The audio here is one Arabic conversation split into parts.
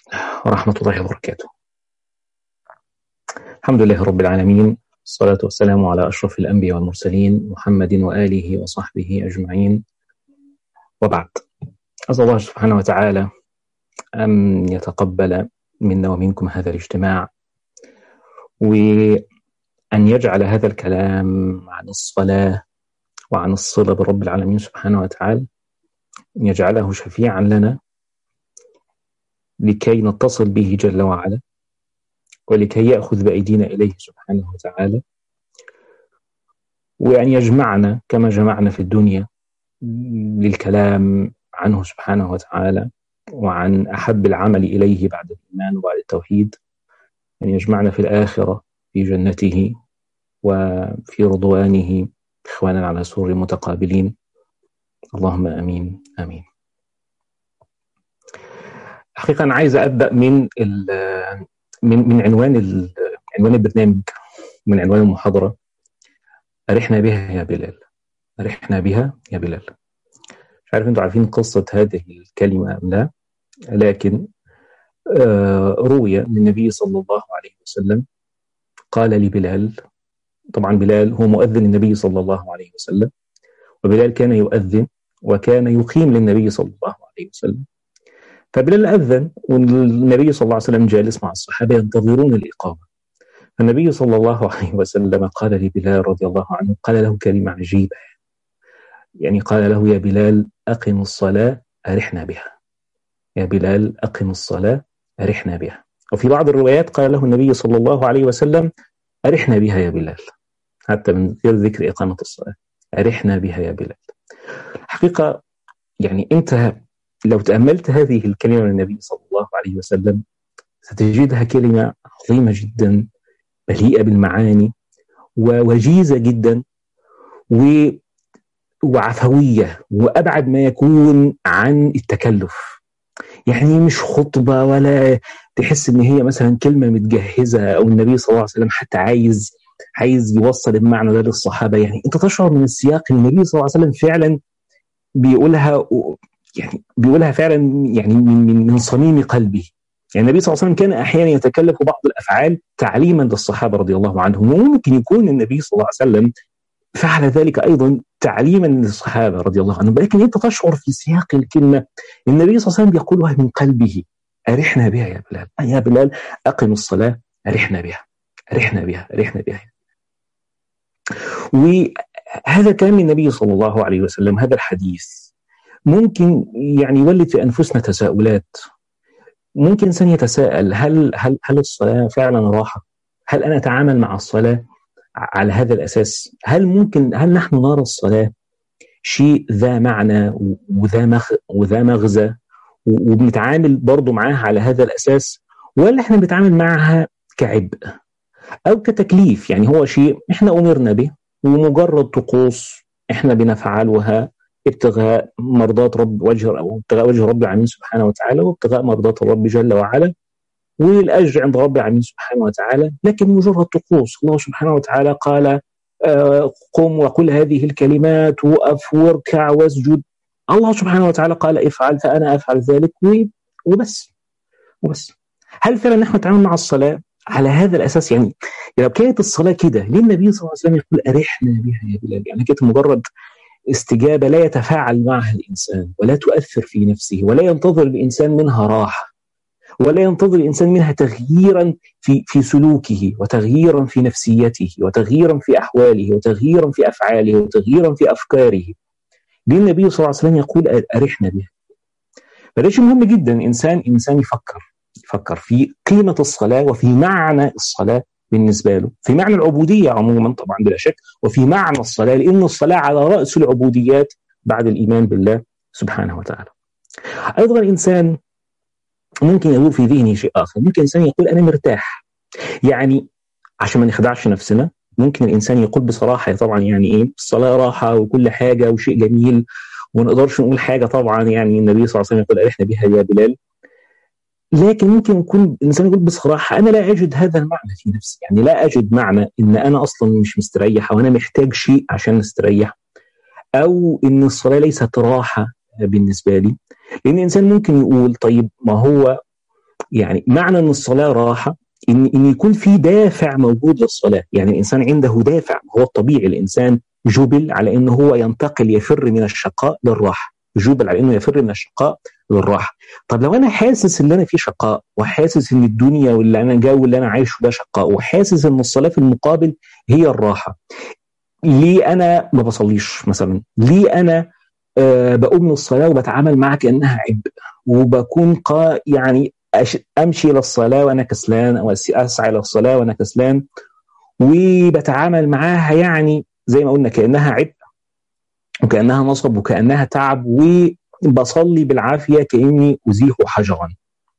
ورحمة الله وبركاته. الحمد لله رب العالمين، الصلاة والسلام على أشرف الأنبياء والمرسلين محمد وآله وصحبه أجمعين، وبعد. أسأل الله سبحانه وتعالى أن يتقبل منا ومنكم هذا الاجتماع، وأن يجعل هذا الكلام عن الصلاة وعن الصلة برب العالمين سبحانه وتعالى أن يجعله شفيعا لنا لكي نتصل به جل وعلا، ولكي يأخذ بأيدينا إليه سبحانه وتعالى، وأن يجمعنا كما جمعنا في الدنيا للكلام عنه سبحانه وتعالى وعن أحب العمل إليه بعد الإيمان وبعد التوحيد، أن يجمعنا في الآخرة في جنته وفي رضوانه إخوانا على سرر متقابلين، اللهم آمين آمين. حقيقة أنا عايز أبدأ من عنوان البرنامج، من عنوان المحاضرة: أرحنا بها يا بلال، أرحنا بها يا بلال. مش عارف أنتوا عارفين قصة هذه الكلمة أم لا، لكن روي من النبي صلى الله عليه وسلم قال لبلال، طبعا بلال هو مؤذن النبي صلى الله عليه وسلم، وبلال كان يؤذن وكان يقيم للنبي صلى الله عليه وسلم. فبلال أذن والنبي صلى الله عليه وسلم جالس مع الصحابة ينتظرون الإقامة، فالنبي صلى الله عليه وسلم قال لبلال رضي الله عنه، قال له كلمة عجيبة، يعني قال له: يا بلال أقم الصلاة أرحنا بها، يا بلال أقم الصلاة أرحنا بها. وفي بعض الروايات قال له النبي صلى الله عليه وسلم: أرحنا بها يا بلال، حتى من غير ذكر إقامة الصلاة، أرحنا بها يا بلال. حقيقة يعني أنت لو تأملت هذه الكلمة من النبي صلى الله عليه وسلم ستجدها كلمة عظيمة جدا، مليئة بالمعاني ووجيزة جدا وعفوية، وأبعد ما يكون عن التكلف. يعني مش خطبة ولا تحس إن هي مثلا كلمة متجهزة، أو النبي صلى الله عليه وسلم حتى عايز يوصل المعنى ده للصحابة. يعني أنت تشعر من السياق النبي صلى الله عليه وسلم فعلا بيقولها فعلا، يعني من صميم قلبه. يعني النبي صلى الله عليه وسلم كان أحيانا يتكلف بعض الأفعال تعليما للصحابة رضي الله عنهم، وممكن يكون النبي صلى الله عليه وسلم فعل ذلك أيضا تعليما للصحابة رضي الله عنهم، ولكن أنت تشعر في سياق الكلمة النبي صلى الله عليه وسلم يقولها من قلبه: أرحنا بها يا بلال، يا بلال أقم الصلاة أرحنا بها، أرحنا بها، أرحنا بها. وهذا كان من النبي صلى الله عليه وسلم. هذا الحديث ممكن يعني يولد في أنفسنا تساؤلات. ممكن إنسان يتساءل: هل الصلاة فعلا راحة؟ هل أنا أتعامل مع الصلاة على هذا الأساس؟ هل نحن نرى الصلاة شيء ذا معنى وذا مغزى وبنتعامل برضو معها على هذا الأساس، ولا احنا بنتعامل معها كعبء أو كتكليف؟ يعني هو شيء احنا أمرنا به ومجرد طقوس احنا بنفعلها ابتغاء مرضات ابتغاء وجه رب العالمين سبحانه وتعالى، وابتغاء مرضات الرب جل وعلا، والأجر عند رب العالمين سبحانه وتعالى، لكن مجرد طقوس. الله سبحانه وتعالى قال: قم وقل هذه الكلمات، وقف واركع واسجد. الله سبحانه وتعالى قال: افعل، فأنا أفعل ذلك، وبس. هل فعلا نحن نتعامل مع الصلاة على هذا الأساس؟ يعني لو كانت الصلاة كده، ليه النبي صلى الله عليه وسلم يقول: أرحنا بها يا بلال؟ يعني كانت مجرد استجابة لا يتفاعل معها الإنسان، ولا تؤثر في نفسه، ولا ينتظر الإنسان منها راحة، ولا ينتظر الإنسان منها تغييرا في سلوكه، وتغييرا في نفسيته، وتغييرا في أحواله، وتغييرا في أفعاله، وتغييرا في أفكاره. ليه النبي صلى الله عليه وسلم يقول: أرحنا بها؟ فده شيء مهم جدا. إنسان يفكر في قيمة الصلاة، وفي معنى الصلاة بالنسبة له، في معنى العبودية عموما طبعا بلا شك، وفي معنى الصلاة، لأن الصلاة على رأس العبوديات بعد الإيمان بالله سبحانه وتعالى. أيضا الإنسان ممكن يدور في ذهنه شيء آخر. ممكن الإنسان يقول: أنا مرتاح. يعني عشان ما نخدعش نفسنا، ممكن الإنسان يقول بصراحة طبعا يعني إيه، الصلاة راحة وكل حاجة وشيء جميل، وما نقدرش نقول حاجة طبعا. يعني النبي صلى الله عليه وسلم يقول: أرحنا بها يا بلال. لكن ممكن يكون الإنسان يقول بصراحة: أنا لا أجد هذا المعنى في نفسي، يعني لا أجد معنى إن أنا أصلا مش مستريح، وأنا محتاج شيء عشان نستريح، أو إن الصلاة ليست راحة بالنسبة لي. لأن الإنسان ممكن يقول: طيب ما هو يعني معنى ان الصلاه راحه ان يكون في دافع موجود للصلاه، يعني الانسان عنده دافع. هو الطبيعي الانسان جبل على انه هو ينتقل يفر من الشقاء للراحه، جبل على انه يفر من الشقاء للراحه. طب لو انا حاسس ان انا في شقاء، وحاسس ان الدنيا واللي انا جو اللي انا عايشه ده شقاء، وحاسس ان الصلاه في المقابل هي الراحه، ليه انا ما بصليش مثلا؟ ليه انا بقوم من الصلاه وبتعامل معها كانها عبء، وبكون يعني امشي الى الصلاه وانا كسلان، او اسعى الى الصلاه وانا كسلان، وبتعامل معاها يعني زي ما قلنا كانها عبء وكانها نصب وكانها تعب، وبصلي بالعافيه كاني ازيح حجرا.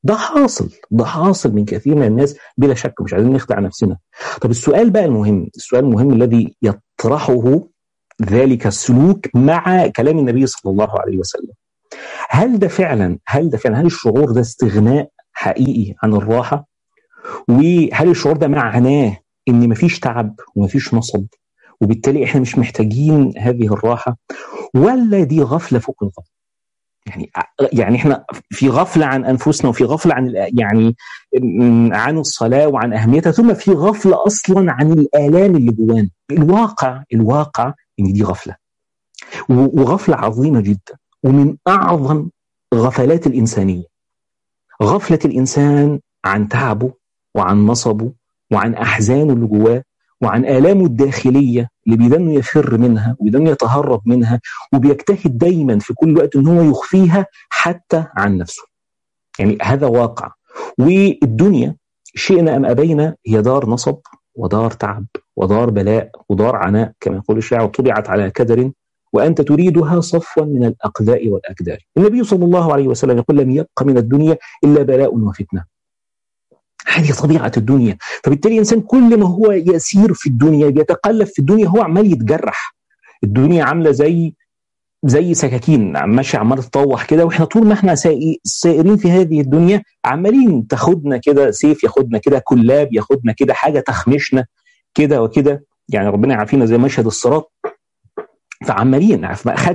ده حاصل من كثير من الناس بلا شك، مش عايزين نخدع نفسنا. طب السؤال بقى المهم، السؤال المهم الذي يطرحه ذلك السلوك مع كلام النبي صلى الله عليه وسلم، هل هل الشعور ده استغناء حقيقي عن الراحة؟ وهل الشعور ده معناه ان مفيش تعب ومفيش نصب، وبالتالي احنا مش محتاجين هذه الراحة؟ ولا دي غفلة فوق الغفلة؟ يعني احنا في غفلة عن انفسنا، وفي غفلة عن يعني عن الصلاة وعن اهميتها، ثم في غفلة اصلا عن الآلام اللي جوانا. الواقع ان دي غفلة، وغفلة عظيمة جدا، ومن اعظم غفلات الإنسانية. غفلة الإنسان عن تعبه وعن نصبه وعن أحزانه اللي جواه وعن آلامه الداخلية اللي بيدنه يفر منها وبيدنه يتهرب منها، وبيجتهد دايما في كل وقت أنه يخفيها حتى عن نفسه. يعني هذا واقع. والدنيا شئنا أم أبينا هي دار نصب ودار تعب ودار بلاء ودار عناء، كما يقول الشاعر: طبعت على كدر وأنت تريدها صفوا من الأقذاء والأكدار. النبي صلى الله عليه وسلم يقول: لم يبق من الدنيا إلا بلاء وفتنة. هذه طبيعة الدنيا. فبالتالي الإنسان كل ما هو يسير في الدنيا، بيتقلب في الدنيا، هو عمال يتجرح. الدنيا عاملة زي سكاكين ماشي عمال تطوح كده، واحنا طول ما احنا سائرين في هذه الدنيا عمالين تاخدنا كده سيف، ياخدنا كده كلاب، ياخدنا كده حاجة تخمشنا كده وكده، يعني ربنا يعافينا زي مشهد الصراط. فعمالين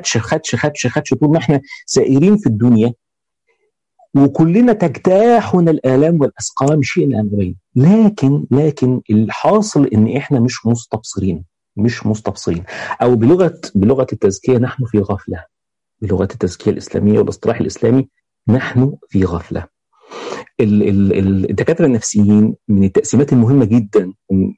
خدش طول ما احنا سائرين في الدنيا، وكلنا تجتاحنا الآلام والأسقام شئنا أم أبينا. لكن الحاصل إن إحنا مش مستبصرين، أو بلغة التزكية نحن في غفلة. بلغة التزكية الإسلامية والاصطلاح الإسلامي نحن في غفلة. الدكاترة النفسيين من التقسيمات المهمة جدا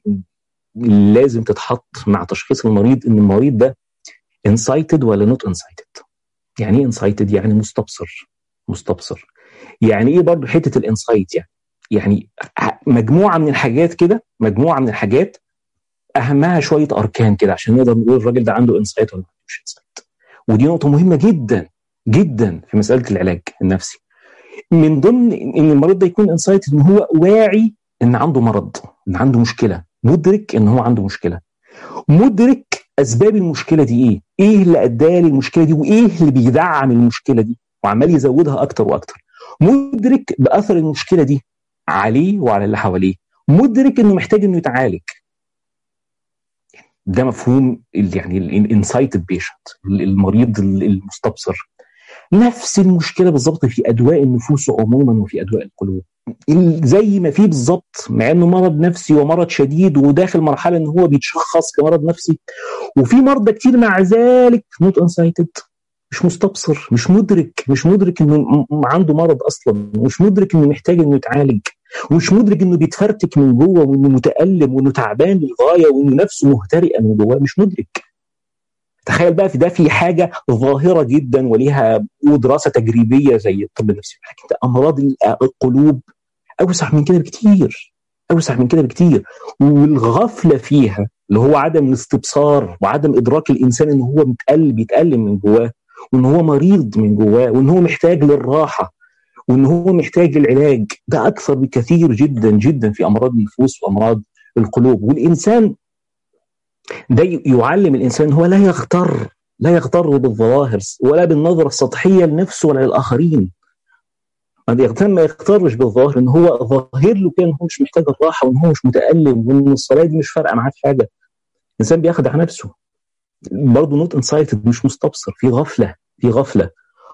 لازم تتحط مع تشخيص المريض، إن المريض ده انسايتد ولا نوت انسايتد. يعني ايه انسايتد؟ يعني مستبصر. يعني ايه برضو حته الانسايت؟ يعني مجموعه من الحاجات اهمها شويه اركان كده عشان نقدر نقول الراجل ده عنده انسايت ولا ما عندوش انسايت. ودي نقطه مهمه جدا جدا في مساله العلاج النفسي. من ضمن ان المريض ده يكون انسايت ان هو واعي ان عنده مرض، ان عنده مشكله، مدرك ان هو عنده مشكله، مدرك اسباب المشكله دي ايه اللي اداه للمشكله دي، وايه اللي بيدعم المشكله دي وعمال يزودها اكتر واكتر، مدرك باثر المشكله دي عليه وعلى اللي حواليه، مدرك انه محتاج انه يتعالج. ده مفهوم يعني الانسايتد بيشنت، المريض المستبصر. نفس المشكله بالظبط في ادواء النفوس عموما وفي ادواء القلوب، زي ما في بالظبط، مع انه مرض نفسي ومرض شديد وداخل مرحله ان هو بيتشخص كمرض نفسي، وفي مرضى كتير مع ذلك نوت انسايتد، مش مستبصر، مش مدرك انه عنده مرض اصلا، مش مدرك انه محتاج انه يتعالج، ومش مدرك انه بيتفرتك من جوه وانه متألم وانه تعبان للغايه وانه نفسه مهترئه من جوه، مش مدرك. تخيل بقى في حاجه ظاهره جدا وليها ودراسه تجريبيه زي الطب النفسي، امراض القلوب اوسع من كده بكتير، والغفله فيها اللي هو عدم الاستبصار وعدم ادراك الانسان ان هو بيتألم من جواه، وان هو مريض من جواه، وان هو محتاج للراحه، وان هو محتاج للعلاج. ده اكثر بكثير جدا جدا في امراض النفوس وامراض القلوب. والانسان ده يعلم الانسان هو لا يغتر بالظواهر ولا بالنظره السطحيه لنفسه ولا للاخرين. ما يغترش بالظاهر ان هو ظاهر له كده ان هو مش محتاج الراحه، وان هو مش متألم، وان الصلاه دي مش فارقه معاه في حاجه. الانسان بيخدع نفسه برضه، نوت انسايتد، مش مستبصر، في غفله.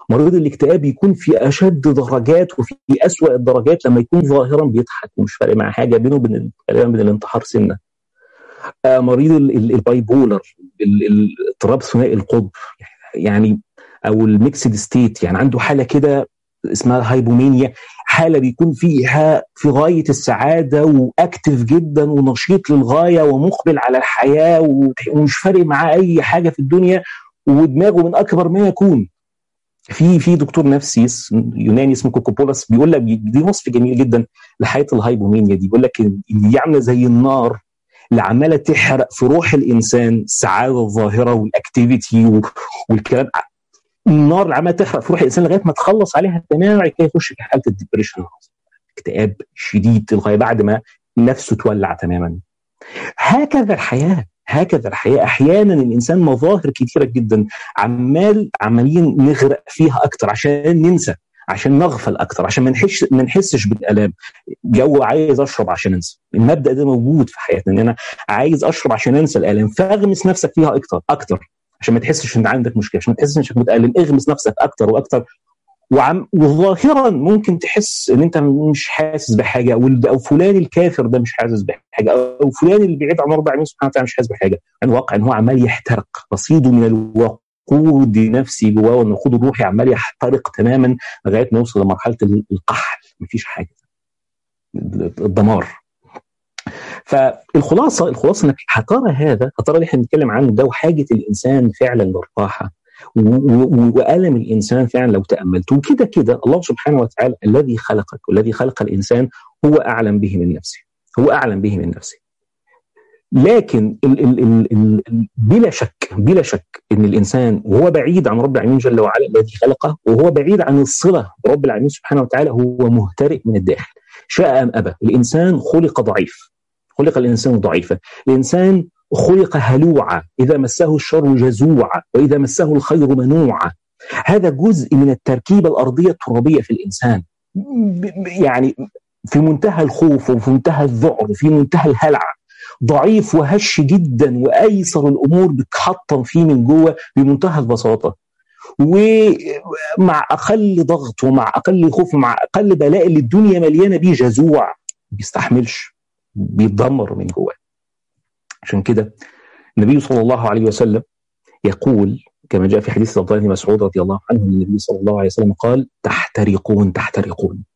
مريض الاكتئاب يكون في أشد درجات وفي أسوأ الدرجات لما يكون ظاهرا بيضحك ومش فارق مع حاجة، بينه وبين الانتحار سنة. مريض البايبولر، اضطراب ثنائي القطب يعني، أو الميكسد ستيت، يعني عنده حالة كده اسمها هايبومينيا، حالة بيكون فيها في غاية السعادة وأكتف جدا ونشيط للغاية ومقبل على الحياة ومش فارق معاه أي حاجة في الدنيا ودماغه من أكبر ما يكون. في دكتور نفسي يوناني اسمه كوكوبولاس بيقول لك دي وصف جميل جدا لحياة الهايبومينيا دي، بيقول لك ان دي عامله زي النار اللي عماله تحرق في روح الانسان السعاده الظاهره والاكتيفيتي والكلام. النار اللي عماله تحرق في روح الانسان لغايه ما تخلص عليها تماما كده يخش في حاله الديبريشن، اكتئاب شديد للغايه بعد ما نفسه تولع تماما. هكذا الحياه، هكذا الحياة. أحيانا الإنسان مظاهر كثيرة جدا عمالين نغرق فيها أكتر عشان ننسى، عشان نغفل أكتر، عشان ما نحسش بالآلام. جو عايز أشرب عشان أنسى، المبدأ ده موجود في حياتنا، إن أنا عايز أشرب عشان أنسى الآلام، فاغمس نفسك فيها أكتر عشان ما تحسش إن عندك مشكلة، عشان ما تحسش إنك متألم، اغمس نفسك أكتر وأكتر. وظاهرا ممكن تحس ان انت مش حاسس بحاجه، او فلان الكافر ده مش حاسس بحاجه، او فلان اللي بعيد عن رب العالمين سبحانه وتعالى مش حاسس بحاجه. الواقع ان هو عمال يحترق، رصيده من الوقود النفسي جواه والوقود الروحي عمال يحترق تماما لغايه ما يوصل لمرحله القحل، مفيش حاجه، الدمار. فالخلاصه انك هترى اللي احنا بنتكلم عنه ده، وحاجه الانسان فعلا للراحه وألم الإنسان فعلا لو تأملته كده الله سبحانه وتعالى الذي خلقك والذي خلق الإنسان هو أعلم به من نفسه، هو أعلم به من نفسه. لكن بلا شك إن الإنسان وهو بعيد عن رب العالمين جل وعلا الذي خلقه، وهو بعيد عن الصلة برب العالمين سبحانه وتعالى، هو مهترئ من الداخل شاء أم أبى. الإنسان خلق ضعيف، خلق الإنسان ضعيفا. الإنسان خلق هلوعا، إذا مسه الشر جزوعا وإذا مسه الخير منوعا. هذا جزء من التركيبة الأرضية الترابية في الإنسان، يعني في منتهى الخوف وفي منتهى الذعر وفي منتهى الهلع، ضعيف وهش جدا، وأيسر الأمور بتحطم فيه من جوه بمنتهى البساطة، ومع أقل ضغط ومع أقل خوف ومع أقل بلاء اللي الدنيا مليانة بيه جزوع، بيستحملش، بيتدمر من جوه. عشان كده النبي صلى الله عليه وسلم يقول كما جاء في حديث عبد الله بن مسعود رضي الله عنه، النبي صلى الله عليه وسلم قال: تحترقون تحترقون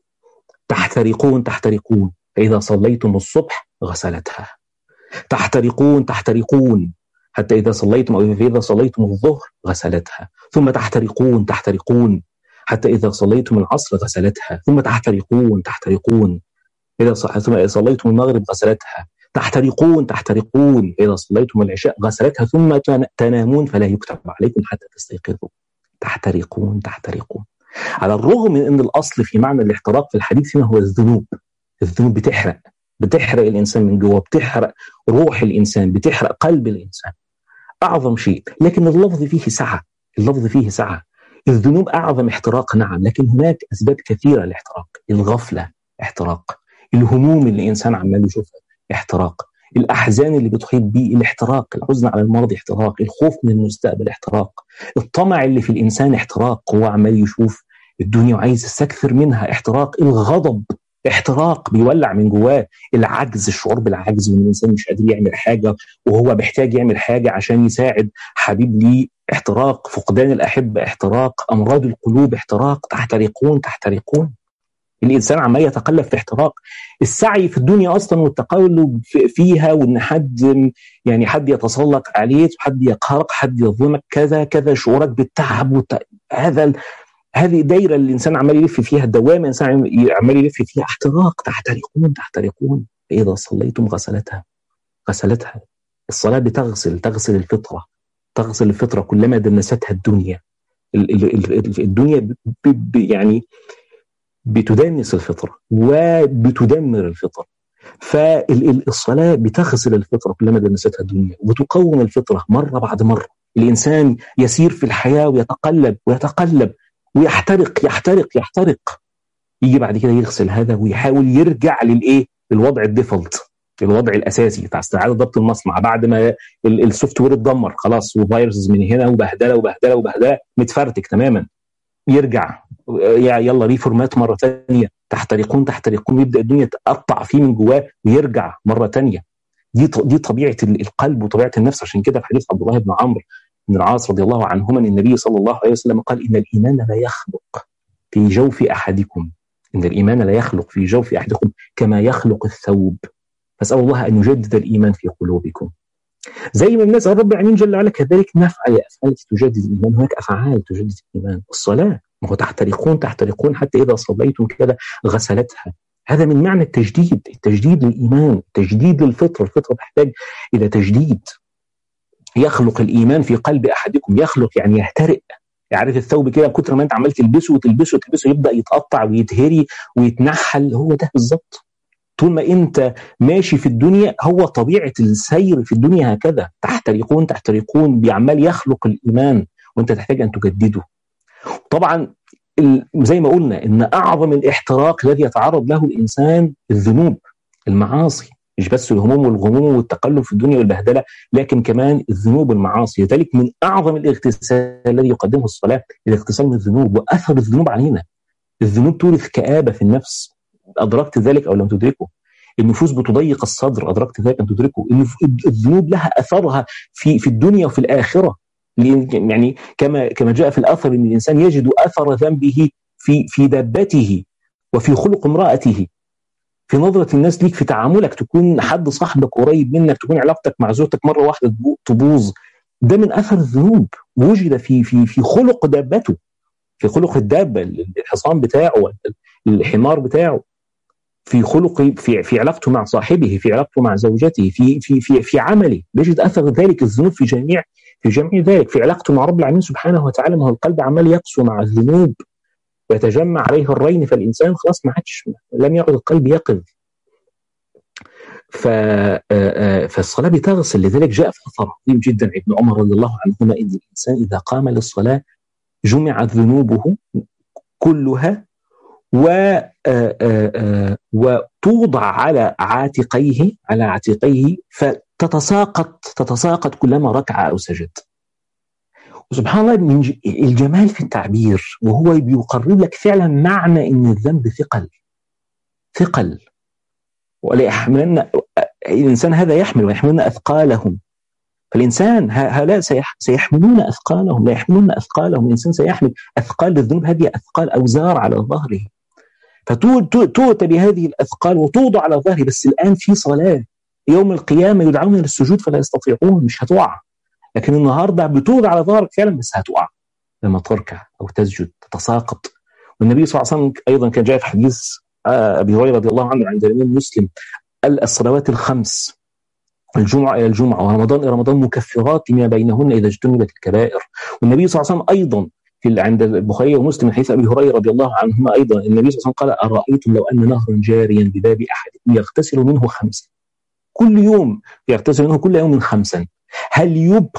تحترقون تحترقون فإذا صليتم الصبح غسلتها، تحترقون تحترقون حتى إذا صليتم، أو إذا صليتم الظهر غسلتها، ثم تحترقون تحترقون حتى إذا صليتم العصر غسلتها، ثم تحترقون تحترقون إذا صليتم المغرب غسلتها، تحترقون تحترقون إذا صليتم العشاء غسلتها، ثم تنامون فلا يكتب عليكم حتى تستيقظوا. تحترقون تحترقون. على الرغم من أن الأصل في معنى الاحتراق في الحديث هنا هو الذنوب. الذنوب بتحرق الإنسان من جوه، بتحرق روح الإنسان، بتحرق قلب الإنسان، أعظم شيء. لكن اللفظ فيه سعة، اللفظ فيه سعة. الذنوب أعظم احتراق نعم، لكن هناك أسباب كثيرة للاحتراق. الغفلة احتراق، الهموم اللي الإنسان عمال يشوفها احتراق، الأحزان اللي بتحيط بيه الاحتراق، الحزن على الماضي احتراق، الخوف من المستقبل احتراق، الطمع اللي في الإنسان احتراق، هو عمال يشوف الدنيا وعايز يستكثر منها احتراق، الغضب احتراق بيولع من جواه، العجز، الشعور بالعجز وان الانسان مش قادر يعمل حاجه وهو محتاج يعمل حاجه عشان يساعد حبيب ليه احتراق، فقدان الأحبة احتراق، أمراض القلوب احتراق. تحترقون تحترقون. الإنسان عمال يتقلب في احتراق. السعي في الدنيا أصلا والتقلب فيها، وإن حد يتسلط عليك، حد يقهرك، حد يظلمك، كذا كذا، شعورك بالتعب هذه دايرة الإنسان عمال يلف فيها، الدوامة الإنسان عمال يلف فيها. احتراق. تحترقون تحترقون فإذا صليتم غسلتها. الصلاة تغسل الفطرة، تغسل الفطرة كلما دنستها الدنيا. الدنيا يعني بتدنس الفطرة وبتدمر الفطرة، فالصلاة بتغسل الفطرة كلما دنستها الدنيا وتقوم الفطرة مرة بعد مرة. الإنسان يسير في الحياة ويتقلب ويحترق، يجي بعد كده يغسل هذا ويحاول يرجع للوضع الديفولت، الوضع الأساسي بتاع استعادة ضبط المصنع بعد ما السوفت وير اتدمر خلاص، وفيروسز من هنا وبهدلة متفرتك تماما. يرجع يلا ريفورمات مرة ثانية، تحترقون يبدأ الدنيا تقطع فيه من جواه ويرجع مرة ثانية. دي طبيعة القلب وطبيعة النفس. عشان كده في حديث عبد الله بن عمرو بن العاص رضي الله عنهما ان النبي صلى الله عليه وسلم قال إن الإيمان لا يخلق في جوف أحدكم، إن الإيمان لا يخلق في جوف أحدكم كما يخلق الثوب، فاسأل الله أن يجدد الإيمان في قلوبكم. زي ما بنسأل رب العالمين جل وعلا كذلك نفعل أفعال تجدد الإيمان. هناك أفعال تجدد الإيمان. الصلاة، ما هو تحترقون حتى إذا صليتم كذا غسلتها. هذا من معنى التجديد للإيمان، تجديد للفطرة. الفطرة تحتاج إلى تجديد. يخلق الإيمان في قلب أحدكم، يخلق يعني يهترئ. يعرف الثوب كده كتر ما أنت عمال تلبسه يبدأ يتقطع ويتهري ويتنحل. هو ده بالظبط. طول ما أنت ماشي في الدنيا، هو طبيعة السير في الدنيا هكذا. تحترقون بيعمل يخلق الإيمان، وأنت تحتاج أن تجدده. طبعا زي ما قلنا إن أعظم الاحتراق الذي يتعرض له الإنسان الذنوب، المعاصي، مش بس الهموم والغموم والتقلب في الدنيا والبهدلة، لكن كمان الذنوب والمعاصي. لذلك من أعظم الاغتسال الذي يقدمه الصلاة الاغتسال من الذنوب وأثر الذنوب علينا. الذنوب تورث كآبة في النفس، أدركت ذلك أو لم تدركه. النفوس بتضيق الصدر، أدركت ذلك أن تدركه. الذنوب لها أثرها في الدنيا وفي الآخرة. يعني كما جاء في الأثر أن الإنسان يجد أثر ذنبه في دابته وفي خلق امرأته، في نظرة الناس ليك، في تعاملك. تكون حد صاحبك قريب منك، تكون علاقتك مع زوجتك مرة واحدة تبوظ. ده من أثر الذنوب، وجد في خلق دابته، في خلق الدابة، الحصان بتاعه، الحمار بتاعه، في خلقه، في علاقته مع صاحبه، في علاقته مع زوجته، في عمله. بيجد أثر ذلك الذنوب في جميع ذلك. في علاقته مع رب العالمين سبحانه وتعالى، ما هو القلب عمال يقسو مع الذنوب ويتجمع عليه الرين، فالإنسان خلاص ما عادش، لم يعد القلب يقظ. فالصلاة بتغسل. لذلك جاء في أثر عظيم جدا ابن عمر رضي الله عنهما إن الإنسان إذا قام للصلاة جمعت ذنوبه كلها وتوضع على عاتقيه فتتساقط كلما ركع أو سجد. وسبحان الله من الجمال في التعبير، وهو بيقرب لك فعلا معنى إن الذنب ثقل. وليحملن الإنسان هذا يحمل ويحملون أثقالهم. فالإنسان هؤلاء سيحملون أثقالهم، لا يحملون أثقالهم. الإنسان سيحمل أثقال الذنوب، هذه أثقال أوزار على ظهره، فتؤتى بهذه الأثقال وتوضع على ظهره. بس الآن في صلاة، يوم القيامة يدعون للسجود فلا يستطيعون، مش هتقع. لكن النهاردة بتوضع على ظهرك فعلا، بس هتقع لما تركع أو تسجد، تتساقط. والنبي صلى الله عليه وسلم أيضا كان جاء في حديث أبي هريرة رضي الله عنه عند الإمام مسلم: الصلوات الخمس، الجمعة إلى الجمعة ورمضان إلى رمضان، مكفرات ما بينهن إذا اجتنبت الكبائر. والنبي صلى الله عليه وسلم أيضا عند البخاري ومسلم من حديث أبي هريرة رضي الله عنهما أيضا النبي صلى الله عليه وسلم قال: أرأيتم لو أن نهرا جاريا بباب أحدكم يغتسل منه 5 كل يوم، يغتسل منه كل يوم 5، هل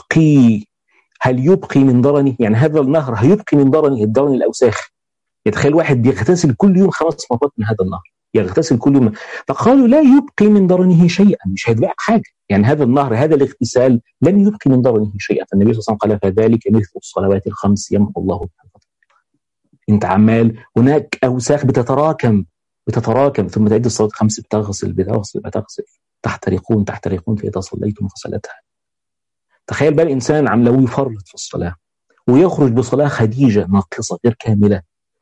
يبقي من درنه؟ يعني هذا النهر هيبقي من درنه، الدرن الأوساخ. يتخيل واحد بيغتسل كل يوم 5 مرات من هذا النهر، يغتسل كل يوم. فقالوا: لا يبقي من درنه شيئا، مش هيتبقى حاجة. يعني هذا النهر، هذا الاغتسال لن يبقي من درنه شيئا. فالنبي صلى الله عليه وسلم قال: فذلك مثل الصلوات الخمس يمحو الله بها الخطايا. انت عمال هناك أوساخ بتتراكم ثم تعد الصلوات الخمس، بتغسل. تحترقون فإذا صليتم غسلتها. تخيل بقى الإنسان لو يفرط في الصلاة ويخرج بصلاة خديجة ناقصة غير كاملة،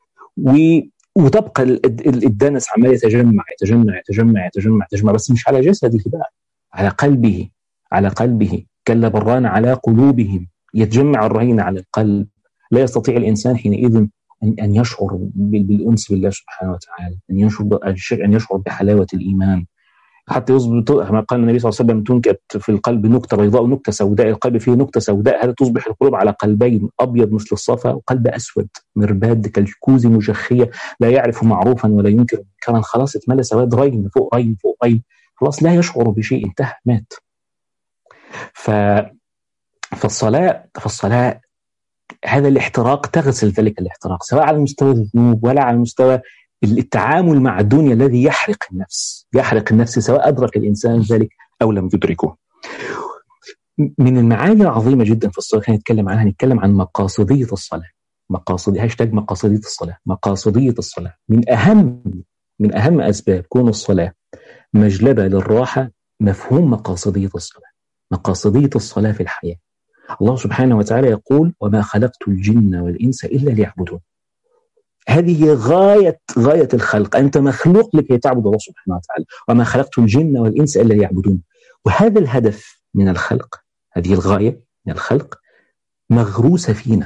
وتبقى الدنس عمال يتجمع، بس مش على جسده بقى، على قلبه. كلا بران على قلوبهم، يتجمع الرهين على القلب. لا يستطيع الإنسان حينئذ أن يشعر بالأنس بالله سبحانه وتعالى، أن يشعر بحلاوة الإيمان، حتى يصبح كما قال النبي صلى الله عليه وسلم: تنكت في القلب نكتة بيضاء ونكتة سوداء. القلب فيه نكتة سوداء، هذا تصبح القلوب على قلبين: أبيض مثل الصفا وقلب أسود مرباد كالكوز مجخية لا يعرف معروفا ولا ينكر منكرا. خلاص اتملى سواد، رين فوق رين، خلاص لا يشعر بشيء، انتهى، مات. فالصلاة هذا الاحتراق تغسل ذلك الاحتراق، سواء على مستوى الذنوب ولا على مستوى التعامل مع الدنيا الذي يحرق النفس سواء أدرك الإنسان ذلك أو لم يدركه. من المعاني العظيمة جدا في الصلاة نتكلم عن مقاصدية الصلاة. مقاصد هاشتاج مقاصدية الصلاة. مقاصدية الصلاة من أهم أسباب كون الصلاة مجلبة للراحة مفهوم مقاصدية الصلاة. مقاصدية الصلاة في الحياة. الله سبحانه وتعالى يقول: وما خلقت الجن والإنس إلا ليعبدون. هذه غاية الخلق، أنت مخلوق لكي تعبد الله سبحانه وتعالى. وما خلقت الجن والإنس إلا ليعبدون. وهذا الهدف من الخلق، هذه الغاية من الخلق مغروسة فينا،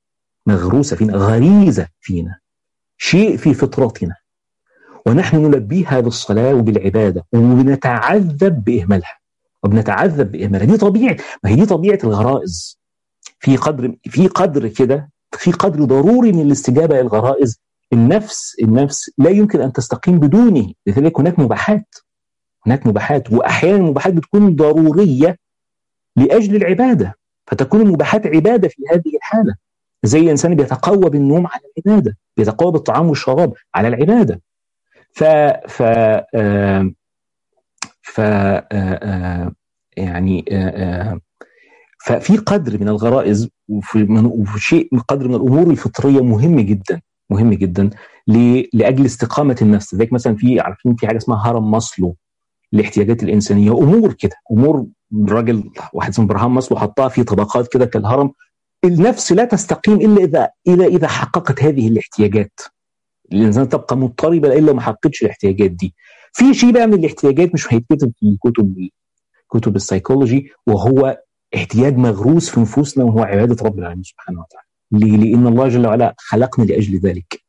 غريزة فينا، شيء في فطرتنا، ونحن نلبيها بالصلاة وبالعبادة، وبنتعذب بإهمالها دي طبيعة، ما هي دي طبيعة الغرائز. في قدر كده، في قدر ضروري من الاستجابة إلى الغرائز. النفس لا يمكن أن تستقيم بدونه. لذلك هناك مباحات، وأحيانا المباحات بتكون ضرورية لأجل العبادة، فتكون المباحات عبادة في هذه الحالة. زي الإنسان بيتقوى بالنوم على العبادة، بيتقوى بالطعام والشراب على العبادة. ففي قدر من الغرائز وفي شيء من قدر من الأمور الفطرية مهم جدا لأجل استقامة النفس. ذلك مثلا عارفين في حاجة اسمها هرم ماسلو الاحتياجات الإنسانية، أمور الراجل واحد اسمه ابراهام ماسلو حطها في طبقات كده كالهرم. النفس لا تستقيم إلا إذا حققت هذه الاحتياجات. الإنسان تبقى مضطربة إلا ما حققتش الاحتياجات دي. في شيء بقى من الاحتياجات مش هيتكتب في كتب السيكولوجي، وهو احتياج مغروس في نفوسنا، وهو عبادة رب العالمين سبحانه وتعالى. لأن الله جل وعلا خلقنا لأجل ذلك.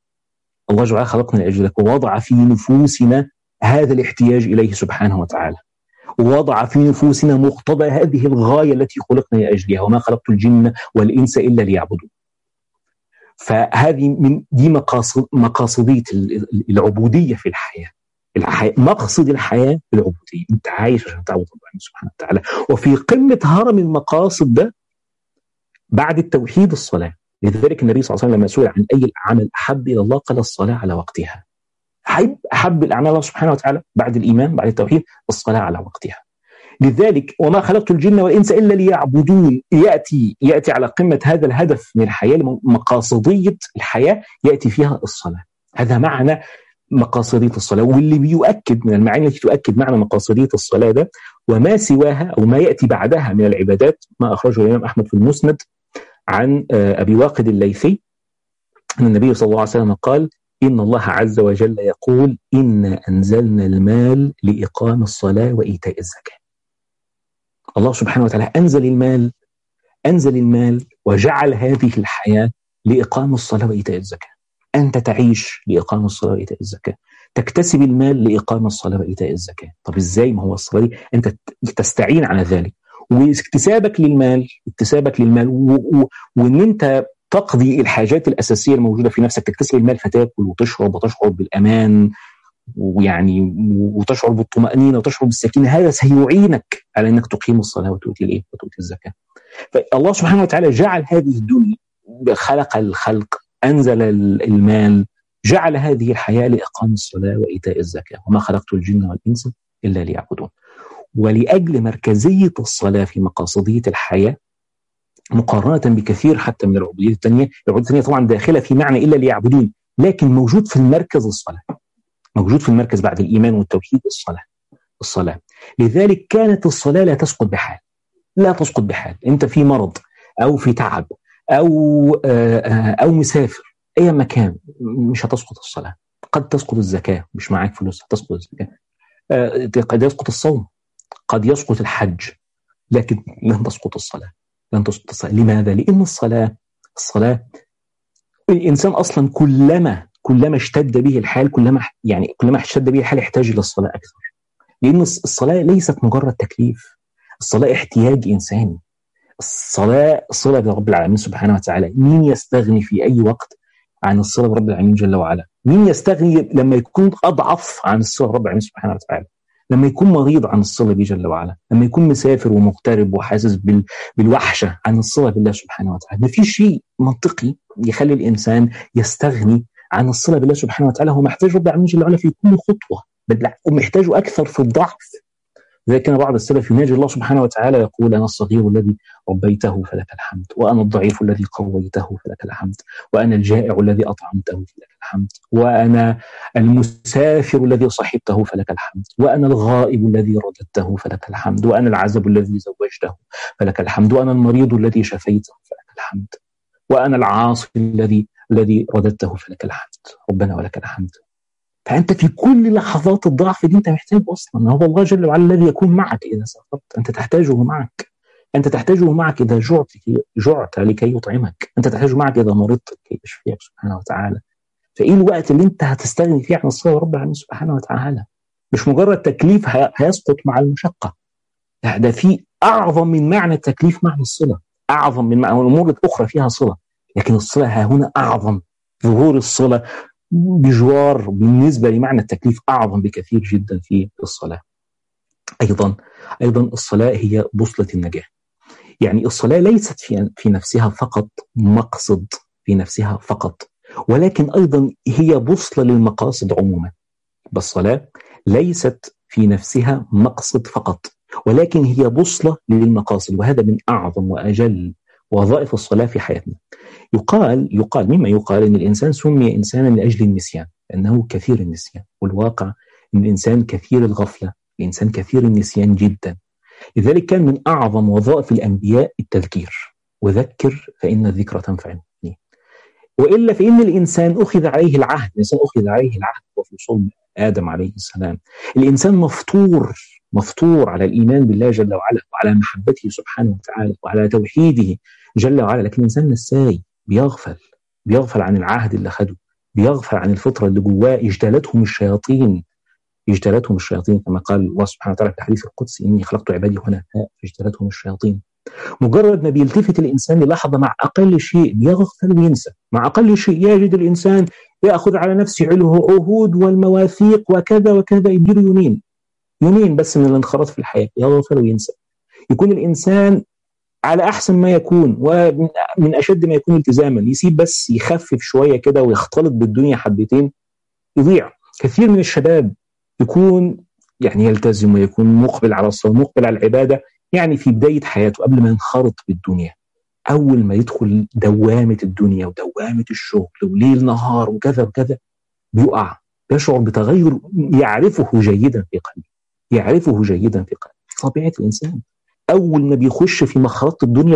ووضع في نفوسنا هذا الاحتياج إليه سبحانه وتعالى، ووضع في نفوسنا مقتضى هذه الغاية التي خلقنا لأجلها: وما خلقت الجن والإنس إلا ليعبدون. فهذه من دي مقاصدية العبودية في الحياة. مقصد الحياة العبودية، انت عايش عشان تعبد الله سبحانه وتعالى. وفي قمة هرم المقاصد ده بعد التوحيد الصلاة. لذلك النبي صلى الله عليه وسلم لما سئل عن أي الأعمال أحب إلى الله قال: الصلاة على وقتها. أحب الأعمال الله سبحانه وتعالى بعد الإيمان بعد التوحيد الصلاة على وقتها. لذلك وما خلقت الجن والإنس إلا ليعبدون يأتي على قمة هذا الهدف من الحياة، مقاصدية الحياة يأتي فيها الصلاة. هذا معنى مقاصدية الصلاة. واللي بيؤكد من المعاني التي تؤكد معنى مقاصدية الصلاة ده وما سواها أو ما يأتي بعدها من العبادات، ما أخرجه الإمام أحمد في المسند عن أبي واقد الليثي أن النبي صلى الله عليه وسلم قال: إن الله عز وجل يقول: إنا أنزلنا المال لإقام الصلاة وإيتاء الزكاة. الله سبحانه وتعالى أنزل المال وجعل هذه الحياة لإقام الصلاة وإيتاء الزكاة. أنت تعيش لإقام الصلاة وإيتاء الزكاة، تكتسب المال لإقام الصلاة وإيتاء الزكاة. طب إزاي؟ ما هو الصلاة دي أنت تستعين على ذلك، واكتسابك للمال وإن أنت تقضي الحاجات الأساسية الموجودة في نفسك، تكتسب المال فتاكل وتشرب وتشعر بالأمان وتشعر بالطمأنينة وتشعر بالسكينة. هذا سيعينك على أنك تقيم الصلاة وتؤتي الزكاة. فالله سبحانه وتعالى جعل هذه الدنيا، خلق الخلق، أنزل المال، جعل هذه الحياة لإقام الصلاة وإيتاء الزكاة. وما خلقت الجن والإنس إلا ليعبدون. ولأجل مركزية الصلاة في مقاصدية الحياة مقارنة بكثير حتى من العبودية الثانية. العبودية الثانية طبعا داخلة في معنى إلا ليعبدون، لكن موجود في المركز الصلاة، موجود في المركز بعد الإيمان والتوحيد الصلاة. لذلك كانت الصلاة لا تسقط بحال. أنت في مرض أو في تعب أو مسافر، أي مكان، مش هتسقط الصلاة. قد تسقط الزكاة، مش معاك فلوس هتسقط الزكاة. قد يسقط الصوم، قد يسقط الحج، لكن لن تسقط الصلاة. لماذا؟ لأن الصلاة الإنسان أصلا كلما اشتد به الحال، كلما اشتد به الحال يحتاج إلى الصلاة أكثر. لأن الصلاة ليست مجرد تكليف، الصلاة احتياج إنساني. الصلاة صلة برب العالمين سبحانه وتعالى. مين يستغني في أي وقت عن الصلة برب العالمين جل وعلا؟ مين يستغني لما يكون أضعف عن الصلة برب العالمين سبحانه وتعالى؟ لما يكون مريض عن الصلة به جل وعلا، لما يكون مسافر ومغترب وحاسس بالوحشة عن الصلة بالله سبحانه وتعالى. ما في شيء منطقي يخلي الإنسان يستغني عن الصلة بالله سبحانه وتعالى. هو محتاج رب العالمين جل وعلا في كل خطوة، ومحتاجه أكثر في الضعف لذلك كان بعض السلف يناجي الله سبحانه وتعالى يقول: أنا الصغير الذي ربيته فلك الحمد، وأنا الضعيف الذي قويته فلك الحمد، وأنا الجائع الذي أطعمته فلك الحمد، وأنا المسافر الذي صحبته فلك الحمد، وأنا الغائب الذي رددته فلك الحمد، وأنا العزب الذي زوجته فلك الحمد، وأنا المريض الذي شفيته فلك الحمد، وأنا العاصي الذي رددته فلك الحمد، ربنا ولك الحمد. فأنت في كل لحظات الضعف دي أنت محتاج أصلا، هو الله جل وعلا الذي يكون معك إذا سافرت، أنت تحتاجه معك، أنت تحتاجه معك إذا جعت لكي يطعمك، أنت تحتاجه معك إذا مرضت لكي يشفيك سبحانه وتعالى. فإيه الوقت اللي أنت هتستغني فيه عن الصلاة رب العالمين سبحانه وتعالى؟ مش مجرد تكليف هيسقط مع المشقة، لا، ده في أعظم من معنى التكليف معنى الصلة، أعظم من معنى الأمور الأخرى فيها صلة، لكن الصلة ها هنا أعظم. ظهور الصلة بجوار بالنسبة لمعنى التكليف أعظم بكثير جدا في الصلاة. أيضا الصلاة هي بوصلة النجاة. يعني الصلاة ليست في نفسها فقط مقصد في نفسها فقط، ولكن أيضا هي بوصلة للمقاصد عموما. بالصلاة ليست في نفسها مقصد فقط، ولكن هي بوصلة للمقاصد، وهذا من أعظم وأجل وظائف الصلاة في حياتنا. مما يقال إن الإنسان سمي إنسانا لأجل النسيان، لأنه كثير النسيان، والواقع إن الإنسان كثير الغفلة، الإنسان كثير النسيان جدا. لذلك كان من أعظم وظائف الأنبياء التذكير، وذكر فإن الذكر تنفع المؤمنين. وإلا فإن الإنسان أخذ عليه العهد، وفي صلب آدم عليه السلام الإنسان مفطور على الإيمان بالله جل وعلا، وعلى محبته سبحانه وتعالى، وعلى توحيده جل وعلا. لكن الإنسان نساي، بيغفل عن العهد اللي خده، بيغفل عن الفطرة اللي جواه. اجتالتهم الشياطين كما قال الله سبحانه وتعالى في الحديث القدسي: إني خلقت عبادي حنفاء فاجتالتهم الشياطين. مجرد ما بيلتفت الإنسان للحظة مع أقل شيء بيغفل وينسى، مع أقل شيء يجد الإنسان يأخذ على نفسه عهود والمواثيق وكذا وكذا، يدير يومين بس من الانخراط في الحياة، يغفل وينسى. يكون الإنسان على أحسن ما يكون ومن أشد ما يكون التزاما، يسيب بس يخفف شوية كده ويختلط بالدنيا حبتين، يضيع. كثير من الشباب يكون يلتزم ويكون مقبل على الصلاة، مقبل على العبادة، في بداية حياته قبل ما ينخرط بالدنيا. أول ما يدخل دوامة الدنيا ودوامة الشغل وليل نهار وكذا وكذا، يشعر بتغير يعرفه جيدا في قلبه. طبيعة الإنسان أول ما بيخش في مخرطة الدنيا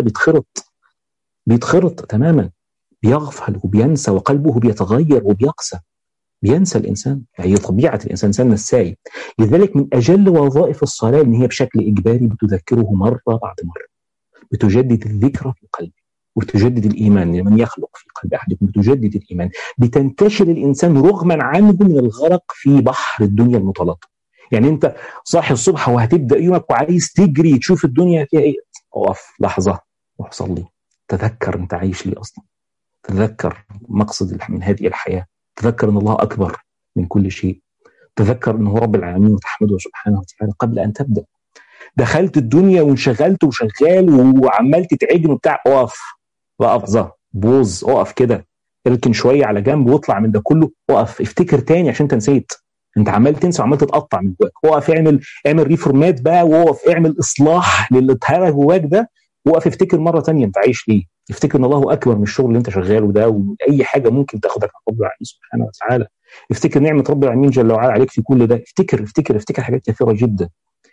بيتخرط تماما، بيغفل وبينسى، وقلبه بيتغير وبيقسى، بينسى الإنسان. هي طبيعة الإنسان نساي. لذلك من أجل وظائف الصلاة إن هي بشكل إجباري بتذكره مرة بعد مرة، بتجدد الذكر في قلبه، وتجدد الإيمان لمن يخلق في قلب أحدكم، بتجدد الإيمان، بتنتشل الإنسان رغما عنه من الغرق في بحر الدنيا المطلقة. أنت صاحي الصبح وهتبدأ يومك وعايز تجري تشوف الدنيا فيها إيه، أقف لحظة وصلي، تذكر أنت عايش ليه أصلا، تذكر مقصد من هذه الحياة، تذكر أن الله أكبر من كل شيء، تذكر أنه رب العالمين وتحمده سبحانه وتعالى قبل أن تبدأ. دخلت الدنيا وانشغلت وشغال وعمال تتعجن وبتاع، أقف لحظة، بوز، أقف كده، اركن شوية على جنب واطلع من ده كله، أقف افتكر تاني عشان انت نسيت، انت عمال تنسى وعمال تتقطع من جواك. وقف اعمل ريفورمات بقى، وقف اعمل إصلاح للي اتهرى جواك ده، وقف افتكر مرة تانية انت عايش ليه، افتكر ان الله أكبر من الشغل اللي انت شغاله ده، وأي حاجة ممكن تاخدك عن رب العالمين سبحانه وتعالى. افتكر نعمة رب العالمين جل وعلا عليك في كل ده. افتكر حاجات كثيرة جدا.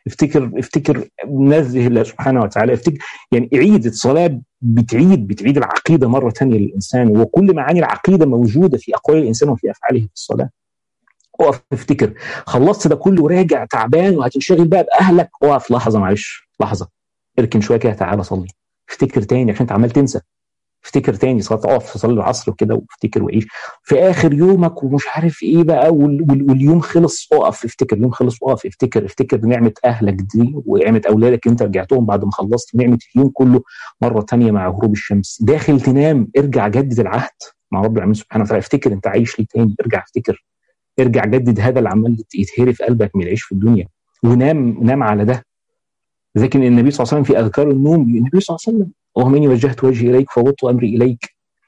افتكر نزه الله سبحانه وتعالى. افتكر عيد الصلاة، بتعيد العقيدة مرة تانية للإنسان، وكل معاني العقيدة موجودة في أقوال الإنسان وفي أفعاله في الصلاة. اقف افتكر، خلصت ده كله وراجع تعبان وهتنشغل بقى بأهلك، اقف لحظة، معلش لحظة، اركن شوية كده، تعالى صلي، افتكر تاني عشان انت عمال تنسى. افتكر تاني صلاة، اقف صلي العصر وكده، وافتكر وعيش في آخر يومك ومش عارف ايه بقى، واليوم خلص، اقف افتكر اليوم خلص، اقف افتكر نعمة أهلك دي ونعمة أولادك انت رجعتهم بعد ما خلصت، نعمة اليوم كله مرة تانية مع غروب الشمس. داخل تنام، ارجع جدد العهد مع رب العالمين سبحانه وتعالى، افتكر انت عايش ليه تاني، ارجع جدد هذا اللي عمال يتهري في قلبك من العيش في الدنيا، ونام على ده. لكن النبي صلى الله عليه وسلم في أذكار النوم، النبي صلى الله عليه وسلم: اللهم إني وجهت وجهي إليك فوضت أمري إليك،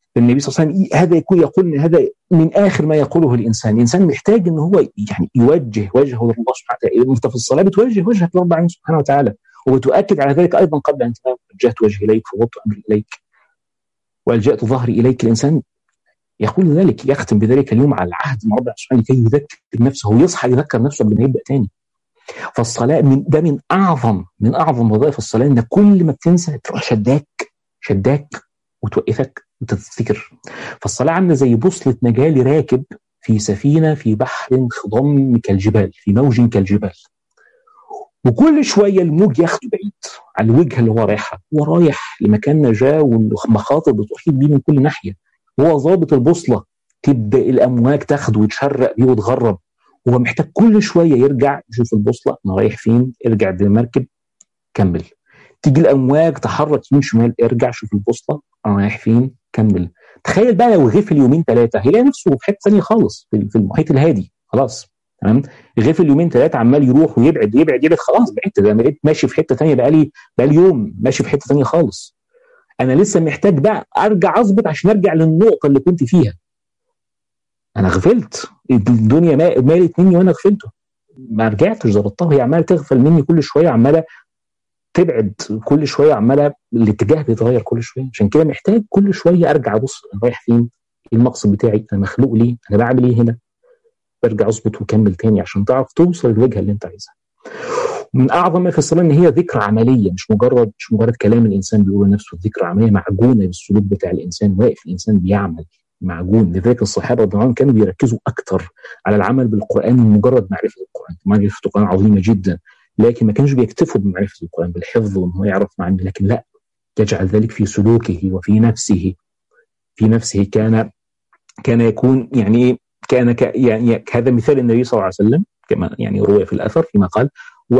النبي صلى الله عليه وسلم هذا يقول ان هذا من اخر ما يقوله الانسان محتاج ان هو يعني يوجه وجهه لله سبحانه وتعالى. انت في الصلاه بتوجه وجهك لرب العالمين سبحانه وتعالى، وتؤكد على ذلك ايضا قبل ان تنام: وجهت وجهي اليك فوضت امري اليك والجأت ظهري اليك. الانسان يقول ذلك، يختم بذلك اليوم على العهد مع رب سبحانه لكي يذكر نفسه ويصحى يذكر نفسه قبل ما يبدا تاني. فالصلاه ده من اعظم وظائف الصلاه، ان كل ما بتنسى تروح شداك وتوقفك وتفتكر. فالصلاه عامله زي بوصله نجاه لراكب في سفينه في بحر خضم كالجبال، في موج كالجبال، وكل شويه الموج ياخده بعيد عن الوجهه اللي هو رايحها. هو رايح لمكان نجاه والمخاطر بتحيط بيه من كل ناحيه، هو ضابط البوصله، تبدا الامواج تاخده وتشرق بيه وتغرب. هو محتاج كل شويه يرجع يشوف البوصله انا رايح فين، ارجع بالمركب كمل. تيجي الامواج تحرك يمين شمال، ارجع شوف البوصله انا رايح فين كمل. تخيل بقى لو غفل يومين ثلاثه هيلاقي نفسه في حته ثانيه خالص، في المحيط الهادي خلاص. تمام، غفل يومين ثلاثه عمال يروح ويبعد خلاص بعدت، ده بقيت ماشي في حته ثانيه، بقالي يوم ماشي في حته ثانيه خالص. انا لسه محتاج بقى ارجع اظبط عشان ارجع للنقطه اللي كنت فيها. انا غفلت، الدنيا مالت مني وانا غفلته، ما رجعتش ظبطتها. هي عماله تغفل مني كل شويه، عماله تبعد كل شويه، عماله الاتجاه بيتغير كل شويه. عشان كده محتاج كل شويه ارجع ابص انا رايح فين، ايه المقصد بتاعي، انا مخلوق ليه، انا بعمل ايه هنا، برجع اظبط وكمل تاني عشان تعرف توصل للوجهه اللي انت عايزها. من اعظم ما في الصلاه ان هي ذكرى عمليه، مش مجرد كلام الانسان بيقوله لنفسه. الذكرى عمليه معجونه بالسلوك بتاع الانسان، واقف الانسان بيعمل معجون. لذلك الصحابه رضي الله عنهم كانوا بيركزوا اكثر على العمل بالقران من مجرد معرفه القران. معرفه القران عظيمه جدا، لكن ما كانوش بيكتفوا بمعرفه القران بالحفظ وان هو يعرف معاني، لكن لا، يجعل ذلك في سلوكه وفي نفسه. كان يكون يعني يعني هذا مثال النبي صلى الله عليه وسلم كما يعني روي في الاثر فيما قال.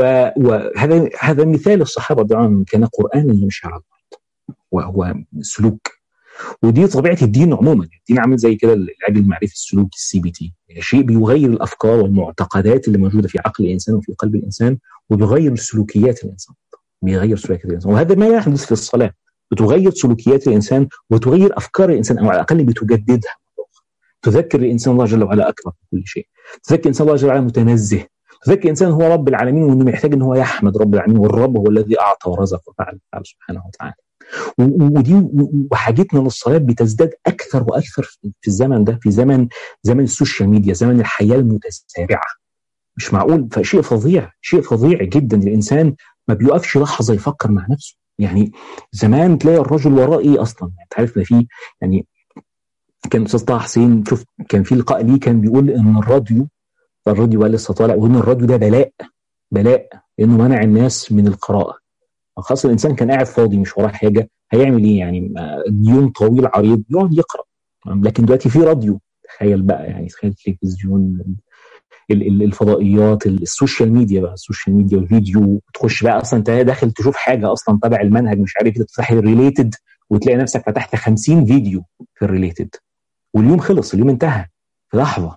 وهذا مثال الصحابه رضي الله عنهم، كان قرانا يمشي على الارض، وهو سلوك. ودي طبيعه الدين عموما. الدين عامل زي كده العلاج المعرفي السلوكي CBT، شيء بيغير الافكار والمعتقدات اللي موجوده في عقل الانسان وفي قلب الانسان، وبيغير سلوكيات الانسان. وهذا ما يحدث في الصلاه، بتغير سلوكيات الانسان وتغير افكار الانسان، او على الاقل بتجددها. تذكر الانسان الله جل وعلا اكبر من كل شيء، تذكر الانسان الله جل وعلا متنزه، تذكر الانسان هو رب العالمين وانه محتاج ان هو يحمد رب العالمين، والرب هو الذي اعطى ورزق وفعل سبحانه وتعالى. ودي وحاجتنا للصلاه بتزداد اكثر واكثر في الزمن ده، في زمن السوشيال ميديا، زمن الحياه المتسارعه. مش معقول، فشيء فظيع جدا. الانسان ما بيوقفش لحظه يفكر مع نفسه. يعني زمان تلاقي الرجل ورائي اصلا، انت عارف ما فيه يعني. كان الاستاذ طه حسين، شوف كان في لقاء ليه كان بيقول ان الراديو لسه طالع، وان الراديو ده بلاء لانه منع الناس من القراءه. خاصه الانسان كان قاعد فاضي مش وراه حاجه، هيعمل ايه يعني؟ يوم طويل عريض يقعد يقرا. لكن دلوقتي في راديو، تخيل بقى يعني، تخيل التلفزيون، الفضائيات، السوشيال ميديا والفيديو. تخش بقى اصلا انت داخل تشوف حاجه اصلا تبع المنهج مش عارف، تفتح الريليتد وتلاقي نفسك فتحت 50 فيديو في الريليتد، واليوم خلص، اليوم انتهى في لحظه.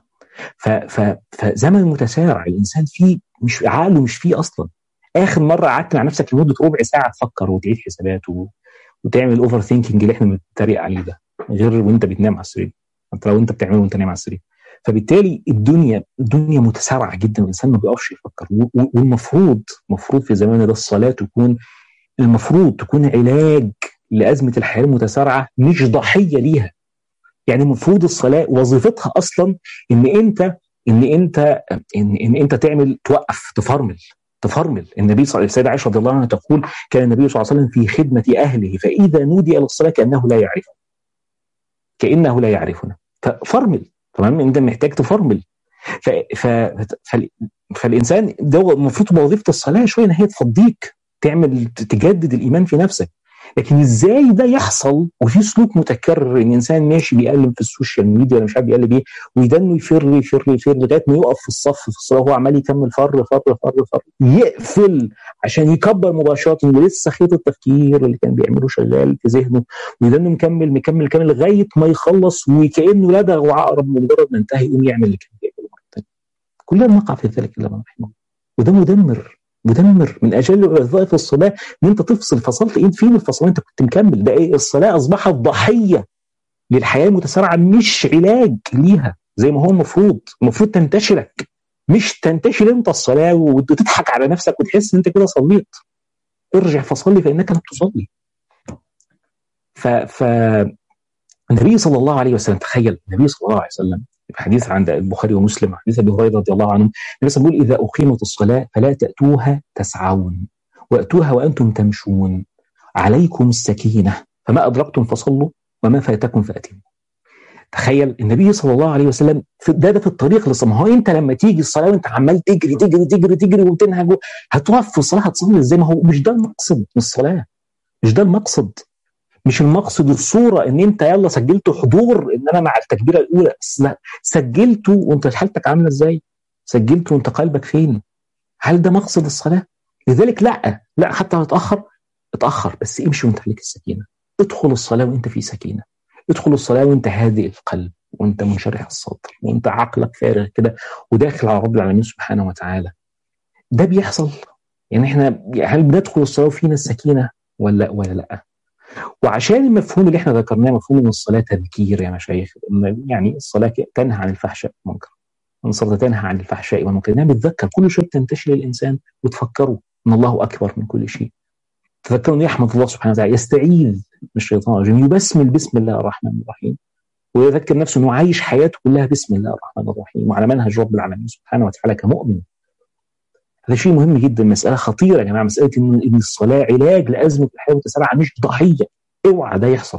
فزمن متسارع الانسان فيه مش عقله مش فيه اصلا. اخر مره قعدت مع نفسك لمده ربع ساعه تفكر وتعيد حسابات وتعمل اوفر ثينكينج اللي احنا بنتريق عليه ده، غير وانت بتنام على السرير، حتى لو انت بتعمله وانت نايم على السرير. فبالتالي الدنيا متسارعه جدا، والانسان ما بيقفش يفكر. والمفروض في زماننا ده الصلاه تكون علاج لازمه الحياه المتسارعه، مش ضحيه ليها. يعني المفروض الصلاه وظيفتها اصلا ان انت تعمل، توقف، تفرمل. النبي صلى الله عليه وسلم، السيدة عائشة رضي الله عنها تقول: كان النبي صلى الله عليه وسلم في خدمة أهله فإذا نودي إلى الصلاة كأنه لا يعرفنا. ففرمل، تمام، انت محتاج تفرمل. فالإنسان ده المفروض وظيفة الصلاة شوية ان هي تفضيك، تجدد الإيمان في نفسك. لكن ازاي ده يحصل وفي سلوك متكرر، ان انسان ماشي بيقلب في السوشيال ميديا ولا مش عارف بيقلب ايه، ويدنه يفر لغايه ما يقف في الصف في الصلاه وهو عمال يكمل فر يقفل عشان يكبر مباشره، ولسه خيط التفكير اللي كان بيعمله شغال في ذهنه، ويدنه مكمل لغايه ما يخلص، وكانه لدغ وعقرب، مجرد ما انتهى يقوم يعمل اللي كان بيعمله مره ثانيه. كلنا نقع في ذلك الا من رحمه الله. وده مدمر من اجل وظائف الصلاه، ان انت تفصل. فصلت ايه؟ فين الفصل؟ انت كنت مكمل. ده ايه؟ الصلاه اصبحت ضحيه للحياه المتسارعه مش علاج ليها زي ما هو المفروض تنتشلك، مش تنتشل انت الصلاه وتضحك على نفسك وتحس ان انت كده صليت. ارجع فصلي فانك لم تصلي. النبي صلى الله عليه وسلم، تخيل النبي صلى الله عليه وسلم في حديث عند البخاري ومسلم، حديث ابي هريره رضي الله عنه، النبي صلى الله عليه وسلم يقول: اذا اقيمت الصلاه فلا تاتوها تسعون واتوها وانتم تمشون، عليكم السكينه، فما ادركتم فصلوا وما فاتكم فاتموا. تخيل النبي صلى الله عليه وسلم ده في الطريق للصلاه. ما هو انت لما تيجي الصلاه وانت عمال تجري تجري تجري تجري وتنهج، هتقف في الصلاه هتصلي ازاي؟ ما هو مش ده المقصد من الصلاه، مش ده المقصد. مش المقصد الصوره ان انت يلا سجلت حضور ان انا مع التكبيره الاولى، سجلته وانت حالتك عامله ازاي؟ سجلته وانت قلبك فين؟ هل ده مقصد الصلاه؟ لذلك لا حتى اتاخر بس امشي وانت عليك السكينه. ادخل الصلاه وانت في سكينه، ادخل الصلاه وانت هادئ القلب وانت منشرح الصدر وانت عقلك فارغ كده وداخل على رب العالمين سبحانه وتعالى. ده بيحصل يعني احنا هل بندخل الصلاه وفينا السكينه ولا لا؟ وعشان المفهوم اللي احنا ذكرناه، مفهوم ان الصلاه تذكير يا مشايخ، يعني الصلاه تنهى عن الفحشاء والمنكر، الصلاه تنهى عن الفحشاء والمنكر، انها بتذكر كل شيء تنتشل الانسان وتفكروا ان الله اكبر من كل شيء، تذكروا ان يحمد الله سبحانه وتعالى، يستعيذ من الشيطان الرجيم، يبسمل بسم الله الرحمن الرحيم، ويذكر نفسه انه عايش حياته كلها بسم الله الرحمن الرحيم وعلى منهج رب العالمين سبحانه وتعالى كمؤمن. هذا شيء مهم جدا، مساله خطيره يا جماعه، مساله ان الصلاه علاج لازمه الحياه المتسارعه مش ضحيه. اوعى ده يحصل.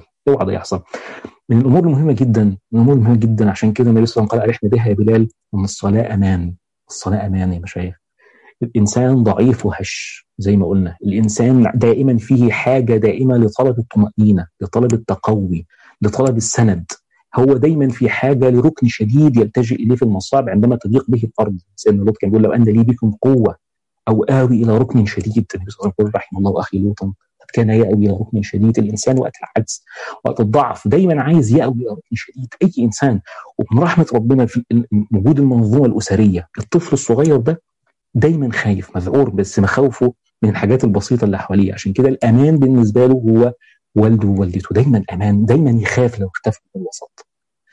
من الامور المهمه جدا، عشان كده النبي صلى الله عليه وسلم قال: ارحنا بها يا بلال، ان الصلاه امان. الصلاه امان يا مشايخ. الانسان ضعيف وهش زي ما قلنا، الانسان دائما فيه حاجه دائمه لطلب الطمانينه، لطلب التقوي، لطلب السند. هو دايما في حاجه لركن شديد يلتجئ اليه في المصائب عندما تضيق به الارض. سيدنا لوط كان يقول: لو ان لي بكم قوه او آوي الى ركن شديد. النبي صلى الله عليه وسلم يقول: رحم الله اخي لوطا قد كان يأوي الى ركن شديد. الانسان وقت العجز وقت الضعف دايما عايز يأوي الى ركن شديد، اي انسان. ومن رحمه ربنا في وجود المنظومه الاسريه، الطفل الصغير ده دايما خايف مذعور، بس مخاوفه من الحاجات البسيطه اللي حواليه. عشان كده الامان بالنسبه له هو والده ووالدته، دايما امان، دايما يخاف لو اختفى من الوسط،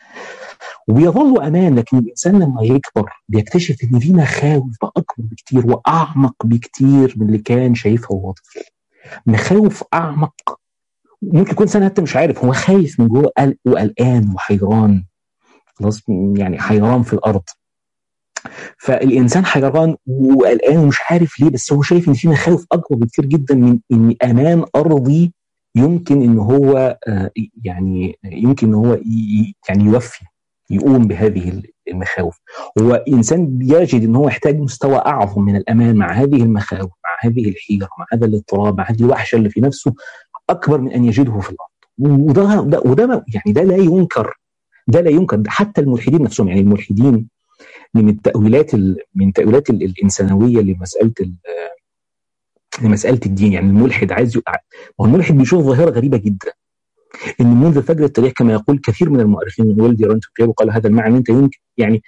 وبيظل امان. لكن الانسان لما يكبر بيكتشف ان في مخاوف اكبر بكتير واعمق بكتير من اللي كان شايفها وهو طفل. مخاوف اعمق، ممكن يكون انسان حتى مش عارف هو خايف من جوه، وقلقان وحيران، خلاص يعني حيران في الارض. فالانسان حيران وقلقان ومش عارف ليه، بس هو شايف ان في مخاوف اكبر بكتير جدا من ان امان ارضي يمكن ان هو يعني يمكن ان هو يعني يوفي يقوم بهذه المخاوف. هو انسان يجد ان هو يحتاج مستوى اعظم من الامان مع هذه المخاوف، مع هذه الحيره، مع هذا الاضطراب، مع هذه الوحشه اللي في نفسه، اكبر من ان يجده في الارض. وده يعني ده لا ينكر، حتى الملحدين نفسهم. يعني الملحدين من تأويلات الإنسانوية لمسألة الدين. يعني الملحد عايز هو الملحد بيشوف ظاهرة غريبة جدا، إن منذ فجر التاريخ كما يقول كثير من المؤرخين، من والدي رانت قال هذا المعنى، أنت يمكن يعني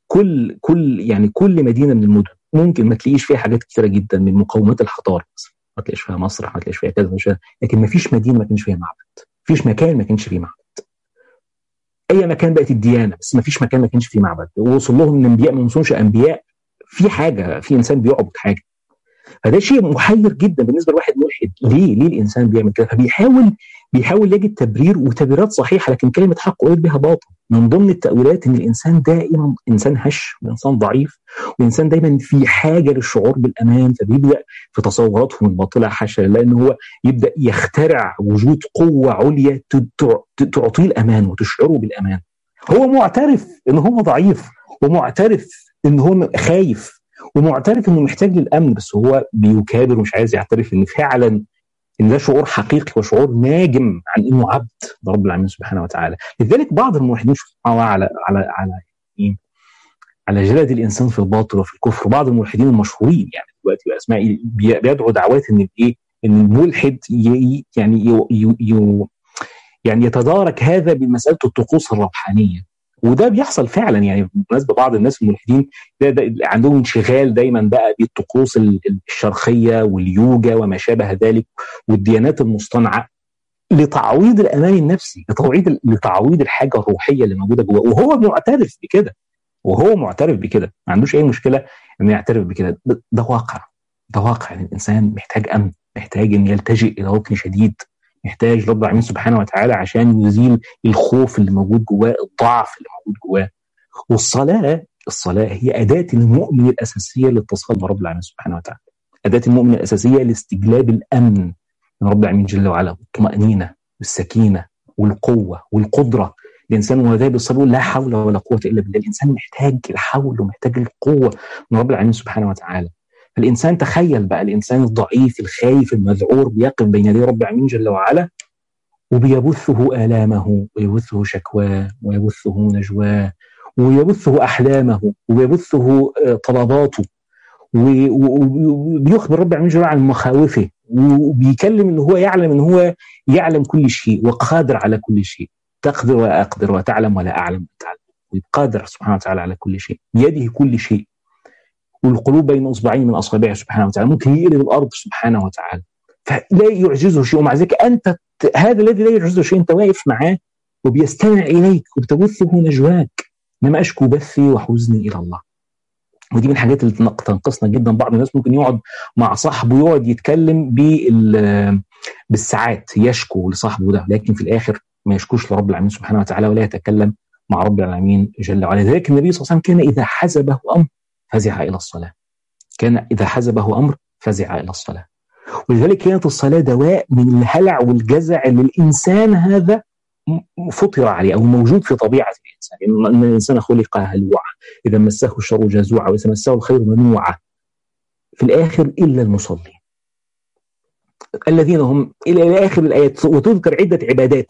كل مدينة من المدن ممكن ما تلاقيش فيها حاجات كثيرة جدا من مقومات الحضارة، ما تلاقيش فيها مسرح، ما تلاقيش فيها كذا، لكن ما فيش مدينة ما كانش فيها معبد، فيش مكان ما كانش فيه معبد. اي مكان بقت الديانه، بس ما فيش مكان ما كانش فيه معبد. ووصل لهم انبياء ما وصلش انبياء في حاجه، في انسان بيعبد حاجه. فده شيء محير جدا بالنسبه لواحد ملحد. ليه الانسان بيعمل كده؟ فبيحاول يجد تبرير وتبريرات صحيحه، لكن كلمه حق قيد بها باطل. من ضمن التاويلات ان الانسان دائما انسان هش وانسان ضعيف، وانسان دايما في حاجه للشعور بالامان، فبيبدا في تصوراتهم الباطله حاشا لان هو يبدا يخترع وجود قوه عليا تعطيه الامان وتشعره بالامان. هو معترف ان هو ضعيف، ومعترف ان هو خايف، ومعترف انه محتاج للامن، بس هو بيكابر ومش عايز يعترف ان فعلا ان ده شعور حقيقي وشعور ناجم عن انه عبد لرب العالمين سبحانه وتعالى. لذلك بعض الملحدين سبحان الله على جلد الانسان في الباطل وفي الكفر. وبعض الملحدين المشهورين يعني دلوقتي باسماء بيدعوا دعوات ان ان الملحد يعني يتدارك هذا بمساله الطقوس الروحانيه. وده بيحصل فعلا، يعني بالنسبه بعض الناس الملحدين ده عندهم انشغال دايما بقى بالطقوس الشرقيه واليوجا وما شابه ذلك والديانات المصطنعه. لتعويض الأمان النفسي، لتعويض الحاجة الروحية اللي موجودة جواه، وهو معترف بكده، ما عندوش أي مشكلة إنه يعترف بكده. ده واقع، يعني الإنسان محتاج أمن، محتاج إن يلتجئ إلى ركن شديد، محتاج رب العالمين سبحانه وتعالى عشان يزيل الخوف اللي موجود جواه، الضعف اللي موجود جواه. والصلاة هي أداة المؤمن الأساسية للاتصال برب العالمين سبحانه وتعالى، أداة المؤمن الأساسية لاستجلاب الأمن من رب العالمين جل وعلا، والطمأنينة والسكينة والقوة والقدرة. الإنسان وهو ذاهب يصلي لا حول ولا قوة إلا بالله. الإنسان محتاج الحول ومحتاج القوة من رب العالمين سبحانه وتعالى. فالإنسان تخيل بقى الإنسان الضعيف الخايف المذعور بيقف بين يدي رب العالمين جل وعلا، وبيبثه آلامه ويبثه شكواه ويبثه نجواه ويبثه أحلامه ويبثه طلباته، وبيخبر رب العالمين جل وعلا عن مخاوفه، وبيكلم إن هو يعلم إن هو يعلم كل شيء وقادر على كل شيء. تقدر ولا أقدر، وتعلم ولا أعلم تعلم، وقادر سبحانه وتعالى على كل شيء، بيده كل شيء، والقلوب بين أصبعين من أصابعه سبحانه وتعالى، ممكن يقلب الأرض سبحانه وتعالى، فلا يعجزه شيء. ومع ذلك أنت هذا الذي لا يعجزه شيء أنت واقف معاه وبيستمع إليك وبتبثه نجواك، إنما أشكو بثي وحزني إلى الله. ودي من الحاجات اللي تنقصنا جدا. بعض الناس ممكن يقعد مع صاحبه يقعد يتكلم بالساعات يشكو لصاحبه ده، لكن في الآخر ما يشكوش لرب العالمين سبحانه وتعالى ولا يتكلم مع رب العالمين جل وعلا. ذلك النبي صلى الله عليه وسلم كان إذا حزبه أمر فزع إلى الصلاة، إلى الصلاة. ولذلك كانت الصلاة دواء من الهلع والجزع اللي الإنسان هذا فطر عليه أو موجود في طبيعة الإنسان. إن الإنسان خلق هلوعا، إذا مسه الشر جزوعا وإذا مسه الخير منوعا. في الآخر إلا المصلين الذين هم إلى آخر الآيات، وتذكر عدة عبادات،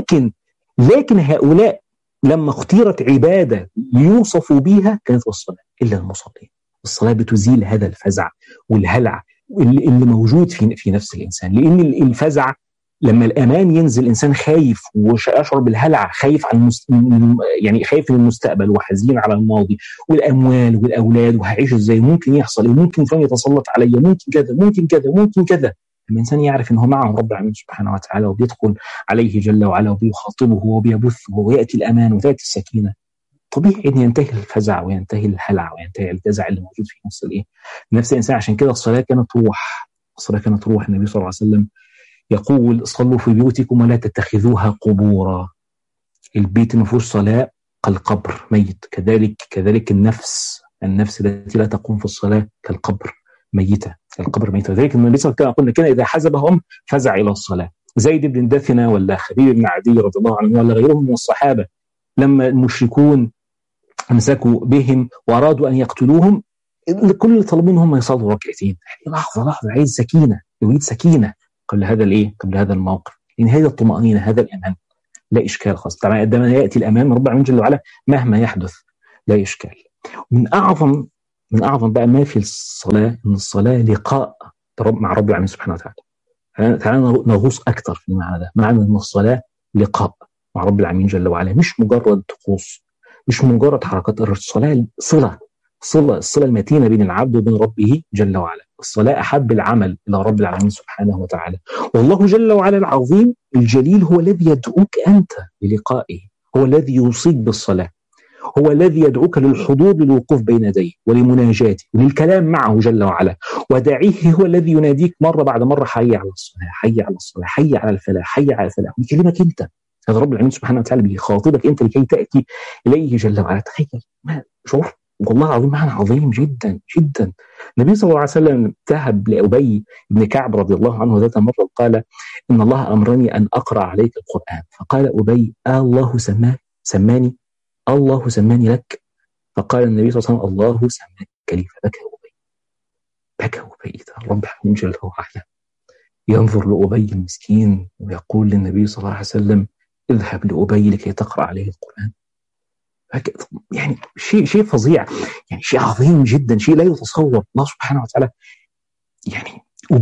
لكن هؤلاء لما اختيرت عبادة ليوصفوا بها كانت الصلاة. إلا المصلين. الصلاة بتزيل هذا الفزع والهلع اللي موجود في نفس الإنسان، لأن الفزع لما الأمان ينزل الإنسان خايف ويشعر بالهلع، خايف عن يعني خايف من المستقبل وحزين على الماضي والأموال والأولاد وهعيش إزاي، ممكن يحصل، ممكن فلان يتسلط علي، ممكن كذا. الإنسان يعرف أنه معه رب العالمين سبحانه وتعالى، وبيدخل عليه جل وعلا وبيخاطبه وبيبثه ويأتي الأمان وتأتي السكينة، طبيعي أن ينتهي الفزع وينتهي الهلع وينتهي الجزع اللي موجود في نفس الإنسان. عشان كده الصلاة كانت روح. النبي صلى الله عليه وسلم يقول: صلوا في بيوتكم ولا تتخذوها قبورا. البيت ما فيهوش صلاة كالقبر ميت. كذلك النفس التي لا تقوم في الصلاة كالقبر ميتة. ذلك النبي صلى الله عليه وسلم كان إذا حزبهم فزع إلى الصلاة. زيد بن دثنة ولا خبيب بن عدي رضي الله عنه ولا غيرهم من الصحابة، لما المشركون أمسكوا بهم وأرادوا أن يقتلوهم، كل اللي طلبوا منهم يصلوا ركعتين. لحظة عايز سكينة، يريد سكينة قبل هذا الموقف، لأن هذا الطمأنينة، هذا الأمان لا إشكال خاص. طبعا عندما يأتي الأمان من رب العالمين جل وعلا مهما يحدث لا إشكال. من أعظم بقى ما في الصلاة إن الصلاة لقاء مع رب العالمين سبحانه وتعالى. تعالى نغوص أكثر في المعنى ده. معنى أن الصلاة لقاء مع رب العالمين جل وعلا، مش مجرد طقوس، مش مجرد حركات. الصلاة الصلة المتينة بين العبد وبين ربه جل وعلا. الصلاة أحب العمل إلى رب العالمين سبحانه وتعالى. والله جل وعلا العظيم الجليل هو الذي يدعوك أنت للقائه، هو الذي يوصيك بالصلاة، هو الذي يدعوك للحضور للوقوف بين يديه ولمناجاته وللكلام معه جل وعلا. وداعيه هو الذي يناديك مرة بعد مرة: حي على الصلاة، حي على الصلاة، حي على الفلاح، حي على الفلاح. بيكلمك أنت، هذا رب العالمين سبحانه وتعالى بيخاطبك أنت لكي تأتي إليه جل وعلا. تخيل، شوف والله العظيم معنى عظيم جدا جدا. النبي صلى الله عليه وسلم ذهب لأبي بن كعب رضي الله عنه ذات مرة قال: إن الله أمرني أن أقرأ عليك القرآن. فقال أبي: الله سماني الله سماني لك. فقال النبي صلى الله عليه وسلم: الله سماك لي. فبكى أبي رب العالمين جل وعلا ينظر لأبي المسكين ويقول للنبي صلى الله عليه وسلم: اذهب لأبي لكي تقرأ عليه القرآن. يعني شيء فظيع، يعني شيء عظيم جدا، شيء لا يتصور. الله سبحانه وتعالى يعني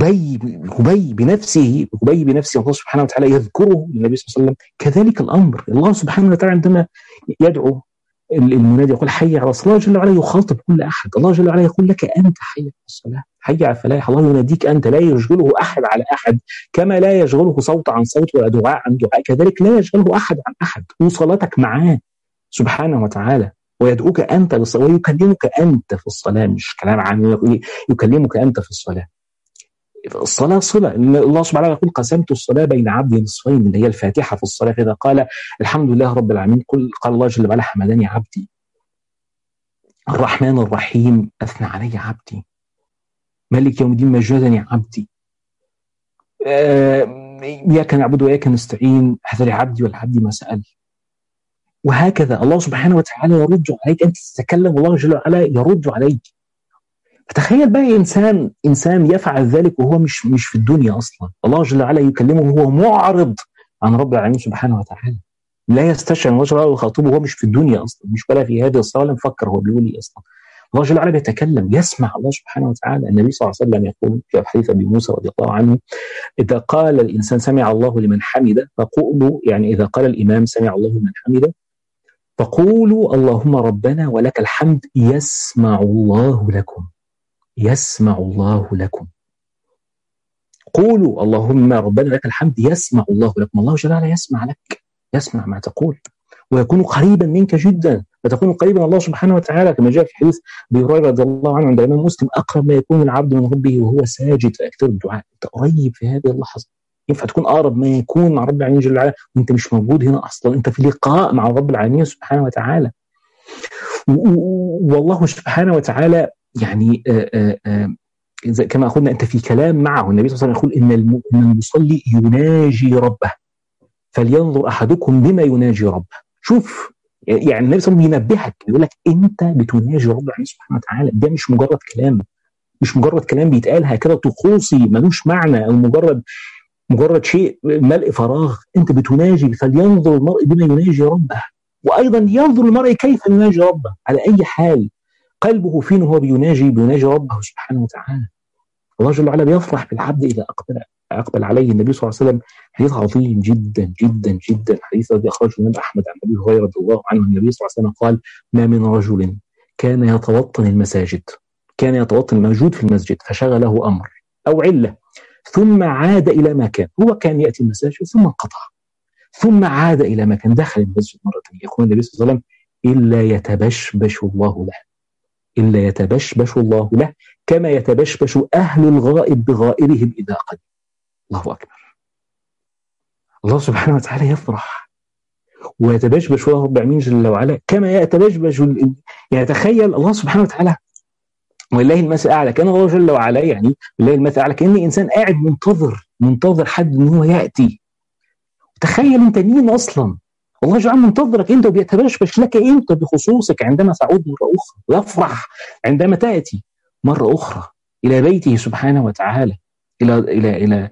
أبي بنفسه الله سبحانه وتعالى يذكره للنبي صلى الله عليه وسلم. كذلك الأمر الله سبحانه وتعالى عندما يدعو المنادي يقول حي على الصلاة، الله جل وعلا يخاطب كل أحد، الله جل وعلا يقول لك أنت حي على الصلاة، حي على الفلاح، الله يناديك أنت، لا يشغله أحد على أحد، كما لا يشغله صوت عن صوت ولا دعاء عن دعاء، كذلك لا يشغله أحد عن أحد، وصلاتك معاه سبحانه وتعالى، ويدعوك أنت للصلاة، ويكلمك أنت في الصلاة، مش كلام عام، يكلمك أنت في الصلاة. الصلاة صلة، الله سبحانه يقول قسمت الصلاة بين عبدي نصفين، اللي هي الفاتحة في الصلاة، فإذا قال الحمد لله رب العالمين قال الله جل وعلا حمدني عبدي، الرحمن الرحيم أثنى علي عبدي، مالك يوم الدين مجدني عبدي، إياك نعبد وإياك نستعين هذا لعبدي والعبد ما سأل. وهكذا الله سبحانه وتعالى يرد عليك، أنت تتكلم الله جل وعلا يرد عليك. فتخيل بقى إنسان يفعل ذلك وهو مش في الدنيا أصلا، الله جل وعلا يكلمه وهو معرض عن رب العالمين سبحانه وتعالى، لا يستشعر الله جل وعلا يخاطبه وهو مش في الدنيا أصلا، مش ولا في هذه الصلاة، ولا مفكر هو بيقول إيه أصلا. الله جل وعلا بيتكلم، يسمع الله سبحانه وتعالى. النبي صلى الله عليه وسلم يقول في حديث أبي موسى رضي الله عنه: إذا قال الإنسان سمع الله لمن حمده فقولوا، يعني إذا قال الإمام سمع الله لمن حمده فقولوا اللهم ربنا ولك الحمد يسمع الله لكم، يسمع الله لكم. قولوا اللهم ربنا لك الحمد يسمع الله لكم، الله جل وعلا يسمع لك، يسمع ما تقول، ويكون قريبا منك جدا، فتكون قريبا من الله سبحانه وتعالى، كما جاء في حديث ابي هريره رضي الله عنه عند الامام مسلم: اقرب ما يكون العبد من ربه وهو ساجد فاكثر الدعاء. انت قريب في هذه اللحظه، ينفع تكون اقرب ما يكون مع رب العالمين جل وعلا وانت مش موجود هنا اصلا، انت في لقاء مع رب العالمين سبحانه وتعالى. والله سبحانه وتعالى يعني كما قلنا انت في كلام معه. النبي صلى الله عليه وسلم يقول ان المصلي يناجي ربه، فلينظر احدكم بما يناجي ربه. شوف يعني النبي صلى الله عليه وسلم ينبهك، يقول لك انت بتناجي رب العالمين سبحانه وتعالى، ده مش مجرد كلام، مش مجرد كلام بيتقال هكذا طقوسي ملوش معنى، او مجرد شيء ملء فراغ. انت بتناجي، فلينظر المرء بما يناجي ربه، وايضا ينظر المرء كيف يناجي ربه، على اي حال قلبه فين وهو بيناجي ربه سبحانه وتعالى. الله جل وعلا بيفرح بالعبد اذا اقبل عليه. النبي صلى الله عليه وسلم حديث عظيم جدا جدا جدا، حديث الذي اخرجه الامام احمد عن ابي هريره رضي الله عنه، النبي صلى الله عليه وسلم قال: ما من رجل كان يتوطن الموجود في المسجد فشغله امر او عله ثم عاد الى ما كان، هو كان ياتي المساجد ثم انقطع، ثم عاد الى ما كان، دخل المسجد مره ثانيه، يقول النبي صلى الله عليه وسلم: الا يتبشبش الله له كما يتبشبش أهل الغائب بغائبهم إذا قدم. الله أكبر. الله سبحانه وتعالى يفرح ويتبشبش الله رب العالمين جل وعلا كما يتبشبش، يعني تخيل الله سبحانه وتعالى والله المثل الأعلى، كان الله جل وعلا يعني والله المثل الأعلى كأن إنسان قاعد منتظر حد إن هو يأتي. تخيل أنت مين أصلا، الله جل وعلا منتظرك أنت وبيتبشبش لك أنت بخصوصك عندما تعود مرة أخرى، ويفرح عندما تأتي مرة أخرى إلى بيته سبحانه وتعالى، إلى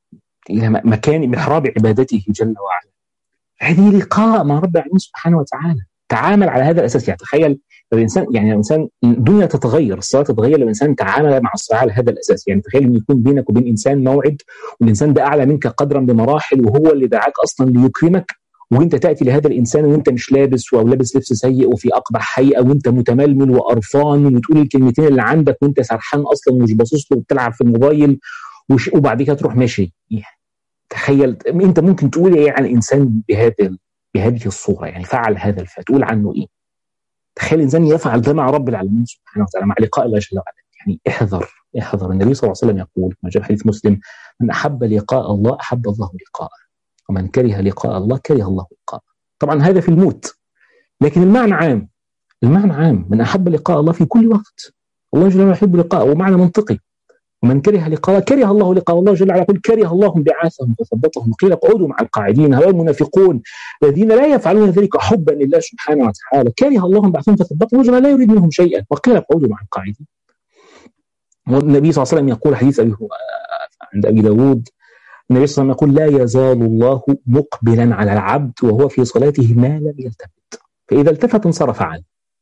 مكان محراب عبادته جل وعلا. هذه لقاء مع رب العالمين سبحانه وتعالى. تعامل على هذا الأساس. يعني تخيل الإنسان الدنيا تتغير، الصلاة تتغير لو الإنسان تعامل مع الصلاة على هذا الأساس. يعني تخيل أن يكون بينك وبين إنسان موعد، والإنسان ده أعلى منك قدرا بمراحل، وهو اللي دعاك أصلا ليكرمك، وانت تأتي لهذا الإنسان وانت مش لابس، أو لابس لبس سيء وفي أقبح هيئة، وانت متململ وقرفان وتقول الكلمتين اللي عندك وانت سرحان أصلا ومش باصص له وبتلعب في الموبايل، وبعد كده تروح ماشي. تخيل انت ممكن تقول ايه عن إنسان بهذه الصورة، يعني فعل هذا الفعل، تقول عنه ايه؟ تخيل إنسان يفعل ده مع رب العالمين سبحانه وتعالى، مع لقاء الله جل وعلا. يعني احذر. النبي صلى الله عليه وسلم يقول ما جاء في حديث مسلم: من أحب لقاء الله أحب الله لقاءه، ومن كره لقاء الله كره الله لقاءه. طبعا هذا في الموت، لكن المعنى عام. من أحب لقاء الله في كل وقت، الله جل وعلا يحب لقاءه، ومعنى منطقي. ومن كره لقاء كره الله لقاء، الله جل وعلا يقول: كره الله بعاثهم فثبتهم قيل اقعدوا مع القاعدين. هؤلاء المنافقون الذين لا يفعلون ذلك حبا لله سبحانه وتعالى، كره الله بعثهم فثبتهم، الله لا يريد منهم شيئا، وقيل اقعدوا مع القاعدين. والنبي صلى الله عليه وسلم يقول حديث عند أبي داود، النبي صلى الله عليه وسلم يقول: لا يزال الله مقبلا على العبد وهو في صلاته ما لم يلتفت، فإذا التفت انصرف عنه.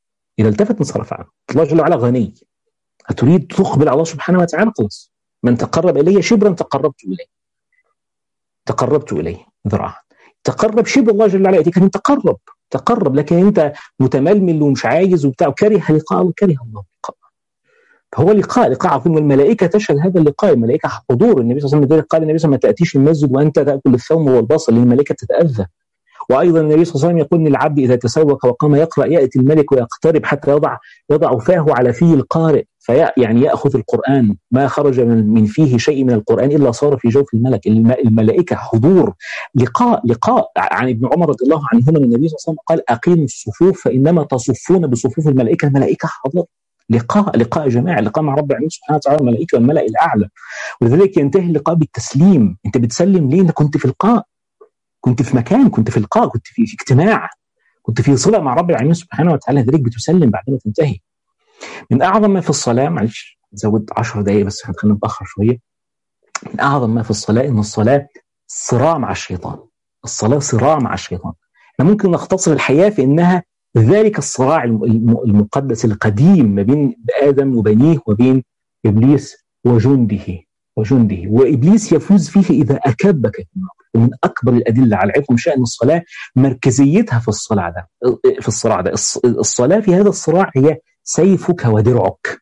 الله جل وعلا غني، أتريد تقبل على الله سبحانه وتعالى؟ خلاص، من تقرب إلي شبرا تقربت إليه ذراعا. تقرب شبه الله جل وعلا يأتيك، أن تقرب، لكن أنت متململ ومش عايز وبتاع، كره لقاء الله، كره الله لقاء. فهو لقاء عظيم، والملائكة تشهد هذا اللقاء، الملائكة حضور النبي صلى الله عليه وسلم. قال النبي صلى الله عليه وسلم: ما تأتيش المسجد وأنت تأكل الثوم والبصل، لأن الملائكة تتأذى. وأيضا النبي صلى الله عليه وسلم يقول: للعبد إذا تسوق وقام يقرأ يأتي الملك ويقترب حتى يضع فاه على فيه القارئ، يعني يأخذ القرآن، ما خرج من فيه شيء من القرآن إلا صار في جوف الملك. الملائكة حضور، لقاء. عن ابن عمر رضي الله عنهما من النبي صلى الله عليه وسلم قال: أقيموا الصفوف فإنما تصفون بصفوف الملائكة. الملائكة حضور، لقاء جماعة، لقاء مع رب العالمين سبحانه وتعالى، الملائكة والملأ الأعلى. ولذلك ينتهي اللقاء بالتسليم. أنت بتسلم ليه؟ أنت كنت في لقاء، كنت في مكان، كنت في لقاء، كنت في اجتماع، كنت في صلة مع رب العالمين سبحانه وتعالى، لذلك بتسلم بعد ما تنتهي. من أعظم ما في الصلاة، معلش زود 10 دقايق بس، هنخلينا نتأخر شوية. من أعظم ما في الصلاة إن الصلاة صراع مع الشيطان. الصلاة صراع مع الشيطان. احنا ممكن نختصر الحياة في إنها ذلك الصراع المقدس القديم ما بين آدم وبنيه وبين إبليس وجنده. وإبليس يفوز فيه إذا أكبك في النار. ومن أكبر الأدلة على عظم شأن الصلاة مركزيتها في الصراع ده. الصلاة في هذا الصراع هي سيفك ودرعك.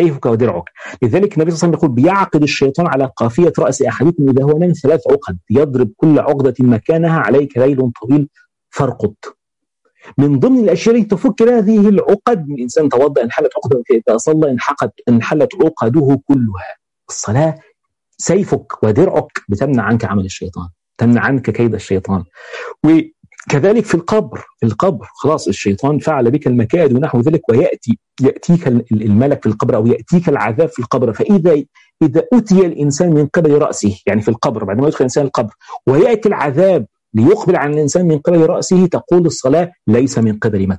لذلك النبي صلى الله عليه وسلم يقول: بيعقد الشيطان على قافية رأس أحدكم إذا هو نام 3 عقد، يضرب كل عقدة مكانها، عليك ليل طويل فارقد. من ضمن الأشياء التي تفك هذه العقد: من إنسان توضأ انحلت عقدة، فإذا صلى انحلت عقده كلها. الصلاة سيفك ودرعك، بتمنع عنك عمل الشيطان، تمنع عنك كيد الشيطان. وكذلك في القبر خلاص الشيطان فعل بك المكائد ونحو ذلك، يأتيك الملك في القبر، أو يأتيك العذاب في القبر. فإذا أتي الإنسان من قبل رأسه، يعني في القبر بعد ما يدخل الإنسان القبر ويأتي العذاب ليقبل عن الإنسان من قبل رأسه، تقول الصلاة: ليس من قبل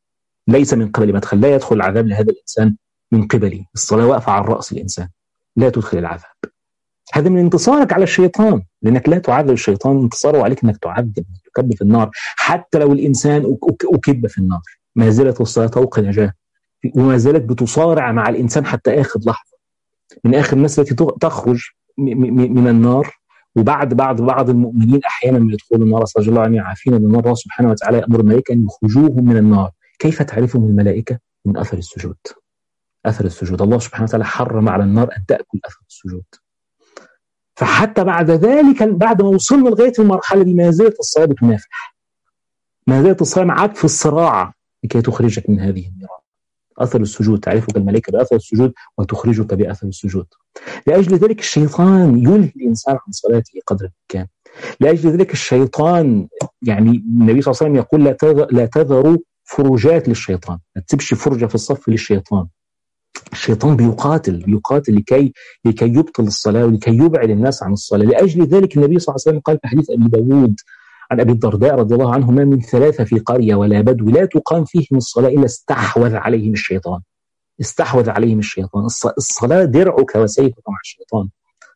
مدخل، لا يدخل العذاب لهذا الإنسان من قبلي. الصلاة واقفة على رأس الإنسان، لا تدخل العذاب. هذا من انتصارك على الشيطان، لأنك لا تعذب الشيطان، انتصاره عليك أنك تعذب، تكب في النار. حتى لو الإنسان أكب في النار، ما زالت الصلاة طوق نجاة، وما زالت بتصارع مع الإنسان حتى آخر لحظة. من آخر الناس التي تخرج من النار. وبعد بعض المؤمنين أحيانا يدخلوا النار، أسأل الله أن يعافينا من النار. الله سبحانه وتعالى يأمر الملائكة أن يخرجوهم من النار. كيف تعرفهم الملائكة؟ من أثر السجود. الله سبحانه وتعالى حرم على النار أن تأكل أثر السجود. فحتى بعد ذلك، بعد ما وصلنا لغاية المرحلة دي، ما زالت الصلاة بتنافح، ما زالت الصلاة معك في الصراع لكي تخرجك من هذه النيران. أثر السجود، تعرفك الملائكة بأثر السجود وتخرجك بأثر السجود. لأجل ذلك الشيطان يلهي الإنسان عن صلاته قدر الإمكان. لأجل ذلك الشيطان، يعني النبي صلى الله عليه وسلم يقول: لا تذروا فرجات للشيطان، ما تسيبش فرجة في الصف للشيطان. الشيطان بيقاتل لكي يبطل الصلاة ولكي يبعد الناس عن الصلاة. لأجل ذلك النبي صلى الله عليه وسلم قال في حديث أبي داود عن أبي الدرداء رضي الله عنه: ما من 3 في قرية ولا بدو لا تقام فيهم الصلاة إلا استحوذ عليهم الشيطان. الصلاة درعك وسيفك مع الشيطان،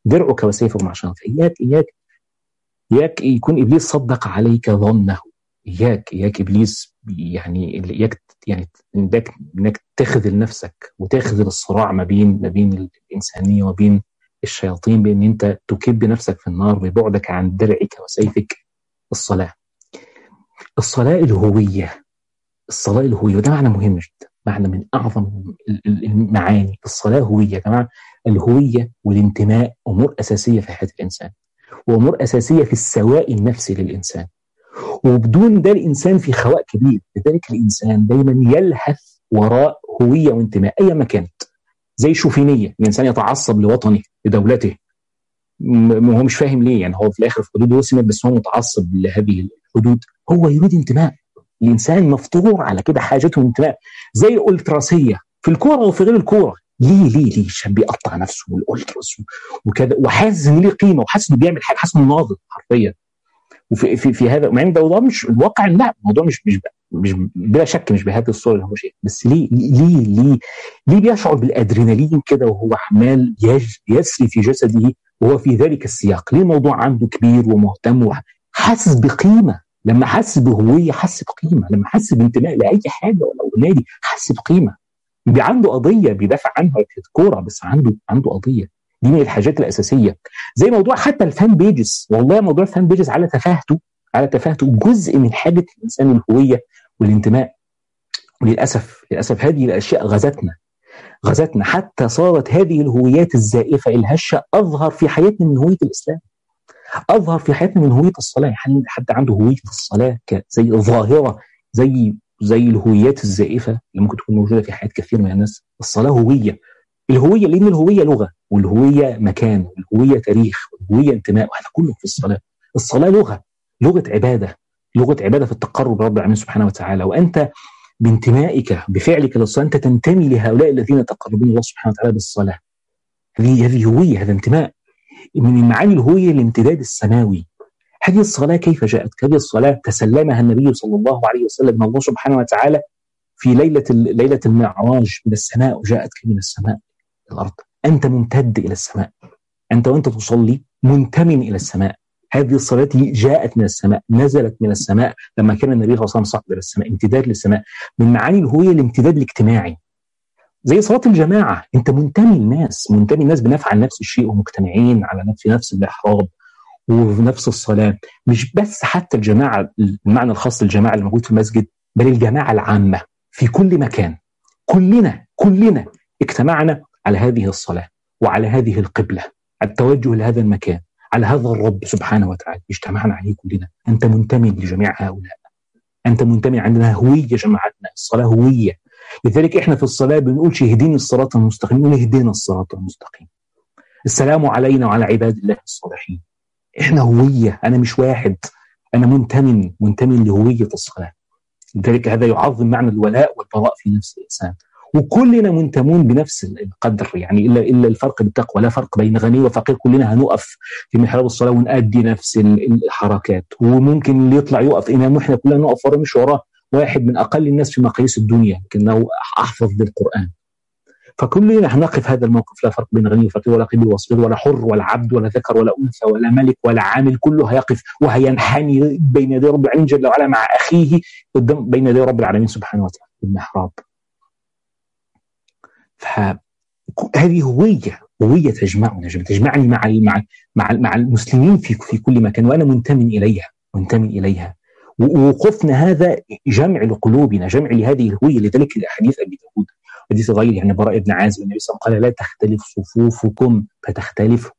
إياك يكون إبليس صدق عليك ظنه. إياك إبليس إياك إنك تخذل نفسك وتخذل الصراع ما بين الإنسانية وبين الشياطين، بأن أنت تكب نفسك في النار ببعدك عن درعك وسيفك. الصلاة الهوية، وده معنى مهم جدا، معنى من أعظم المعاني. الصلاة هوية يا جماعة. الهوية والانتماء أمور أساسية في حياة الإنسان، وأمور أساسية في السواء النفسي للإنسان. وبدون ده الإنسان في خواء كبير. لذلك الإنسان دايما يلهث وراء هوية وانتماء أي ما كانت. زي شوفينية، الإنسان يتعصب لوطنه لدولته، هو مش فاهم ليه، يعني هو في الآخر في حدود وسمت، بس هو متعصب لهذه الحدود، هو يريد انتماء. الإنسان مفطور على كده، حاجته انتماء. زي الألتراسية في الكورة وفي غير الكورة. ليه عشان بيقطع نفسه والألتراس وكذا، وحاسس إن ليه قيمة، وحاسس إنه بيعمل حاجة، حاسس إنه ناضج حرفيا. وفي هذا، مع ان الموضوع مش الواقع، لا الموضوع مش بلا شك مش بهذه الصوره اللي هو شيء. بس ليه بيشعر بالادرينالين كده وهو عمال يسري في جسده وهو في ذلك السياق؟ ليه الموضوع عنده كبير ومهتم وحاسس بقيمه؟ لما حس بهويه حس بقيمه، لما حس بانتماء لاي حاجه ولا نادي حس بقيمه. عنده قضيه بيدافع عنها في الكوره، بس عنده قضيه. دي من الحاجات الأساسية. زي موضوع حتى الفان بيجز، والله موضوع الفان بيجز على تفاهته على تفاهته، جزء من حاجة الإنسان الهوية والانتماء. وللأسف هذه الأشياء غزتنا حتى صارت هذه الهويات الزائفة الهشة أظهر في حياتنا من هوية الإسلام، أظهر في حياتنا من هوية الصلاة. حتى عنده هوية الصلاة زي ظاهرة، زي الهويات الزائفة اللي ممكن تكون موجودة في حياة كثير من الناس. الصلاة هوية، الهوية لأن الهوية لغة، والهوية مكان، والهوية تاريخ، والهوية انتماء، وهذا كله في الصلاة. الصلاة لغة عبادة في التقرب لرب العالمين سبحانه وتعالى. وأنت بانتمائك بفعلك للصلاة أنت تنتمي لهؤلاء الذين يتقربون الله سبحانه وتعالى بالصلاة. هذه هوية، هذا انتماء. من معاني الهوية الامتداد السماوي. هذه الصلاة كيف جاءت؟ هذه الصلاة تسلمها النبي صلى الله عليه وسلم من الله سبحانه وتعالى في ليلة المعراج من السماء، وجاءتك من السماء الأرض. أنت ممتد إلى السماء، أنت وأنت تصلي منتمي إلى السماء. هذه الصلاة جاءت من السماء، نزلت من السماء لما كان النبي صلى الله عليه وسلم صعد إلى السماء، امتداد للسماء. من معاني الهوية الامتداد الاجتماعي، زي صلاة الجماعة. أنت منتمي الناس بنفعل نفس الشيء ومجتمعين على نفس المحراب وفي نفس الصلاة. مش بس حتى الجماعة المعنى الخاص للجماعة اللي موجود في المسجد، بل الجماعة العامة في كل مكان. كلنا اجتمعنا على هذه الصلاة وعلى هذه القبلة، التوجه لهذا المكان، على هذا الرب سبحانه وتعالى، اجتمعنا عليه كلنا. أنت منتمي لجميع هؤلاء، أنت منتمي. عندنا هوية جماعتنا، الصلاة هوية. لذلك إحنا في الصلاة بنقولش اهدينا الصراط المستقيم، نقول اهدينا الصراط المستقيم. السلام علينا وعلى عباد الله الصالحين. إحنا هوية، أنا مش واحد، أنا منتمي لهوية الصلاة. لذلك هذا يعظم معنى الولاء والبراء في نفس الإنسان. وكلنا منتمون بنفس القدر، يعني إلا الفرق بالتقوى، لا فرق بين غني وفقير. كلنا هنقف في محراب الصلاة ونأدي نفس الحركات. وممكن اللي يطلع يقف إمام وإحنا كلنا نقف وراه، مش وراه واحد من أقل الناس في مقاييس الدنيا لكنه أحفظ للقرآن. فكلنا هنقف هذا الموقف، لا فرق بين غني وفقير ولا قليل وصغير ولا حر ولا عبد ولا ذكر ولا أنثى ولا ملك ولا عامل. كله هيقف وهينحني بين يدي رب العالمين جل وعلا مع أخيه قدام بين يدي رب العالمين سبحانه وتعالى في المحراب. فهذه هوية تجمعني مع المسلمين في كل مكان، وأنا منتمي إليها. ووقوفنا هذا جمع لقلوبنا، جمع لهذه الهوية. لذلك حديث أبي داود، حديث غير يعني براء بن عازب، النبي صلى الله عليه وسلم قال: لا تختلف صفوفكم فتختلف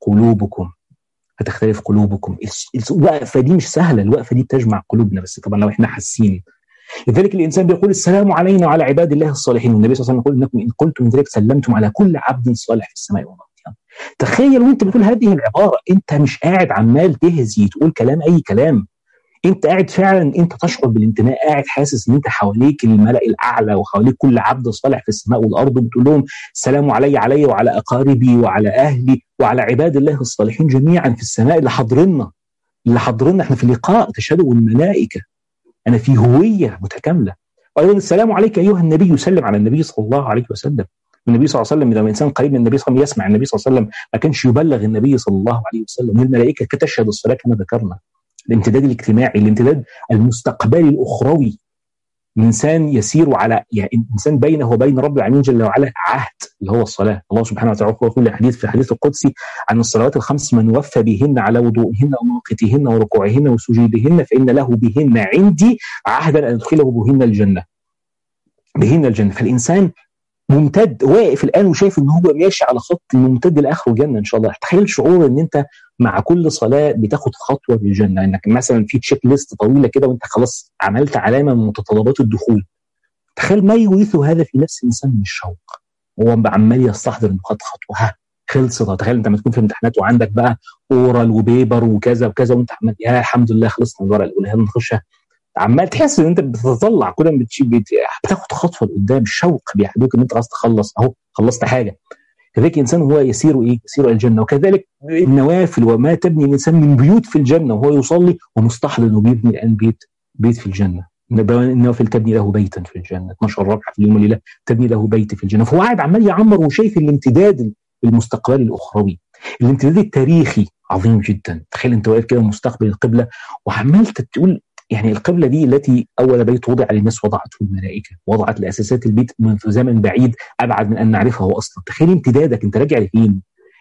قلوبكم. الوقفة دي مش سهلة، الوقفة دي بتجمع قلوبنا، بس طبعا لو احنا حاسين. لذلك الإنسان بيقول: السلام علينا وعلى عباد الله الصالحين. والنبي صلى الله عليه وسلم يقول: إنكم إن قلتم ذلك سلمتم على كل عبد صالح في السماء والأرض. تخيل وانت بتقول هذه العبارة، انت مش قاعد عمال تهزي تقول كلام أي كلام، انت قاعد فعلا، انت تشعر بالانتماء، قاعد حاسس ان انت حواليك الملأ الأعلى وحواليك كل عبد صالح في السماء والأرض، بتقول لهم: السلام علي وعلى أقاربي وعلى أهلي وعلى عباد الله الصالحين جميعا في السماء اللي حضرنا احنا في اللقاء، تشهدوا الملائكة. أنا في هوية متكاملة. وأيضا السلام عليك أيها النبي، يسلم على النبي صلى الله عليه وسلم. النبي صلى الله عليه وسلم، إذا إنسان قريب من النبي صلى الله عليه وسلم يسمع النبي صلى الله عليه وسلم ما كانش يبلغ النبي صلى الله عليه وسلم. والملائكة كتشهد الصلاة كما ذكرنا. الامتداد الاجتماعي، الامتداد المستقبلي الأخروي. إنسان يسير على، يعني إنسان بينه وبين رب العالمين جل وعلا عهد اللي هو الصلاة. الله سبحانه وتعالى يقول في الحديث القدسي عن الصلوات الخمس: من وفى بهن على وضوئهن ومواقيتهن وركوعهن وسجودهن فإن له بهن عندي عهدا أن أدخله بهن الجنة. فالإنسان ممتد، واقف الآن وشايف إن هو ماشي على خط ممتد لآخر الجنة إن شاء الله. تخيل شعور إن أنت مع كل صلاة بتاخد خطوة للجنة، إنك مثلا في تشيك ليست طويلة كده وأنت خلاص عملت علامة من متطلبات الدخول. تخيل ما يورث هذا في نفس الإنسان من الشوق، هو عمال يستحضر إنه خد خطوة خلصت. تخيل أنت ما تكون في امتحانات وعندك بقى أورال وبيبر وكذا وكذا، وأنت عمال يا الحمد لله خلصنا الورقة الأولى، يلا نخشها. عمال تحس ان انت بتتطلع كل بتاخد خطوه لقدام، الشوق بيحدوك ان انت عايز تخلص، اهو خلصت حاجه. كذلك الانسان هو يسير الى الجنه. وكذلك النوافل وما تبني الانسان من بيوت في الجنه وهو يصلي ومستحضر انه بيبني الان بيت في الجنه. النوافل تبني له بيتا في الجنه، 12 ركعه في اليوم والليله تبني له بيت في الجنه. فهو قاعد عمال يعمر وشايف الامتداد المستقبلي الاخروي، الامتداد التاريخي عظيم جدا. تخيل انت واقف كده مستقبل القبله وعمال تقول يعني القبلة دي التي أول بيت وضع للناس وضعته الملائكة، وضعت لأساسات البيت منذ زمن بعيد أبعد من أن نعرفه أصلا. تخيل امتدادك، أنت راجع لفين؟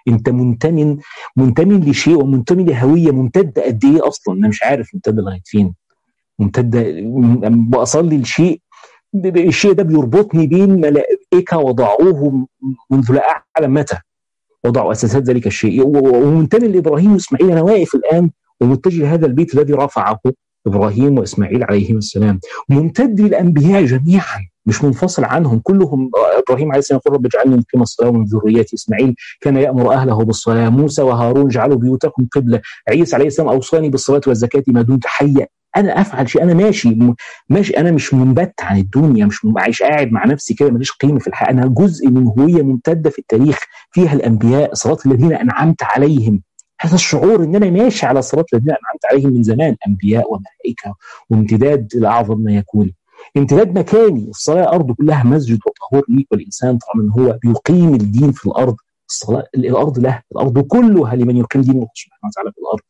انت منتمن لشيء ومنتمي لهويه ممتده قد ايه اصلا؟ انا مش عارف ممتده لغايه فين. ممتده، بصلي لشيء، الشيء ده بيربطني بين ملائكه وضعوه منذ لا اعلم متى وضعوا اساسات ذلك الشيء، ومنتمي لابراهيم واسماعيل. انا واقف الان ومتجه لهذا البيت الذي رفعه ابراهيم واسماعيل عليهم السلام، ممتد للانبياء جميعا مش منفصل عنهم كلهم. ابراهيم عليه السلام يقول رب اجعلني مقيم الصلاه ومن ذريتي، اسماعيل كان يامر اهله بالصلاه، موسى وهارون اجعلوا بيوتكم قبله، عيسى عليه السلام اوصاني بالصلاه والزكاه ما دمت حيا. انا افعل شيء، انا ماشي، انا مش منبت عن الدنيا، مش عايش قاعد مع نفسي كده ماليش قيمه في الحياه، انا جزء من هويه ممتده في التاريخ فيها الانبياء، صراط الذين انعمت عليهم. هذا الشعور ان انا ماشي على صراط الذين انعمت عليهم من زمان، انبياء وملائكه، وامتداد لاعظم ما يكون، امتداد مكاني. الصلاه الارض كلها مسجد وطهور ليك والانسان طالما هو بيقيم الدين في الارض. الصلاه الارض له، الارض كلها لمن يقيم دين الله سبحانه وتعالى في الارض.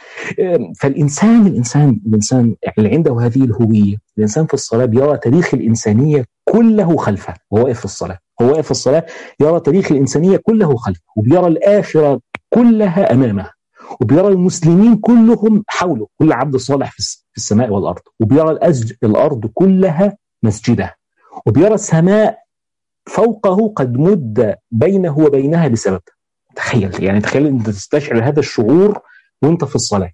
فالإنسان اللي عنده هذه الهوية، الإنسان في الصلاة بيرى تاريخ الإنسانية كله خلفه وهو واقف في الصلاة. هو واقف في الصلاة يرى تاريخ الإنسانية كله خلفه، وبيرى الآخرة كلها أمامه، وبيرى المسلمين كلهم حوله، كل عبد صالح في السماء والأرض، وبيرى الأرض كلها مسجدة، وبيرى السماء فوقه قد مد بينه وبينها بسبب. تخيل أنت تستشعر هذا الشعور وانت في الصلاة،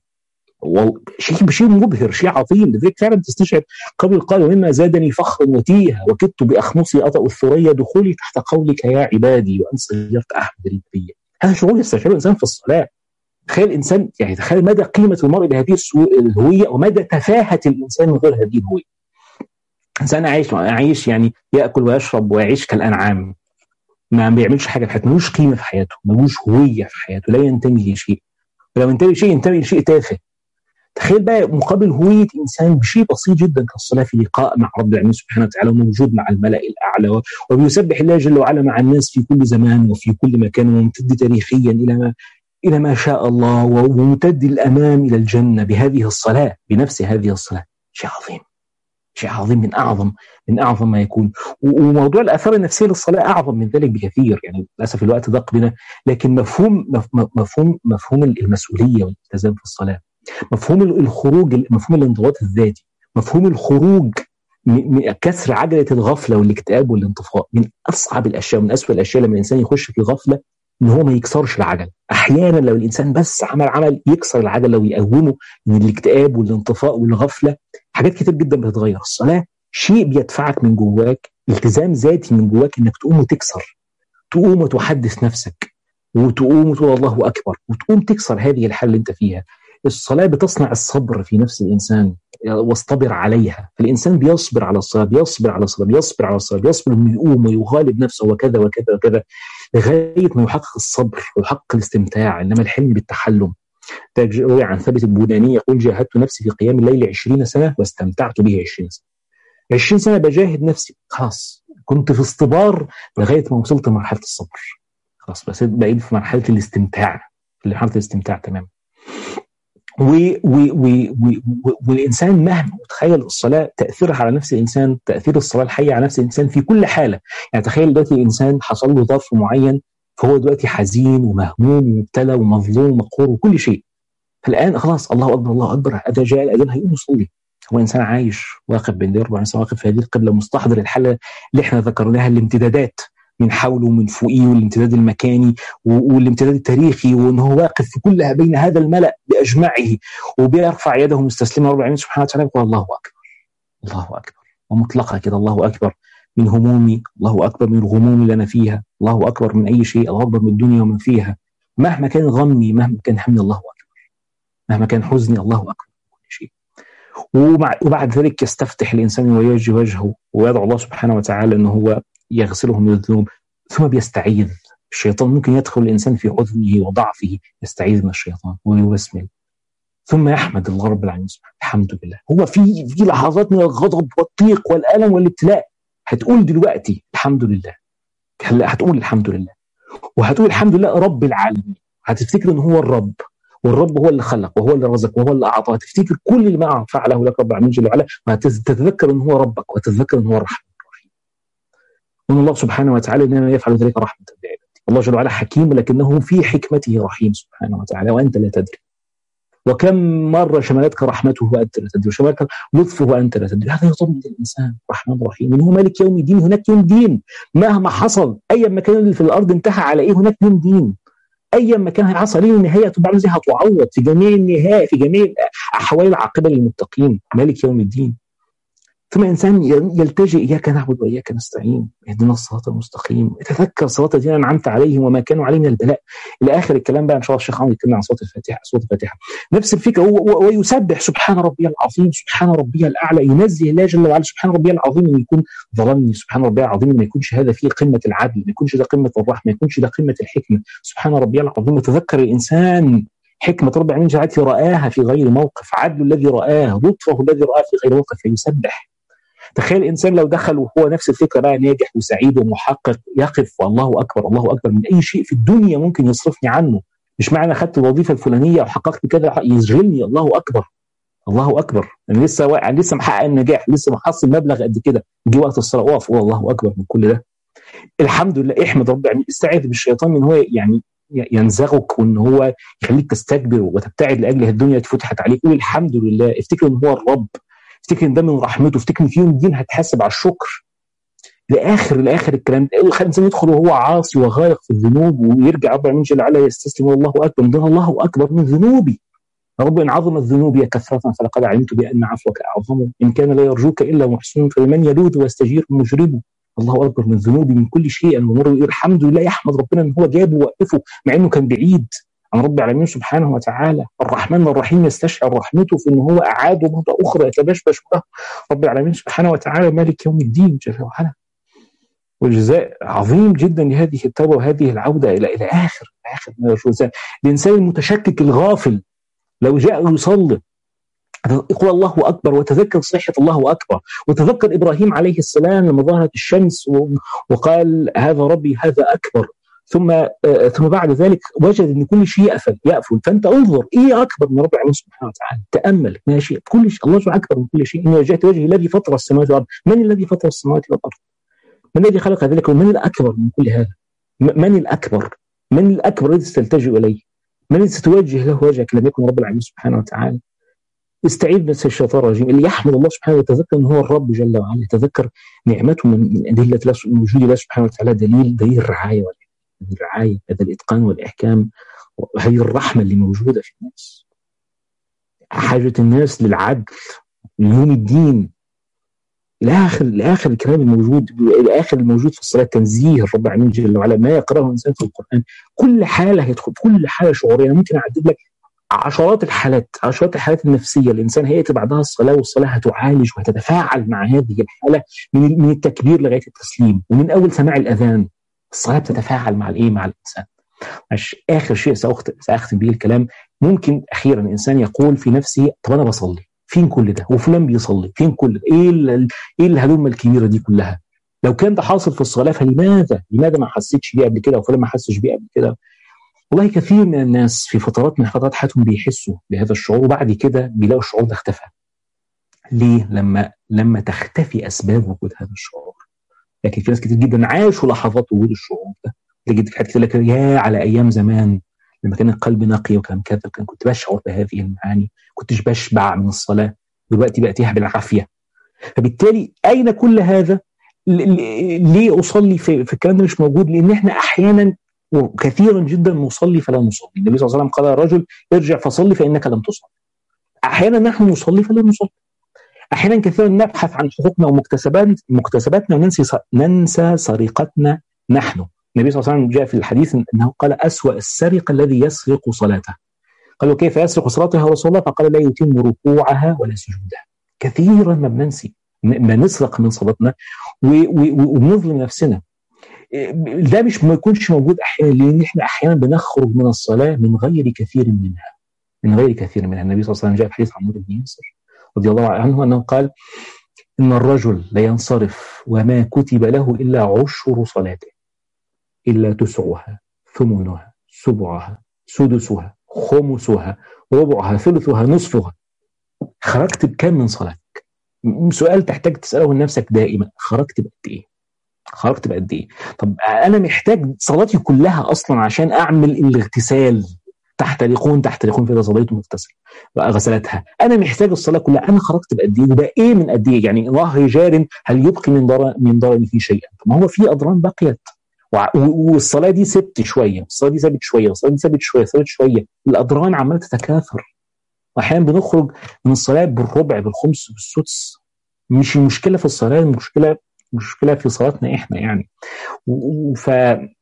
شيء مبهر، شيء عظيم. لذلك فعلا تستشعر قبل قال ومما زادني فخرا وتيها وكدت بأخمصي أطأ الثريا دخولي تحت قولك يا عبادي وأن صيرت أحمد النبي. هذا شعور يستشعره الإنسان في الصلاة. تخيل إنسان، يعني تخيل مدى قيمة المرء بهذه الهوية ومدى تفاهة الإنسان من غير هذه الهوية. إنسان عايش يعني يأكل ويشرب ويعيش كالأنعام، ما بيعملش حاجة في حياته، ملوش قيمة في حياته، ملوش هوية في حياته، لا ينتمي لشيء، ولو ينتمي لشيء تافه. تخيل بقى مقابل هوية إنسان بشيء بسيط جدا كالصلاة في لقاء مع رب العالمين سبحانه وتعالى، وموجود مع الملأ الأعلى، وبيسبح الله جل وعلا مع الناس في كل زمان وفي كل مكان، وممتد تاريخيا إلى ما شاء الله، وممتد الأمام إلى الجنة بهذه الصلاة، بنفس هذه الصلاة. شيء عظيم من أعظم ما يكون. وموضوع الآثار النفسية للصلاة أعظم من ذلك بكثير. يعني للأسف الوقت ضاق بنا، لكن مفهوم المسؤولية والالتزام في الصلاة، مفهوم الخروج، مفهوم الانضباط الذاتي، مفهوم الخروج من كسر عجلة الغفلة والاكتئاب والانطفاء، من أصعب الأشياء ومن أسوأ الأشياء لما الإنسان يخش في غفلة إن هو ما يكسرش العجل. أحيانا لو الإنسان بس عمل يكسر العجل ويقومه من الاكتئاب والانطفاء والغفلة، حاجات كتير جدا بتتغير. الصلاة شيء بيدفعك من جواك، التزام ذاتي من جواك، إنك تقوم وتكسر، تقوم وتحدث نفسك، وتقوم وتقول الله أكبر، وتقوم تكسر هذه الحالة اللي أنت فيها. الصلاة بتصنع الصبر في نفس الإنسان، واصطبر عليها. فالإنسان بيصبر على الصلاة، بيصبر إنه يقوم ويغالب نفسه وكذا وكذا وكذا لغاية ما يحقق الصبر ويحقق الاستمتاع. إنما الحلم بالتحلم. روي عن ثابت البناني يقول جاهدت نفسي في قيام الليل 20 سنة واستمتعت به 20 سنة. 20 سنة بجاهد نفسي، خلاص كنت في اصطبار لغاية ما وصلت لمرحلة الصبر، خلاص بس بقيت في مرحلة الاستمتاع تماما. والإنسان مهما تخيل الصلاة تأثيرها على نفس الإنسان، تأثير الصلاة الحية على نفس الإنسان في كل حالة. يعني تخيل دلوقتي الإنسان حصل له ظرف معين، فهو دلوقتي حزين ومهموم ومبتلى ومظلوم ومقهور وكل شيء، فالآن خلاص الله أكبر الله أكبر، إذا جاء الأذان هيقوم يصلي. هو إنسان عايش واقف بين دير ربنا، واقف في هذه القبلة، مستحضر الحالة اللي احنا ذكرناها، الامتدادات من حوله ومن فوقيه، والامتداد المكاني والامتداد التاريخي، وأنه هو واقف في كل بين هذا الملأ بأجمعه، وبيرفع يده مستسلما رب العالمين سبحانه وتعالى، يقول الله أكبر ومطلقة كده، الله أكبر من همومي، الله أكبر من الغموم اللي أنا فيها، الله أكبر من أي شيء، الله أكبر من الدنيا ومن فيها، مهما كان غمي، مهما كان حمل، الله أكبر، مهما كان حزني، الله أكبر من كل شيء. وبعد ذلك يستفتح الإنسان ويوجه وجهه ويدعو الله سبحانه وتعالى أنه هو يغسله من الذنوب، ثم بيستعيذ. الشيطان ممكن يدخل الإنسان في حزنه وضعفه، يستعيذ من الشيطان ويبسمل، ثم يحمد الله رب العالمين سبحانه. الحمد لله. هو في لحظات من الغضب والضيق والألم والابتلاء هتقول دلوقتي الحمد لله، هتقول الحمد لله، وهتقول الحمد لله رب العالمين، هتفتكر أنه هو الرب، والرب هو اللي خلق وهو اللي رزق وهو اللي أعطى، هتفتكر كل اللي ما فعله لك رب العالمين جل وعلا، وهتتذكر أنه هو ربك، وتتذكر أنه هو الرحمن الرحيم، وأن الله سبحانه وتعالى إنما يفعل ذلك رحمة بعباده الله جل وعلا حكيم لكنه في حكمته رحيم سبحانه وتعالى وأنت لا تدري. وكم مرة شملتك رحمته وأنت لا تدري، وشملتك لطفه وأنت لا تدري. هذا يطمن الإنسان رحمن رحيم، إنه مالك يوم الدين. هناك يوم دين مهما حصل، أي مكان اللي في الأرض انتهى على إيه، هناك يوم دين. أي مكان هيحصل ليه النهاية تبقى زي هتعوض في جميع النهاية، في جميع أحوال العاقبة للمتقين، مالك يوم الدين. ثم إنسان يلتجئ إياك نعبد وإياك نستعين، اهدنا الصراط المستقيم، يتذكر صراط الذين أنعمت عليهم وما كانوا عليه من البلاء إلى آخر الكلام. بقى إن شاء الله الشيخ عمرو يتكلم عن صوت الفاتحة. صوت الفاتحة نفس الفكرة، ويسبح سبحان ربي العظيم، سبحان ربي الأعلى، ينزه الله جل وعلا سبحان ربي العظيم أن يكون ظلمني، سبحان ربي العظيم ما يكونش هذا فيه قمة العدل، ما يكونش ده قمة الرحمة، ما يكونش ده قمة الحكمة. سبحان ربي العظيم. يتذكر الإنسان حكمة رب العالمين جعلته رآها في غير موقف، عدل الذي رآه، لطفه الذي رآه في غير موقف، فيسبح. تخيل الإنسان لو دخل وهو نفس الفكرة بقى ناجح وسعيد ومحقق، يقف والله أكبر الله أكبر من أي شيء في الدنيا ممكن يصرفني عنه. مش معنى أخذت الوظيفة الفلانية وحققت كذا يشغلني، الله أكبر الله أكبر. أنا لسه محقق النجاح، لسه محصل مبلغ قد كده، يجي وقت الصلاة أقف الله أكبر من كل ده. الحمد لله، احمد رب العالمين. استعذ بالشيطان من هو يعني ينزغك وان هو يخليك تستكبر وتبتعد لاجل الدنيا فتحت عليك. قول الحمد لله، افتكر ان هو الرب، افتكر ان ده من رحمته، افتكر ان في يوم الدين هتحاسب على الشكر. لاخر الكلام ده الانسان يدخل وهو عاصي وغارق في الذنوب، ويرجع رب العالمين جل وعلا يستسلم والله اكبر. ده الله اكبر من ذنوبي. رب إن عظمت ذنوبي كثرة فلقد علمت بأن عفوك أعظم، إن كان لا يرجوك إلا محسن فلمن يلوذ ويستجير مجرب. الله أكبر من ذنوبي من كل شيء. الحمد لله، يحمد ربنا إن هو جابه ووقفه مع إنه كان بعيد عن رب العالمين سبحانه وتعالى. الرحمن الرحيم يستشعر رحمته في إن هو أعاده مرة أخرى يتبشبش به رب العالمين سبحانه وتعالى مالك يوم الدين جل وعلا. والجزاء عظيم جدا لهذه التوبة وهذه العودة إلى آخر ما يرجو الإنسان المتشكك الغافل لو جاء يصلي يقول الله أكبر وتذكر صحة الله أكبر، وتذكر إبراهيم عليه السلام لما ظهرت الشمس وقال هذا ربي هذا أكبر، ثم بعد ذلك وجد أن كل شيء يقفل. فأنت انظر إيه أكبر من رب العالمين سبحانه وتعالى، تأمل ماشي كل شيء. الله أكبر من كل شيء. إن وجهت وجهي الذي فطر السماوات والأرض. من الذي فطر السماوات والأرض؟ من الذي خلق ذلك؟ ومن الأكبر من كل هذا؟ من الأكبر؟ من الأكبر الذي ستلتجئ إليه؟ من الذي ستوجه له وجهك لم يكن رب العالمين سبحانه وتعالى؟ استعيذ من الشيطان الرجيم. اللي يحمد الله سبحانه ويتذكر ان هو الرب جل وعلا، يتذكر نعمته من ادله وجود الله سبحانه وتعالى، دليل الرعايه هذا الاتقان والاحكام وهذه الرحمه اللي موجوده في الناس. حاجه الناس للعدل ليوم الدين الى اخر الكلام الموجود، الى اخر الموجود في الصلاه، تنزيه الرب العالمين جل وعلا. ما يقراه الانسان في القران كل حاله يدخل، كل حاله شعوريه. ممكن اعدد لك عشرات الحالات النفسية الإنسان هيأتي بعدها الصلاة، والصلاة هتعالج وهتتفاعل مع هذه الحالة من التكبير لغاية التسليم، ومن أول سماع الأذان الصلاة بتتفاعل مع الإنسان. آخر شيء سأختم به الكلام، ممكن أخيرا الإنسان يقول في نفسه طب أنا بصلي، فين كل ده؟ وفلان بيصلي، فين كل ده؟ إيه الهلومة الكبيرة دي كلها؟ لو كان ده حاصل في الصلاة فلماذا ما حسيتش بيه قبل كده، وفلان ما حسش بيه قبل كده؟ والله كثير من الناس في فترات من فترات حياتهم بيحسوا بهذا الشعور، وبعد كده بيلاقوا الشعور ده اختفى. ليه؟ لما تختفي أسباب وجود هذا الشعور. لكن في ناس كتير جدا عاشوا لحظات وجود الشعور ده. تجد في حاجات كتير لك يا على أيام زمان لما كان القلب نقي وكان كذا، كنت بشعر بهذه المعاني، كنتش بشبع من الصلاة، دلوقتي بأتيها بالعافية. فبالتالي أين كل هذا؟ ليه أصلي في الكلام ده مش موجود؟ لأن احنا أحيانا وكثيرا جدا نصلي فلا نصلي. النبي صلى الله عليه وسلم قال يا رجل ارجع فصلي فإنك لم تصلي. أحيانا نحن نصلي فلا نصلي. أحيانا كثيرا نبحث عن حقوقنا ومكتسباتنا وننسى سرقتنا نحن. النبي صلى الله عليه وسلم جاء في الحديث أنه قال أسوأ السرقة الذي يسرق صلاته. قالوا كيف يسرق صلاته يا رسول الله؟ فقال لا يتم ركوعها ولا سجودها. كثيرا ما بننسي، ما نسرق من صلاتنا ونظلم نفسنا. ده ما يكونش موجود احيانا، لان احنا احيانا بنخرج من الصلاه من غير كثير منها. النبي صلى الله عليه وسلم جاء في حديث عمرو بن ياسر رضي الله عنه انه قال ان الرجل لا ينصرف وما كتب له الا عشر صلاته، الا تسعها ثمنها سبعها سدسها خمسها ربعها ثلثها نصفها. خرجت بكم من صلاتك؟ سؤال تحتاج تساله لنفسك دائما، خرجت بقد ايه؟ خرجت بقد ايه؟ طب انا محتاج صلاتي كلها اصلا عشان اعمل الاغتسال، تحترقون في اذا صليت مغتسل غسلتها، انا محتاج الصلاه كلها، انا خرجت بقد ايه؟ وده ايه من قد ايه؟ يعني نهر جار هل يبقي من ضرره شيئا؟ ما هو في اضران بقيت، والصلاه دي سبت شويه، والصلاه دي سبت شويه، والصلاه دي سبت شويه، سبت شويه، الاضران عماله تتكاثر، واحيانا بنخرج من الصلاه بالربع بالخمس بالسدس. مش المشكله في الصلاه، المشكله في صلاتنا احنا يعني. ف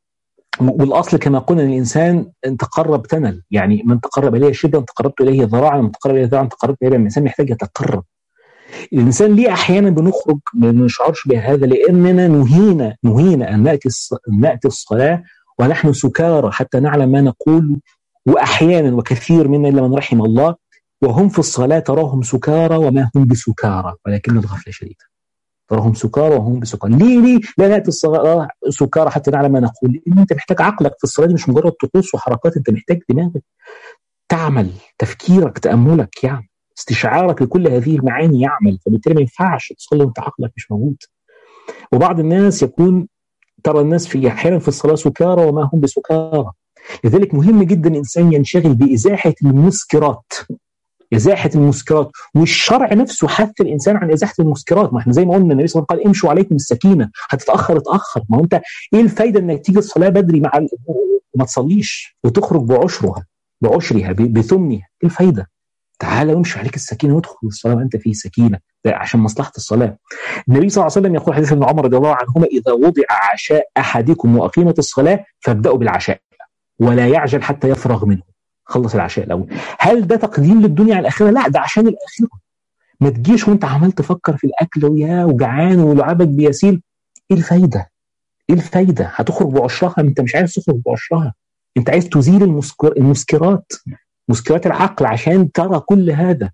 والاصل كما قلنا ان الانسان ان تقرب تنل، يعني من تقرب اليه شبرا تقربت اليه ذراعا، من تقرب اليه ذراعا تقربت اليه. الانسان محتاج يتقرب. الانسان ليه احيانا بنخرج ما نشعرش بهذا؟ لاننا نهينا ان ناتي الصلاه ونحن سكارى حتى نعلم ما نقول. واحيانا وكثير منا الا من رحم الله وهم في الصلاه تراهم سكارى وما هم بسكارى ولكن الغفله شديده. تراهم سكارى وهم بسكارى. ليه لا ناتي الصلاه سكارى حتى نعلم ما نقول؟ لان انت محتاج عقلك في الصلاه دي، مش مجرد طقوس وحركات، انت محتاج دماغك تعمل، تفكيرك تاملك يعمل، استشعارك لكل هذه المعاني يعمل. فبالتالي ما ينفعش تصلي وانت عقلك مش موجود. وبعض الناس يكون ترى الناس في احيانا في الصلاه سكارى وما هم بسكارى. لذلك مهم جدا الانسان ينشغل بازاحه المسكرات، ازاحه المسكرات. والشرع نفسه حث الانسان عن ازاحه المسكرات. ما احنا زي ما قلنا النبي صلى الله عليه وسلم قال امشوا عليكم السكينه، هتتاخر اتاخر. ما هو انت ايه الفايده انك تيجي الصلاه بدري مع وما تصليش وتخرج بعشرها بثمنها؟ ايه الفايده؟ تعالى وامشي عليك السكينه وادخل الصلاه وانت في سكينه، ده عشان مصلحه الصلاه. النبي صلى الله عليه وسلم يقول حديث ابن عمر رضي الله عنهما اذا وضع عشاء احدكم واقيمت الصلاه فابداوا بالعشاء ولا يعجل حتى يفرغ منه، خلص العشاء الاول. هل ده تقديم للدنيا على الاخره؟ لا، ده عشان الاخره. ما تجيش وانت عمال تفكر في الاكل ويا وجعان ولعابك بيسيل. ايه الفايده؟ ايه الفايده؟ هتخرج بعشرها. انت مش عايز تخرج بعشرها، انت عايز تزيل المسكرات، مسكرات العقل عشان ترى كل هذا.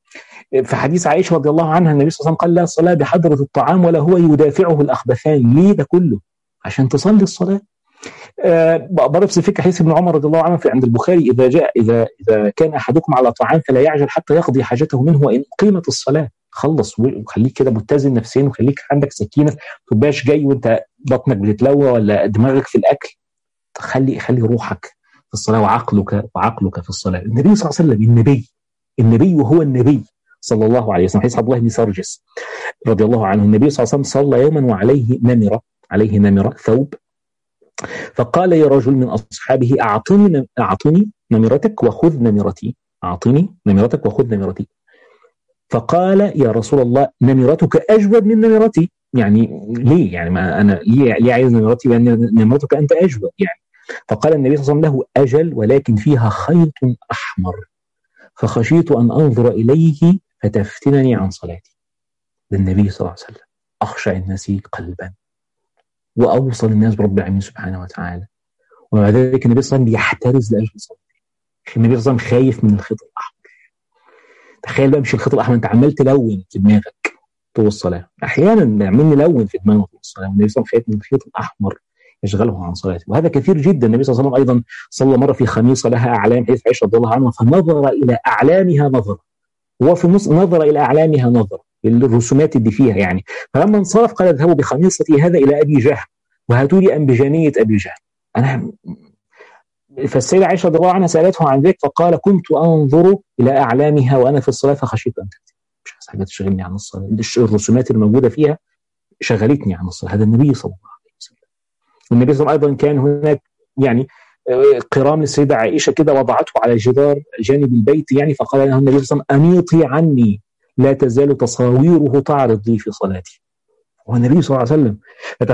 في حديث عائشه رضي الله عنها النبي صلى الله عليه وسلم قال لا صلاه بحضره الطعام ولا هو يدافعه الاخبثان. ليه ده كله؟ عشان تصلي الصلاه. برضه في فكره حديث ابن عمر رضي الله عنه في عند البخاري اذا كان احدكم على طعام فلا يعجل حتى يقضي حاجته منه وان اقيمت الصلاه. خلص وخليك كده متزن نفسيا وخليك عندك سكينه، ما تبقاش جاي وانت بطنك بتتلوى ولا دماغك في الاكل. خلي روحك في الصلاه وعقلك في الصلاه. النبي صلى الله عليه وسلم النبي وهو النبي صلى الله عليه وسلم. حديث عبد الله بن سرجس رضي الله عنه النبي صلى الله عليه وسلم صلى يوما وعليه نمره ثوب، فقال يا رجل من أصحابه أعطني نمرتك وخذ نمرتي، أعطني نمرتك وخذ نمرتي. فقال يا رسول الله نمرتك أجود من نمرتي. يعني ليه؟ يعني ما أنا ليه عايز نمرتي وأن نمرتك أنت أجود يعني. فقال النبي صلى الله عليه وسلم له أجل ولكن فيها خيط أحمر فخشيت أن أنظر إليه فتفتنني عن صلاتي. للنبي صلى الله عليه وسلم أخشى الناس قلبا وأوصل الناس برب العالمين سبحانه وتعالى. ومع ذلك النبي صلى الله عليه وسلم بيحترز لأجل صلاته. النبي صلى الله عليه وسلم خايف من الخيط الأحمر. تخيل بقى مش الخيط الأحمر، أنت عمال تلون في دماغك طول الصلاة. أحيانا عمال نلون في دماغنا طول الصلاة والنبي صلى الله عليه وسلم خايف من الخيط الأحمر يشغله عن صلاته. وهذا كثير جدا. النبي صلى الله عليه وسلم أيضا صلى مرة في خميصة لها أعلام، حيث عائشة رضي الله عنها فنظر إلى أعلامها نظر، هو في النص نظر إلى أعلامها نظر، الرسومات اللي فيها يعني. فلما انصرف قال اذهبوا بخميصتي هذا إلى أبي جهل وهاتوا لي أنبجانية أبي جهل. أنا فالسيدة عائشة رضي الله عنها سألته عن ذلك فقال كنت أنظر إلى أعلامها وأنا في الصلاة فخشيت أن تأتي. مش عايز حاجة تشغلني عن الصلاة، الرسومات الموجودة فيها شغلتني عن الصلاة. هذا النبي صلى الله عليه وسلم. والنبي صلى الله عليه وسلم أيضا كان هناك يعني قرام للسيدة عائشة كده وضعته على جدار جانب البيت يعني، فقال له النبي صلى الله عليه وسلم أميطي عني لا تزال تصاويره تعرض لي في صلاتي. هو النبي صلى الله عليه وسلم.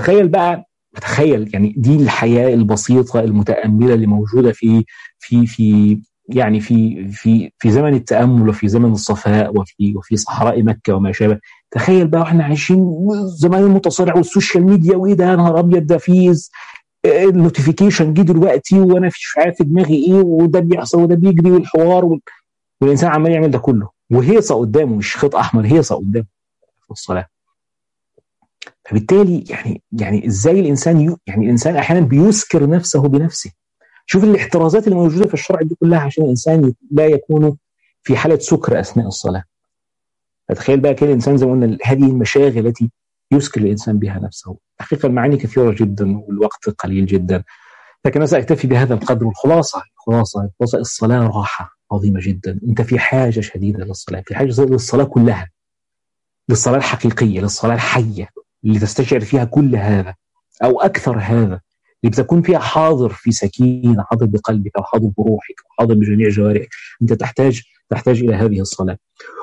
فتخيل يعني دي الحياة البسيطة المتأملة اللي موجودة في يعني في زمن التأمل وفي زمن الصفاء وفي صحراء مكة وما شابه. تخيل بقى احنا عايشين زمان المتصارع والسوشيال ميديا وايه ده نهار ابيض ده فيز النوتيفيكيشن جه دلوقتي وانا مش عارف في دماغي ايه وده بيحصل وده بيجري والحوار والانسان عمال يعمل ده كله وهيصه قدامه، مش خط احمر، هيصه قدامه في الصلاه. فبالتالي يعني ازاي الانسان احيانا بيسكر نفسه بنفسه. شوف الاحترازات اللي موجوده في الشرع دي كلها عشان الانسان لا يكون في حاله سكر اثناء الصلاه. فتخيل بقى كده الانسان زي ما قلنا هذه المشاغل التي يسكن الإنسان بها نفسه. حقيقة المعاني كثيرة جدا والوقت قليل جدا، لكن أنا سأكتفي بهذا القدر. الخلاصة الصلاة راحة عظيمة جدا. أنت في حاجة شديدة للصلاة، في حاجة للصلاة كلها، للصلاة الحقيقية، للصلاة الحية اللي تستشعر فيها كل هذا أو أكثر هذا، اللي بتكون فيها حاضر في سكينة، حاضر بقلبك أو حاضر بروحك أو حاضر بجميع جوارحك. أنت تحتاج إلى هذه الصلاة.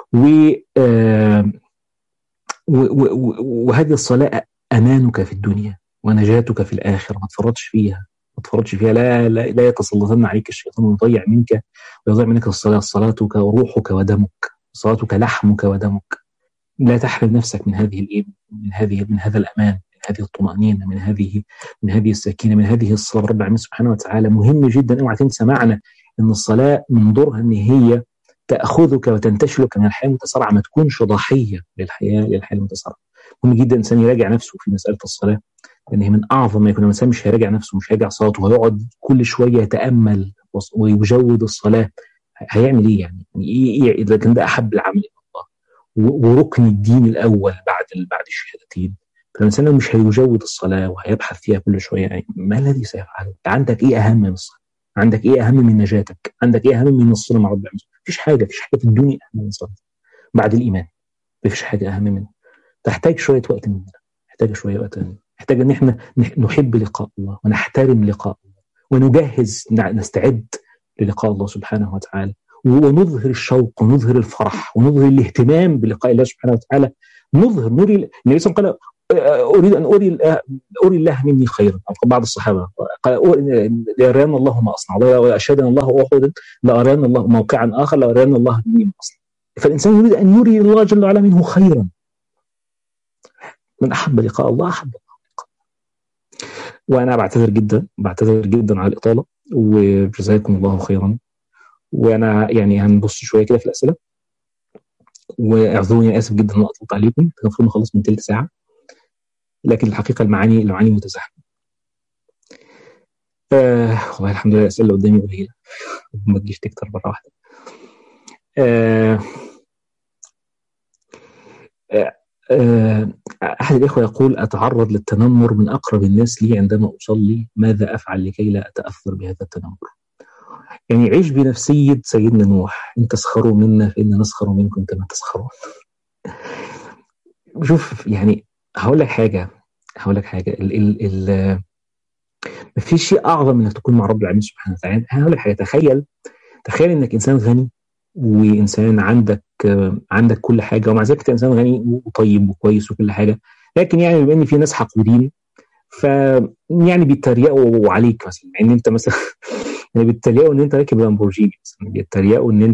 وهذه الصلاة أمانك في الدنيا ونجاتك في الآخرة. ما تفرطش فيها. لا يتسلطن عليك الشيطان ويضيع منك الصلاة. صلاتك وروحك ودمك، صلاتك لحمك ودمك. لا تحرم نفسك من هذا الأمان، من هذه الطمأنينة، من هذه السكينة، من هذه الصلاة. رب العالمين سبحانه وتعالى مهم جدا. اوعى تنسى معنى ان الصلاة من دورها ان هي تأخذك وتنتشلك من الحياة المتسارعة، ما تكونش ضحية للحياة المتسارعة. مهم جدا الإنسان يراجع نفسه في مسألة الصلاة، لأن هي من أعظم ما يكون. الإنسان مش هيراجع نفسه، مش هيراجع صلاته، ويقعد كل شوية يتأمل ويجود الصلاة. هيعمل إيه يعني؟ إيه إذا كان ده أحب العمل إلى الله وركن الدين الأول بعد الشهادتين؟ فالإنسان لو مش هيجود الصلاة وهيبحث فيها كل شوية، يعني ما الذي سيفعله؟ عندك إيه أهم من الصلاة؟ عندك إيه أهم من نجاتك؟ عندك إيه أهم من الصلة مع رب العالمين؟ مفيش حاجة في الدنيا أهم من الصلاة بعد الإيمان. مفيش حاجة أهم منها. تحتاج شوية وقت مننا، محتاج ان احنا نحب لقاء الله ونحترم لقاء الله ونجهز نستعد للقاء الله سبحانه وتعالى، ونظهر الشوق ونظهر الفرح ونظهر الاهتمام بلقاء الله سبحانه وتعالى. نري النبي صلى الله عليه وسلم قال اريد ان اري الله مني خيرا. او بعض الصحابه قال لأرينا الله ما اصنع، واشهدنا الله احد لأرينا الله موقعا اخر لأرينا الله مني ما اصنع. فالانسان يريد ان يري الله جل وعلا منه خيرا. من أحب لقاء الله أحب لقاء. وأنا بعتذر جدا على الإطالة، وجزاكم الله خيرا. وأنا يعني هنبص شوية كده في الأسئلة، واعذروني آسف جدا إن أطلت عليكم، كان المفروض نخلص من تلت ساعة، لكن الحقيقة المعاني متزاحمة. والله الحمد لله الأسئلة اللي قدامي قليلة، ما تجيش تكتر مرة واحدة. أحد الإخوة يقول: أتعرض للتنمر من أقرب الناس لي عندما أصلي، ماذا أفعل لكي لا أتأثر بهذا التنمر؟ يعني عيش بنفسية سيدنا نوح: إن تسخروا منا فإنا نسخر منكم كما تسخرون. شوف يعني هقول لك حاجة ما فيش شيء أعظم من أنك تكون مع رب العالمين سبحانه وتعالى. هقول لك حاجة، تخيل إنك إنسان غني، وإنسان عندك كل حاجة، ومع ذلك إنسان غني وطيب وكويس وكل حاجة، لكن يعني بما إن في ناس حقودين يعني بيتريقوا عليك مثلا، يعني أنت مثلا يعني بيتريقوا إن أنت راكب لامبورجيني مثلا، بيتريقوا إن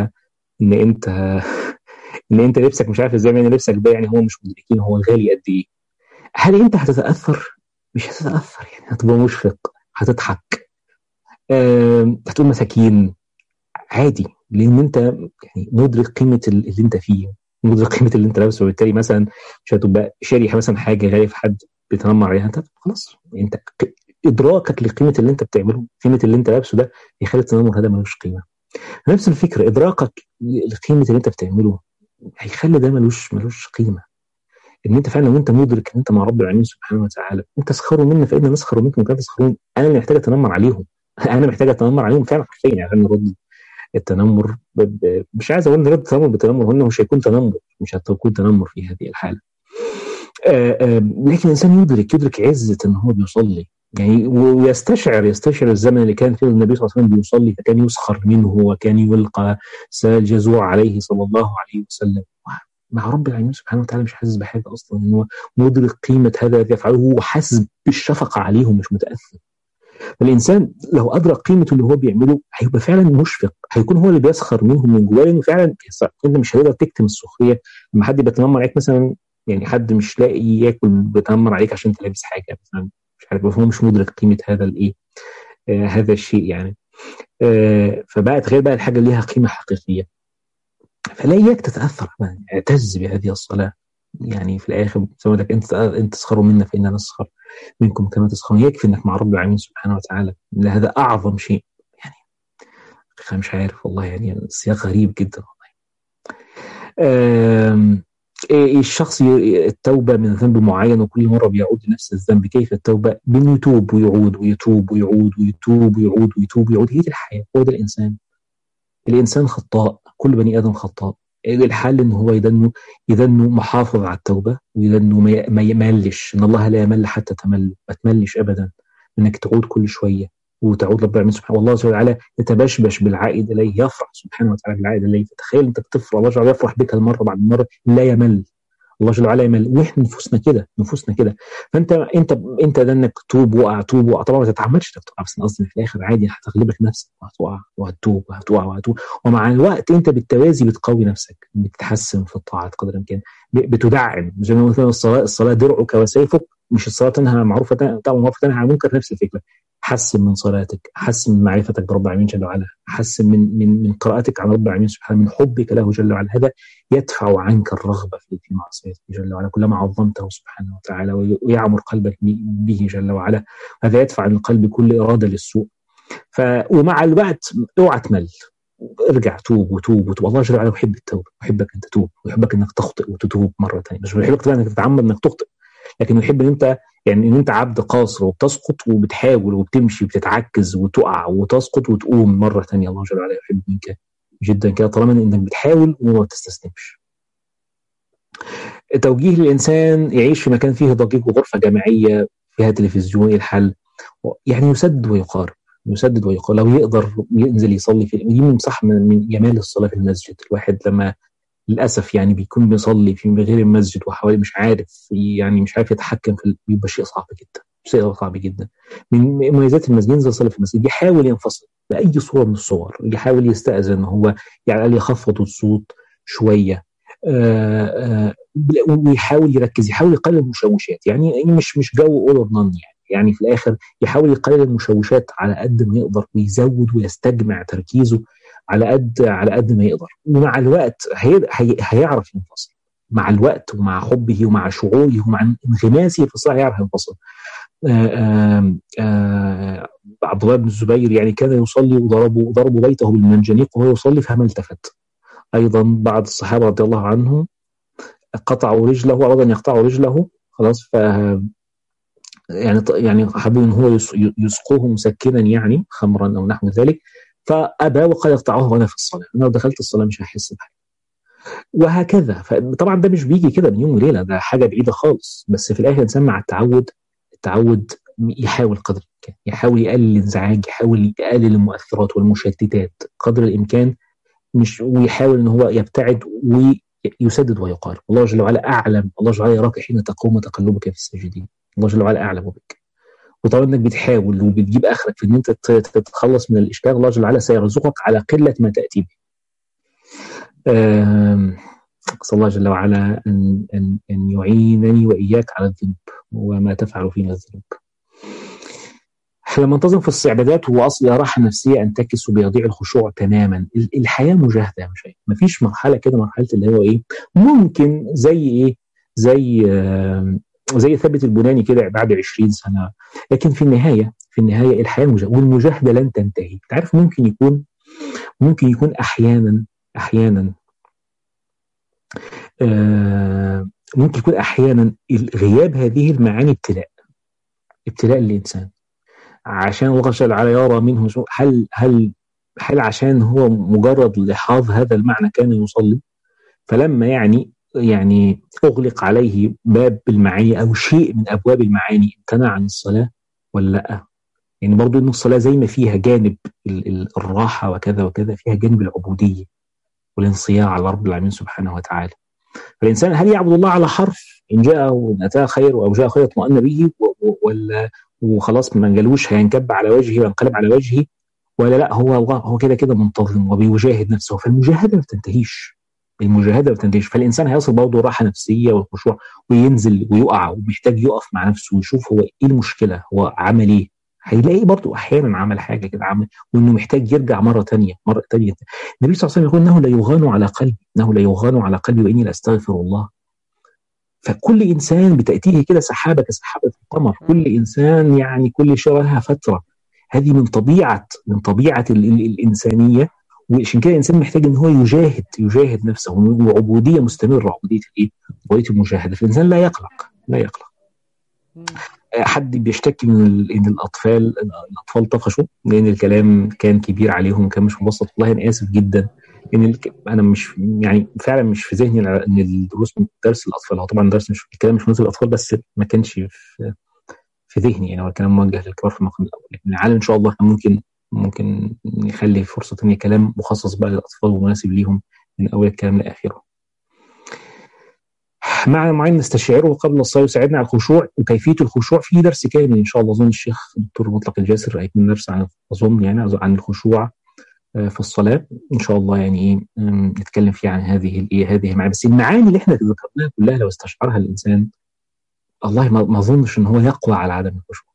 أنت لبسك مش عارف إزاي، يعني لبسك ده يعني هو مش مدركين هو غالي قد إيه. هل أنت هتتأثر؟ مش هتتأثر، يعني هتبقى مشفق، هتضحك، هتقول مساكين عادي، لان انت يعني مدرك قيمه اللي انت فيه، مدرك قيمه اللي انت لابسه، وبالتالي مثلا مش هتبقى شاري مثلا حاجه غاليه في حد بيتنمر عليها، انت خلاص انت ادراكك لقيمه اللي انت بتعمله، قيمه اللي انت لابسه ده يخلي التنمر هذا ملوش قيمه. نفس الفكره، ادراكك لقيمه اللي انت بتعمله هيخلي ده ملوش قيمه. ان انت فعلا وانت مدرك ان انت مع رب العالمين سبحانه وتعالى، انت تسخروا منا فإنا نسخر منكم كما تسخرون. انا اللي محتاج اتنمر عليهم انا محتاج اتنمر عليهم فعلا حرفيا، يعني نرد التنمر مش عايز اقول نرد التنمر بتنمر، هنا مش هيكون تنمر، مش هتكون تنمر في هذه الحاله. لكن الانسان يدرك عزه ان هو بيصلي، يعني ويستشعر الزمن اللي كان فيه النبي صلى الله عليه وسلم بيصلي، فكان يسخر منه وكان يلقى سال جزوع عليه صلى الله عليه وسلم. مع رب العالمين سبحانه وتعالى مش حاسس بحاجه اصلا، ان هو مدرك قيمه هذا الذي يفعله، هو حاسس بالشفقه عليهم مش متاثر. فالإنسان لو أدرك قيمة اللي هو بيعمله هيبقى فعلا مشفق، هيكون هو اللي بيسخر منهم من جواه، لأنه فعلا أنت مش هتقدر تكتم السخرية لما حد بيتنمر عليك مثلا، يعني حد مش لاقي ياكل بيتنمر عليك عشان أنت لابس حاجة مثلا، مش عارف، هو مش مدرك قيمة هذا الإيه هذا الشيء يعني. فبقى تخيل بقى الحاجة اللي ليها قيمة حقيقية، فلا إياك تتأثر، اعتز بهذه الصلاة. يعني في الآخر سوى لك أنت تسخروا منا فإنا نسخر منكم كما تسخرون. يكفي انك مع رب العالمين سبحانه وتعالى، هذا اعظم شيء يعني. مش عارف والله، يعني السياق غريب جدا والله. الشخص التوبة من ذنب معين وكل مرة بيعود لنفس الذنب. كيف التوبة؟ بأنه يتوب ويعود ويتوب ويعود ويتوب ويعود ويتوب ويعود. هي دي الحياة، هو ده الإنسان. الإنسان خطاء، كل بني آدم خطاء. الحل إنه هو يدنه محافظ على التوبة، ويدنه ما يملش. إن الله لا يمل حتى تمل، ما تملش أبدا إنك تعود كل شوية وتعود رب العالمين سبحانه. والله سبحانه وتعالى يتبشبش بالعائد إليه، يفرح سبحانه وتعالى بالعائد إليه. فتخيل أنت بتفرح، الله جل يفرح بك المرة بعد مرة، لا يمل. الله جل وعلا يمل، واحنا نفوسنا كده. فانت ده انك توب وقع توب وقع. طبعا ما تتعمدش انك تقع، بس قصدي في الاخر عادي هتغلبك نفسك وهتقع وهتتوب وهتوب. ومع الوقت انت بالتوازي بتقوي نفسك، بتتحسن في الطاعات قدر الامكان، بتدعم. زي ما قلنا الصلاه درعك وسيفك. مش الصلاه تنهى معروفه، تامر معروف تنهى عن المنكر، نفس الفكره. حسن من صلاتك، حسن من معرفتك برب العالمين جل وعلا، حسن من قراءتك عن رب العالمين سبحانه، من حبك له جل وعلا. هذا يدفع عنك الرغبة في معصيته جل وعلا كلما عظمته سبحانه وتعالى، ويعمر قلبك به جل وعلا. هذا يدفع عن القلب كل إرادة للسوء. ومع الوقت اوعى تمل، ارجع توب وتوب وتوب. الله جل وعلا يحب التوبة، يحبك أن تتوب، ويحبك أنك تخطئ وتتوب مرة ثانية. مش يحبك طبعا أنك تتعمد أنك تخطئ، لكن يحب أن أنت يعني ان انت عبد قاصر وبتسقط وبتحاول وبتمشي وبتتعكز وتقع وتسقط وتقوم مره ثانيه. الله جل وعلا يحب منك جدا كده، طالما انك بتحاول وما بتستسلمش. توجيه الانسان يعيش في مكان فيه ضجيج وغرفه جماعيه فيها تلفزيون، الحل يعني يسدد ويقارب. لو يقدر ينزل يصلي في دي من صح من جمال الصلاه في المسجد. الواحد لما للاسف يعني بيكون بيصلي في غير المسجد وحوالي مش عارف يتحكم بيبقى شيء صعب جدا. من مميزات المسجد ينزل يصلي في المسجد، يحاول ينفصل باي صوره من الصور، يحاول يستأذن، هو يعني يخفض الصوت شويه، ويحاول يركز، يحاول يقلل المشوشات. يعني مش جو اول اور نون يعني في الاخر يحاول يقلل المشوشات على قد ما يقدر، ويزود ويستجمع تركيزه على قد ما يقدر. ومع الوقت هيعرف ينفصل مع الوقت، ومع حبه ومع شعوره ومع انغماسه في الصلاة هيعرف ينفصل. عبد الله بن الزبير يعني كان يصلي وضربوا بيته بالمنجنيق وهو يصلي فما التفت. أيضا بعض الصحابة رضي الله عنهم قطعوا رجله، أراد أن يقطعوا رجله خلاص، ف يعني حابين هو يسقوه مسكنا يعني خمرا أو نحو ذلك، فأبى وقال يقطعوه وأنا في الصلاة، أنا لو دخلت الصلاة مش هحس بحاجة. وهكذا. فطبعا ده مش بيجي كده من يوم وليلة، ده حاجة بعيدة خالص. بس في الآخر الإنسان مع التعود يحاول قدر الإمكان، يحاول يقلل الانزعاج، يحاول يقلل المؤثرات والمشتتات قدر الإمكان، ويحاول إن هو يبتعد ويسدد ويقارب. الله جل وعلا أعلم، الله جل وعلا يراك حين تقوم وتقلبك في الساجدين. الله جل وعلا أعلم بك. وطبعا انك بتحاول وبتجيب اخرك في ان انت تتخلص من الاشكال، الله جل وعلا سيرزقك على قله ما تاتي به. أسأل الله جل وعلا ان يعينني واياك على الذنوب وما تفعل فينا الذنوب. لما انتظم في العبادات هو اصل راحه نفسيه انتكس وبيضيع الخشوع تماما. الحياه مجاهده يا مشايخ، مفيش مرحله كده مرحله اللي هو ايه ممكن زي ثابت البناني كده بعد 20 سنة. لكن في النهاية الحياة مجاهدة، والمجاهدة لن تنتهي. تعرف ممكن يكون أحيانا ممكن يكون أحيانا غياب هذه المعاني ابتلاء للإنسان، عشان الله جل وعلا يرى منه هل عشان هو مجرد لحاظ هذا المعنى كان يصلي، فلما يعني أغلق عليه باب المعاني أو شيء من أبواب المعاني امتنع عن الصلاة ولا لأ؟ يعني برضو إن الصلاة زي ما فيها جانب الراحة وكذا وكذا، فيها جانب العبودية والانصياع على رب العالمين سبحانه وتعالى. فالإنسان هل يعبد الله على حرف إن جاء وأتاه خير أو جاء خير اطمأن به ولا وخلاص ما جالوش هينكب على وجهه وينقلب على وجهه، ولا لأ هو كده منتظم وبيجاهد نفسه. فالمجاهدة ما بتنتهيش، فالإنسان هيصل برضه راحة نفسية والخشوع، وينزل ويقع ومحتاج يقف مع نفسه ويشوف هو إيه المشكلة، هو عمل إيه. هيلاقي برضه أحيانا عمل حاجة كده وإنه محتاج يرجع مرة تانية. النبي صلى الله عليه وسلم يقول إنه لا يغان على قلبي وإني لأستغفر الله. فكل إنسان بتأتيه كده سحابة كسحابة القمر، كل إنسان يعني كل شيء لها فترة. هذه من طبيعة الإنسانية، وعشان كده الانسان محتاج ان هو يجاهد نفسه، وعبوديه مستمره، عبوديه الايه؟ عبوديه المجاهده. فالانسان لا يقلق. حد بيشتكي من ان الاطفال طفشوا لان الكلام كان كبير عليهم وكان مش مبسط. والله انا اسف جدا ان انا مش يعني فعلا مش في ذهني ان الدروس من درس الاطفال. هو طبعا درس مش الكلام مش مناسب للاطفال، بس ما كانش في ذهني يعني. هو الكلام موجه للكبار في المقام الاول. لكن العالم ان شاء الله احنا ممكن نخلي فرصه ثانيه كلام مخصص بقى للاطفال ومناسب ليهم من اول الكلام لاخره. معنى معين نستشعره قبل الصلاة يساعدنا على الخشوع، وكيفية الخشوع في درس كامل إن شاء الله. أظن الشيخ الدكتور مطلق الجاسر هيكون درس عن الخشوع في الصلاة إن شاء الله. يعني إيه نتكلم فيه عن هذه المعاني. بس المعاني اللي إحنا ذكرناها كلها لو استشعرها الإنسان الله ما أظنش إن هو يقوى على عدم الخشوع.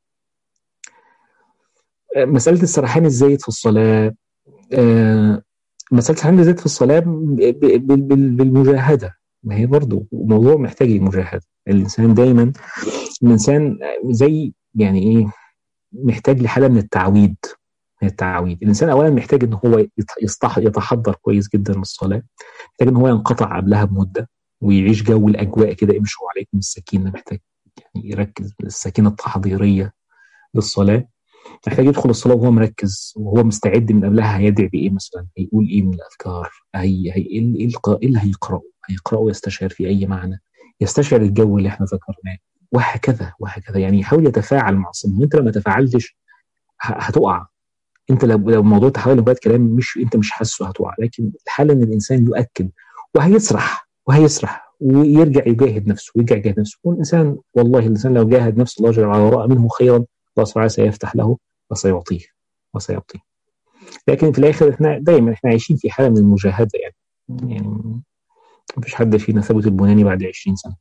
مسألة السرحان الزايد في الصلاة، مسألة السرحان الزايد في الصلاة بالمجاهدة. ما هي برضو موضوع محتاج المجاهدة. الإنسان دايما زي يعني إيه محتاج لحالة من التعويد. الإنسان أولا محتاج إن هو يتحضر كويس جدا للصلاة، محتاج إن هو ينقطع قبلها بمدة ويعيش جو الأجواء كده. امشوا عليكم السكينة، محتاج يعني يركز السكينة التحضيرية للصلاة. محتاج يدخل الصلاة وهو مركز وهو مستعد من قبلها. هيدعي بإيه مثلا؟ هيقول إيه من الأذكار؟ إيه اللي هيقرأه يستشعر في أي معنى، يستشعر الجو اللي احنا ذكرناه، وهكذا. يعني يحاول يتفاعل مع الصلاة. انت لما تفاعلتش هتقع. انت لو الموضوع تحول لمجرد كلام انت مش حاسه هتقع. لكن الحال ان الانسان يؤكد وهيسرح ويرجع يجاهد نفسه والانسان والله الانسان لو جاهد نفسه الله جل وعلا ورأى منه خيرا الله سبحانه سيفتح له وسيعطيه. لكن في الاخر احنا دايما عايشين في حاله من المجاهده يعني مفيش حد فينا ثبت البناني بعد 20 سنه.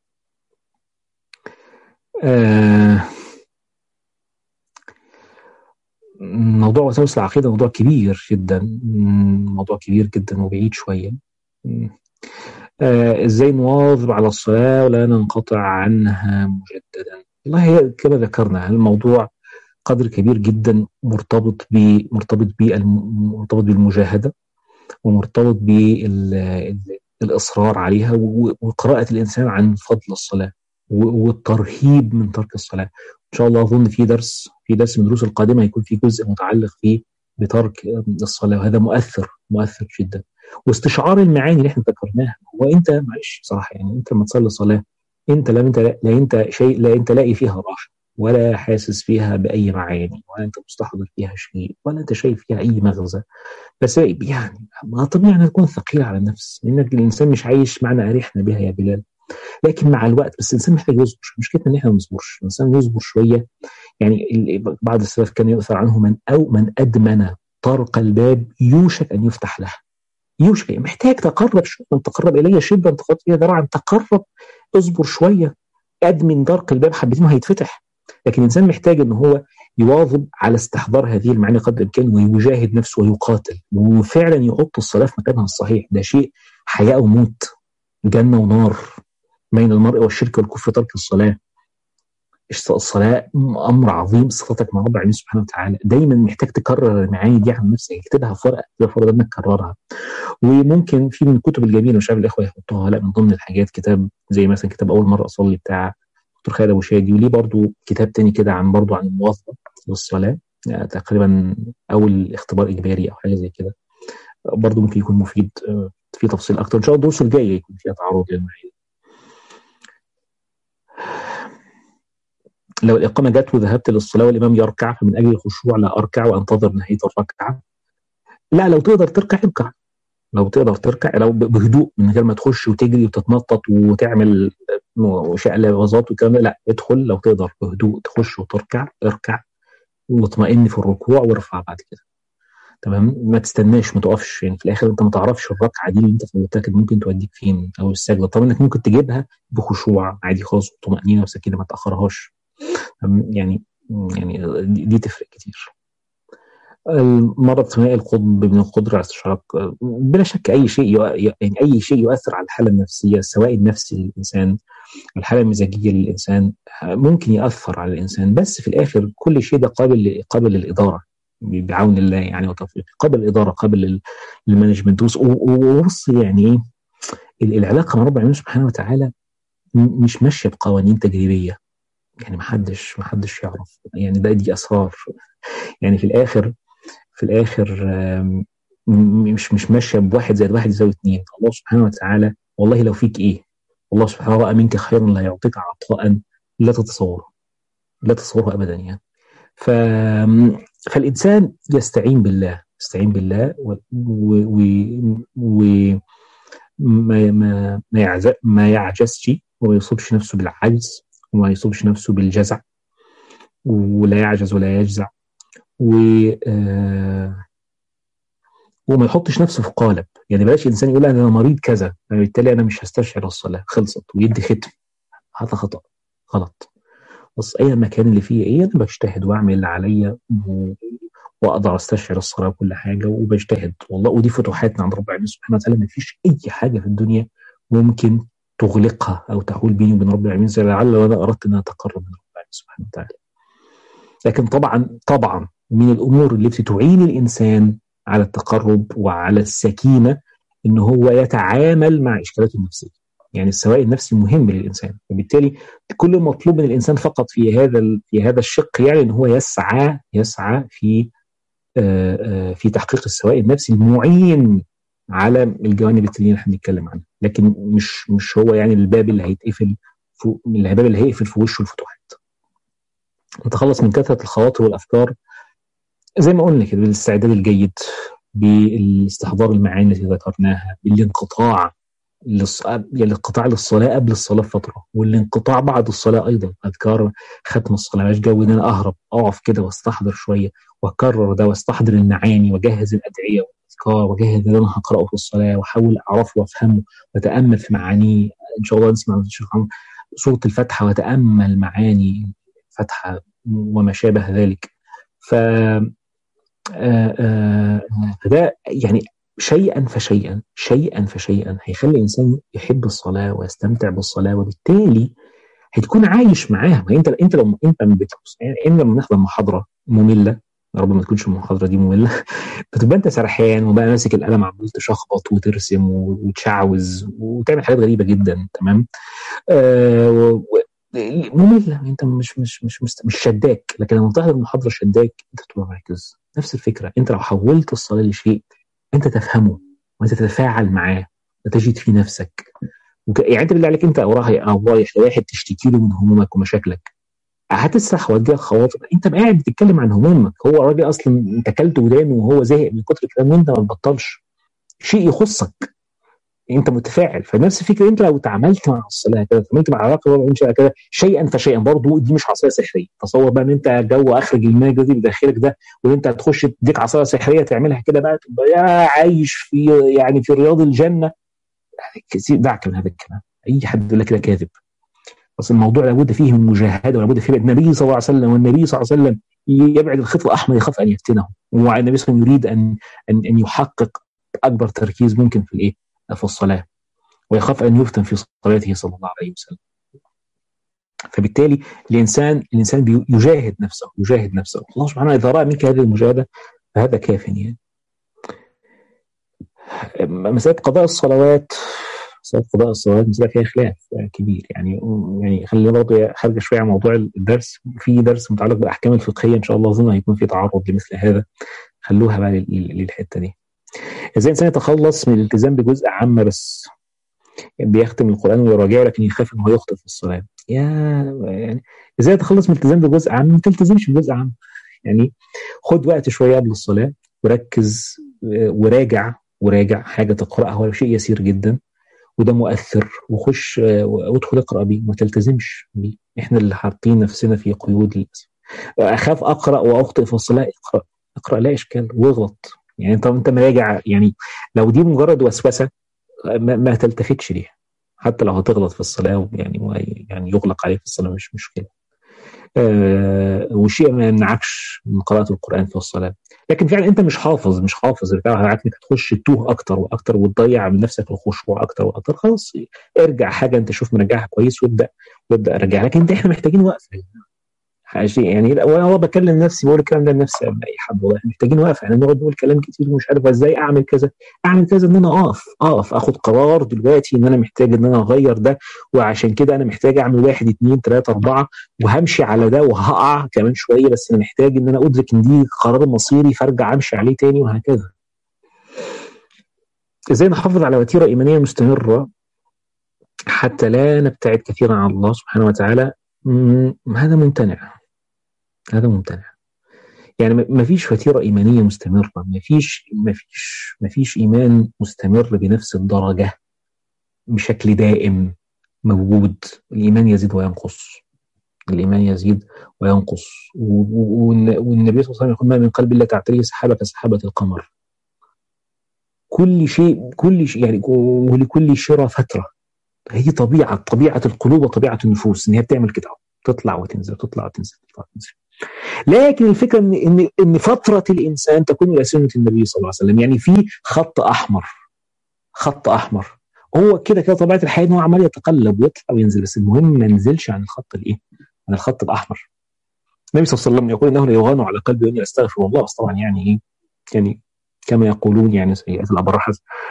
موضوع وساوس العقيدة موضوع كبير جدا وبعيد شوية. ازاي نواظب على الصلاة ولا ننقطع عنها مجددا؟ والله هي كما ذكرنا الموضوع قدر كبير جدا مرتبط بالمجاهدة، ومرتبط بالإصرار عليها، وقراءة الإنسان عن فضل الصلاة والترهيب من ترك الصلاة. إن شاء الله أظن في درس من الدروس القادمة يكون في جزء متعلق فيه بترك الصلاة، وهذا مؤثر جدا. واستشعار المعاني اللي احنا ذكرناها. هو أنت معلش صراحة يعني أنت لما تصلي صلاة أنت لا أنت لاقي فيها راحة، ولا حاسس فيها بأي معاني، ولا أنت مستحضر فيها شيء، ولا أنت شايف فيها أي مغزى. بس يعني ما طبيعي أن تكون ثقيلة على النفس، لأنك الإنسان مش عايش معنا أريحنا بها يا بلال. لكن مع الوقت بس الإنسان محتاج يصبر. مشكلتنا إن إحنا ما نصبرش. الإنسان يصبر شوية. يعني بعض السلف كان يؤثر عنه من أدمن طرق الباب يوشك أن يفتح له. يوشك محتاج تقرب شوية، من تقرب إلي شبرا تقرب إلي ذراعا. تقرب، اصبر شوية، أدمن طرق الباب حبتين هيتفتح. لكن الإنسان محتاج أن هو يواظب على استحضار هذه المعاني قدر الإمكان، ويجاهد نفسه ويقاتل، وفعلا يحط الصلاة في مكانها الصحيح. ده شيء حياة وموت، جنة ونار، بين المرء والشرك والكفر ترك الصلاة. الصلاة أمر عظيم، صلاتك مع رب العالمين سبحانه وتعالى. دايما محتاج تكرر المعاني دي عن نفسك، اكتبها في ورقة انك تكررها. وممكن في من الكتب الجميلة مش عارف الإخوة يحطوها، لا من ضمن الحاجات كتاب زي مثلا كتاب أول مرة أصلي بتاع دكتور خالد أبو شادي، وليه برضو كتاب تاني كده عن المواظبة للصلاة، يعني تقريبا أول اختبار إجباري أو حاجة زي كده. برضو ممكن يكون مفيد في تفصيل أكتر. إن شاء الله الدروس الجاية يكون فيها تعرض للمعاني. لو الإقامة جت وذهبت للصلاة والإمام يركع، فمن أجل الخشوع لا أركع وأنتظر نهاية الركعة. لا، لو تقدر تركع اركع. لو بهدوء من غير ما تخش وتجري وتتنطط وتعمل شقلباظات والكلام ده. لا، ادخل لو تقدر بهدوء تخش وتركع، اركع واطمئن في الركوع وارفع بعد كده. تمام، ما تستناش، ما تقفش. يعني في الآخر أنت ما تعرفش الركعة دي اللي أنت فوتها ممكن توديك فين، أو السجدة. طبعا إنك ممكن تجيبها بخشوع عادي خالص وطمأنينة وسكينة، ما تأخرهاش. يعني دي تفرق كتير. مرض ثنائي القطب من القدرة على استشراق، بلا شك أي شيء يؤثر على الحالة النفسية، السواء النفسي للإنسان، الحالة المزاجية للإنسان، ممكن يأثر على الإنسان. بس في الآخر كل شيء ده قابل للإدارة. بعون الله يعني وتوفيقه، قبل الإدارة، قبل المانجمنت. وبص يعني إيه العلاقة مع رب العالمين سبحانه وتعالى مش ماشية بقوانين تجريبية، يعني محدش يعرف، يعني دي أسرار. يعني في الآخر مش ماشية بواحد زائد واحد يساوي اتنين. الله سبحانه وتعالى والله لو فيك إيه، الله سبحانه رأى منك خيرا لا يعطيك عطاء لا تتصوره، لا تتصوره أبدا يعني. ف... فالإنسان يستعين بالله، يستعين بالله ما يعجزش، وما يصيبش نفسه بالعجز، وما يصيبش نفسه بالجزع، ولا يعجز ولا يجزع، وما يحطش نفسه في قالب. يعني بلاش إنسان يقول أنا مريض كذا فبالتالي أنا مش هستشعر الصلاة، خلصت، ويدي ختم. هذا خطأ، غلط. بس أي مكان اللي فيه إيه أنا بجتهد وأعمل اللي عليا وأقدر أستشعر الصلاة وكل حاجة، وبجتهد والله. ودي فتوحات من عند رب العالمين سبحانه وتعالى. ما فيش أي حاجة في الدنيا ممكن تغلقها أو تحول بيني وبين رب العالمين، زي لعل وأنا أردت أن أتقرب من رب العالمين سبحانه وتعالى. لكن طبعا من الأمور التي تعين الإنسان على التقرب وعلى السكينة إن هو يتعامل مع إشكالاته النفسية. يعني السواء النفسي مهم للإنسان، وبالتالي كل المطلوب من الإنسان فقط في هذا الشق يعني إن هو يسعى في تحقيق السواء النفسي المعين على الجوانب التانية اللي احنا بنتكلم عنها. لكن مش هو يعني الباب اللي هيقفل في وشه الفتوحات. نتخلص من كثرة الخواطر والأفكار زي ما قلنا كده بالاستعداد الجيد، بالاستحضار المعاني التي ذكرناها، بالانقطاع الانقطاع للصلاة قبل الصلاة بفترة، والانقطاع بعد الصلاة أيضا. أذكار ختم الصلاة مش جو إن أنا أهرب أقف كده واستحضر شوية وأكرر ده واستحضر المعاني وأجهز الأدعية والأذكار وأجهز اللي أنا هقرأه في الصلاة وأحاول أعرفه وأفهمه وأتأمل في معانيه. إن شاء الله نسمع من الشيخ عمرو سورة الفاتحة وأتأمل معاني الفاتحة وما شابه ذلك. فده يعني شيئا فشيئا هيخلي الإنسان يحب الصلاة ويستمتع بالصلاة، وبالتالي هتكون عايش معاها. انت لما لما نحضر محاضرة مملة، يا رب ما تكونش المحاضرة دي مملة، بتبقى انت سرحان وبقى ماسك القلم عمال تشخبط وترسم وتشعوذ وتعمل حاجات غريبة جدا، تمام. مملة، انت مش شداك. لكن لما تحضر المحاضرة شداك، انت تبقى مركز. نفس الفكرة، انت لو حولت الصلاة لشيء انت تفهمه وانت تتفاعل معاه وتجد في نفسك يعني انت بالله عليك انت او رايح لواحد تشتكي له من همومك ومشاكلك، هتسرح وتجيلك خواطر. انت قاعد بتتكلم عن همومك، هو الراجل اصلا انت كلت ودانه وهو زهق من كتر الكلام وانت ما تبطلش شيء يخصك، انت متفاعل. فنفس الفكره انت لو تعاملت مع الصلاه كده، تعاملت مع علاقه كده شيئا فشيئا، برضه دي مش عصايه سحريه. تصور بقى ان انت جو اخرج الماء الذي بداخلك ده، وان انت هتخش تديك عصايه سحريه تعملها كده بقى تبقى يا عايش في رياض الجنه. كثير دعك من هذا الكلام، اي حد يقول لك كده كاذب. بس الموضوع لابد فيه من مجاهده، ولابد فيه النبي صلى الله عليه وسلم، والنبي صلى الله عليه وسلم يبعد الخيط الاحمر يخاف ان يفتنه، والنبي صلى الله عليه وسلم يريد ان يحقق اكبر تركيز ممكن في الصلاه، ويخاف أن يفتن في صلاته صلى الله عليه وسلم. فبالتالي الإنسان يجاهد نفسه. الله سبحانه إذا رأى منك هذه المجاهدة فهذا كاف يعني. مسألة قضاء الصلوات مسألة فيها خلاف كبير يعني خلينا برضه خارج شوية عن موضوع الدرس. في درس متعلق بالأحكام الفقهية إن شاء الله أظن هيكون في تعرض لمثل هذا، خلوها بقى للحتة دي. إزاي الإنسان يتخلص من الالتزام بجزء عام بس، بيختم القرآن ويراجعه لكن يخاف إنه يخطئ في الصلاة. يعني إزاي تخلص من الالتزام بجزء عام؟ ما تلتزمش بجزء عام. يعني خد وقت شوية قبل الصلاة وركز وراجع حاجة تقرأها ولو شيء يسير جدا وده مؤثر، وخش وادخل اقرأ بيه، ما تلتزمش بيه. إحنا اللي حاطين نفسنا في قيود للأسف. أخاف أقرأ وأخطئ في الصلاة. اقرأ لا إشكال واغلط. يعني أنت مراجع، يعني لو دي مجرد وسوسة ما تلتفتش ليها، حتى لو هتغلط في الصلاة يعني يغلق عليك في الصلاة مش مشكلة. وشيء ما يمنعكش من قراءة القرآن في الصلاة. لكن فعلا انت مش حافظ بتاع انك هتخش تتوه اكتر واكتر وتضيع من نفسك الخشوع اكتر واكتر. خلاص ارجع حاجة انت شوف مراجعها كويس وابدأ ارجع. لكن احنا محتاجين وقفة، يعني وانا بكلم نفسي بقول الكلام ده لنفسي قبل اي حد، والله احنا محتاجين وقفه، يعني نقعد نقول كلام كتير ومش عارف ازاي اعمل كذا اعمل كذا، ان انا اقف اخد قرار دلوقتي ان انا محتاج ان انا اغير ده، وعشان كده انا محتاج اعمل 1 2 3 4 وهمشي على ده وهقع كمان شويه، بس انا محتاج ان انا ادرك ان دي قرار مصيري فارجع امشي عليه تاني وهكذا. ازاي نحافظ على وتيره ايمانيه مستمره حتى لا نبتعد كثيرا عن الله سبحانه وتعالى؟ هذا ممتنع، هذا ممتنع. يعني ما فيش وتيرة إيمانية مستمرة، ما فيش إيمان مستمر بنفس الدرجة بشكل دائم موجود. الإيمان يزيد وينقص، الإيمان يزيد وينقص، والنبي صلى الله عليه وسلم يقول ما من قلب إلا تعتريه سحابة كسحابة القمر. كل شيء يعني ولكل شرى فترة. هي طبيعة القلوب وطبيعة النفوس إن هي بتعمل كده، تطلع وتنزل تطلع وتنزل تطلع وتنزل. لكن الفكرة إن فترة الإنسان تكون إلى سنة النبي صلى الله عليه وسلم، يعني في خط أحمر، خط أحمر هو كده طبيعة الحياة إن هو عمال يتقلب ويطلع وينزل، بس المهم ما ينزلش عن الخط عن الخط الأحمر. النبي صلى الله عليه وسلم يقول إنه لا يغان على قلبي وإني أستغفر الله، بس طبعا يعني يعني كما يقولون يعني سيئات الأبرار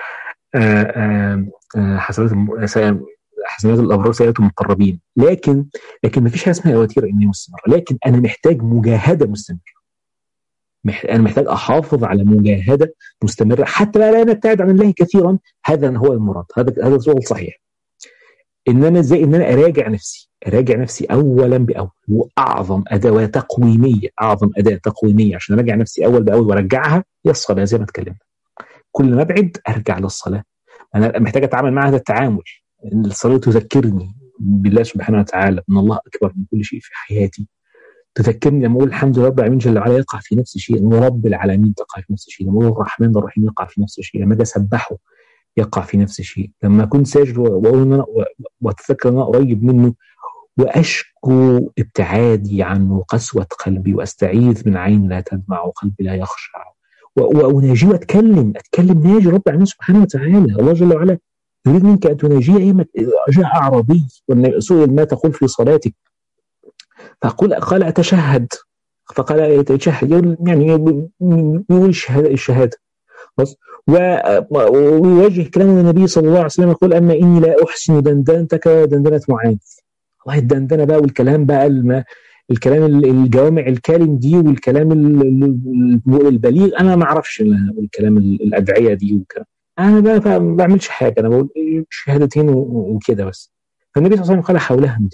حسنات الأبرار سيئات المقربين. لكن ما فيش حاجة اسمها وتيرة إني مستمرة، لكن أنا محتاج مجاهدة مستمرة. أنا محتاج أحافظ على مجاهدة مستمرة حتى لا نبتعد عن الله كثيرا. هذا هو المراد، هذا السؤال صحيح. إن أنا إزاي إن أنا أراجع نفسي أولا بأول، وأعظم أداة تقويمية عشان أراجع نفسي أول بأول وأرجعها هي الصلاة. زي ما اتكلمنا، كل ما أبعد أرجع للصلاة. أنا محتاج أتعامل مع هذا التعامل، إن الصلاة تذكرني بالله سبحانه وتعالى أن الله أكبر من كل شيء في حياتي. تذكرني لما أقول الحمد لله رب العالمين جل وعلا يقع في نفس الشيء، لما رب العالمين تقع في نفس الشيء، لما أقول الرحمن الرحيم يقع في نفس الشيء، لما أجي أسبحه يقع في نفس الشيء، لما أكون ساجد وأقول إن أنا وأتذكر أن أنا قريب منه وأشكو ابتعادي عنه وقسوة قلبي، وأستعيذ من عين لا تدمع وقلبي لا يخشع، وأناجي وأتكلم ناجي رب العالمين سبحانه وتعالى. الله جل وعلا يريد منك أن تناجيه. جاء أعرابي سئل ما تقول في صلاتك، قال أتشهد، فقال يتشهد يعني يقول الشهادة بس. ويوجه كلام النبي صلى الله عليه وسلم يقول أما إني لا أحسن دندنتك دندنة معاذ. والله الدندنة بقى والكلام بقى الكلام الجوامع الكلم دي والكلام البليغ أنا ما أعرفش الكلام الأدعية دي والكلام. أنا بقى ما بعملش حاجة، أنا بقول شهادتين وكده بس. فالنبي صلى الله عليه وسلم قال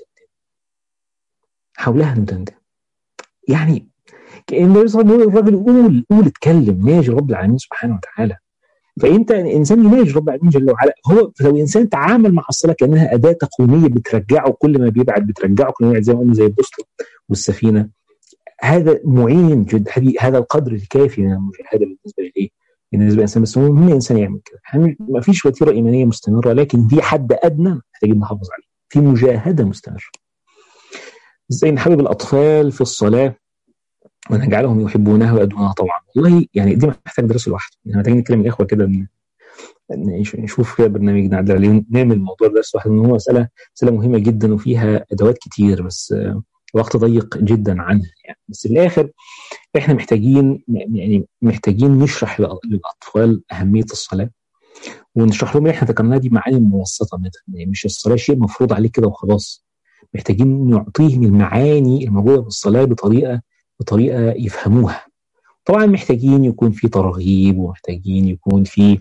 حولها ندندن. يعني النبي صلى الله عليه وسلم الراجل قول اتكلم ناجي رب العالمين سبحانه وتعالى. فانت انسان يناجي رب العالمين جل وعلا. هو لو انسان تعامل مع الصلاه كانها اداه تقويميه بترجعه كل ما بيبعد، بترجعه كل ما يبعد، زي ما قلنا زي البوصله والسفينه. هذا معين جدا، هذا القدر الكافي من المجاهده بالنسبه للانسان. بس هو مهم الانسان يعمل كده. ما فيش وتيره ايمانيه مستمره، لكن في حد ادنى محتاجين نحافظ عليه، في مجاهده مستمره. ازاي نحبب الاطفال في الصلاه ونجعلهم يحبونها ويأدونها؟ طبعا والله يعني دي محتاج درس لوحده، يعني محتاجين نتكلم الاخوه كده نشوف كده برنامج نعدل عليه نعمل الموضوع درس لوحده، ان هو مساله مهمه جدا وفيها ادوات كتير، بس وقت ضيق جدا عنها يعني. بس في الاخر احنا محتاجين نشرح للاطفال اهميه الصلاه، ونشرح لهم احنا ذكرناها دي معاني مبسطه مثلا، يعني مش الصلاه شيء مفروض عليه كده وخلاص. محتاجين نعطيهم المعاني الموجوده في الصلاه بطريقه يفهموها. طبعا محتاجين يكون في ترغيب، ومحتاجين يكون في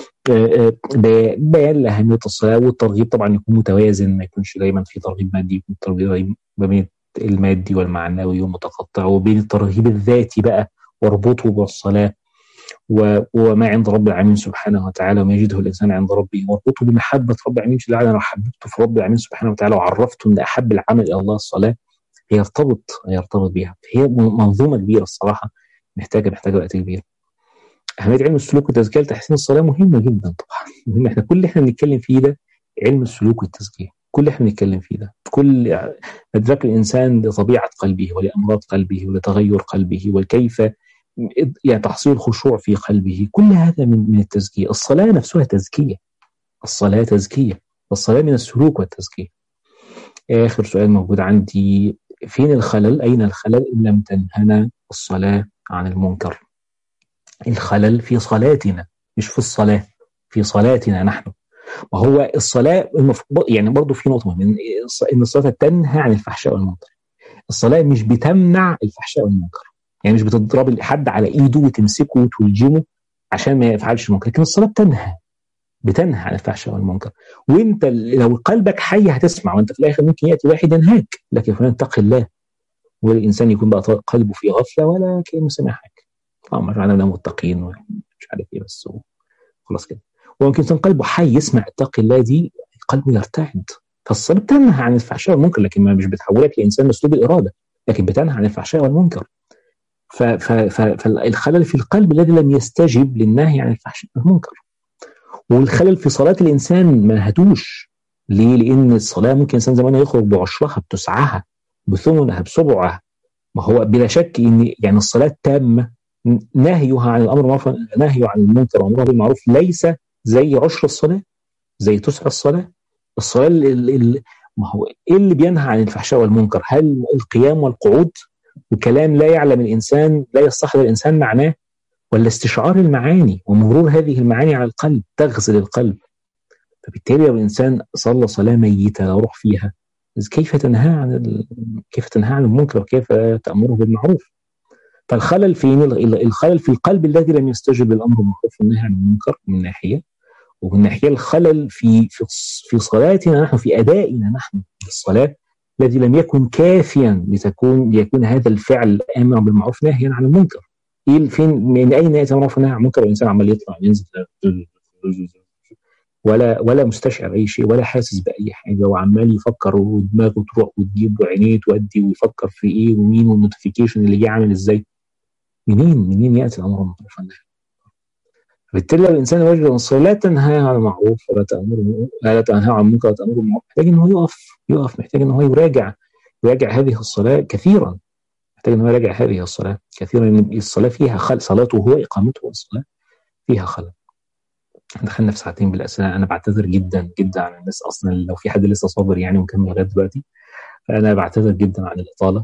بيان لأهمية الصلاة، والترغيب طبعا يكون متوازن، ما يكونش دايما في ترغيب مادي، يكون ترغيب ما بين المادي والمعنوي ومتقطع، وبين الترغيب الذاتي بقى واربطه بالصلاة وما عند رب العالمين سبحانه وتعالى وما يجده الإنسان عند ربه، واربطه بمحبة رب العالمين جل وعلا. لو حببته في رب العالمين سبحانه وتعالى وعرفته أن أحب العمل إلى الله الصلاة، هيرتبط بها. هي منظومة كبيرة الصراحة، محتاجة وقت كبير. أهمية علم السلوك والتزكية لتحسين الصلاة مهمة جدا طبعا، مهم. احنا كل اللي احنا بنتكلم فيه ده علم السلوك والتزكية، كل اللي احنا بنتكلم فيه ده كل إدراك الإنسان لطبيعة قلبه ولأمراض قلبه ولتغير قلبه وكيف يعني تحصيل خشوع في قلبه، كل هذا من التزكية. الصلاة نفسها تزكية، الصلاة من السلوك والتزكية. آخر سؤال موجود عندي، فين الخلل؟ أين الخلل إن لم تنهنا الصلاة عن المنكر؟ الخلل في صلاتنا، مش في الصلاة، في صلاتنا نحن. وهو الصلاة يعني برضو في نقطة مهمة، إن الصلاة تنهى عن الفحشاء والمنكر. الصلاة مش بتمنع الفحشاء والمنكر، يعني مش بتضرب حد على إيده وتمسكه وتلجمه عشان ما يفعلش المنكر، لكن الصلاة بتنهى عن الفحشاء والمنكر. وانت لو قلبك حي هتسمع، وانت في الاخر ممكن ياتي واحد ينهاك، لكن فلان اتق الله، والانسان يكون بقى قلبه في غفله ولا كانه سمع حاجه. اللهم اجعلنا من المتقين ومش عارف ايه بس خلاص كده. وممكن يكون قلبه حي يسمع اتق الله دي، قلبه يرتعد. فالصلاه بتنهى عن الفحشاء والمنكر، لكن مش بتحولك لانسان مسلوب الاراده، لكن بتنهى عن الفحشاء والمنكر. فالخلل في القلب الذي لم يستجب للنهي عن الفحشاء والمنكر. والخلل في صلاة الإنسان ما هتوش. ليه؟ لأن الصلاة ممكن الإنسان زمان يخرج بعشرها بتسعها بثمنها بسبعها. ما هو بلا شك إن يعني الصلاة تامة نهيها عن الأمر بالمعروف، نهي عن المنكر وأمرها بالمعروف ليس زي عشر الصلاة، زي تسع الصلاة. الصلاة ما هو إيه اللي بينهى عن الفحشاء والمنكر؟ هل القيام والقعود وكلام لا يعلم الإنسان، لا يستحضر الإنسان معناه، ولا استشعار المعاني ومرور هذه المعاني على القلب تغزل القلب؟ فبالتالي لو الإنسان صلى صلاة ميتة لا روح فيها، كيف تنهى عن المنكر وكيف تأمره بالمعروف؟ فالخلل الخلل في القلب الذي لم يستجب للأمر بالمعروف والنهي عن المنكر من ناحية، ومن ناحية الخلل في صلاتنا نحن، في أدائنا نحن الصلاة الذي لم يكن كافيا ليكون هذا الفعل آمرا بالمعروف ناهيا عن المنكر. من أين يأتي أمر بالنهي عن المنكر والإنسان عمال يطلع ينزل ولا مستشعر أي شيء ولا حاسس بأي حاجة، وعمال يفكر ودماغه تروح وتجيب وعينيه تودي ويفكر في إيه ومين والنوتيفيكيشن اللي جه عامل إزاي. منين يأتي الأمر بالمعروف والنهي؟ فبالتالي لو الإنسان وجد أن الصلاة لا تنهى عن المعروف ولا تنهى عن المنكر ولا تأمر بالمعروف، محتاج إنه يقف، محتاج إنه يراجع هذه الصلاة كثيرا، لأن الصلاة فيها خلل، صلاته هو إقامته والصلاة فيها خلل. دخلنا في ساعتين بالأسئلة، أنا بعتذر جدا جدا عن الناس أصلا، لو في حد لسه صابر يعني ومكمل لغاية دلوقتي، فأنا بعتذر جدا عن الإطالة.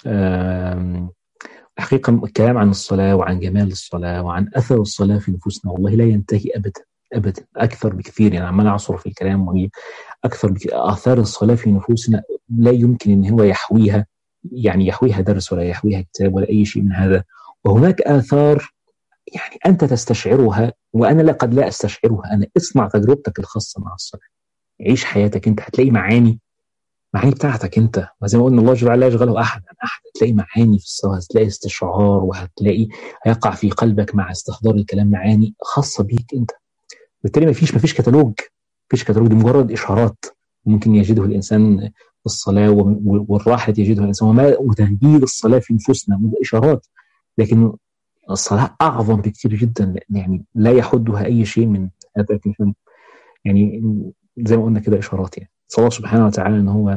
حقيقة الكلام عن الصلاة وعن جمال الصلاة وعن أثر الصلاة في نفوسنا والله لا ينتهي أبدا، أكثر بكثير. يعني عمال أعصر في الكلام وهي أكثر بكثير. آثار الصلاة في نفوسنا لا يمكن أن هو يحويها درس ولا يحويها كتاب ولا أي شيء من هذا. وهناك آثار يعني أنت تستشعرها وأنا قد لا أستشعرها. أنا اسمع تجربتك الخاصة مع الصلاة، عيش حياتك أنت، هتلاقي معاني بتاعتك أنت، وزي ما قلنا الله جل وعلا لا يشغله أحد عن أحد. هتلاقي معاني في الصلاة، هتلاقي استشعار، وهتلاقي هيقع في قلبك مع استحضار الكلام معاني خاصة بيك أنت. بالتالي مفيش كتالوج، دي مجرد إشارات ممكن يجده الإنسان في الصلاة، والراحة يجدها الإنسان، وتهجير الصلاة في نفوسنا إشارات. لكن الصلاة أعظم بكثير جدا، يعني لا يحدها أي شيء من هذا. يعني زي ما قلنا كده إشارات. يعني صلى الله سبحانه وتعالى أن هو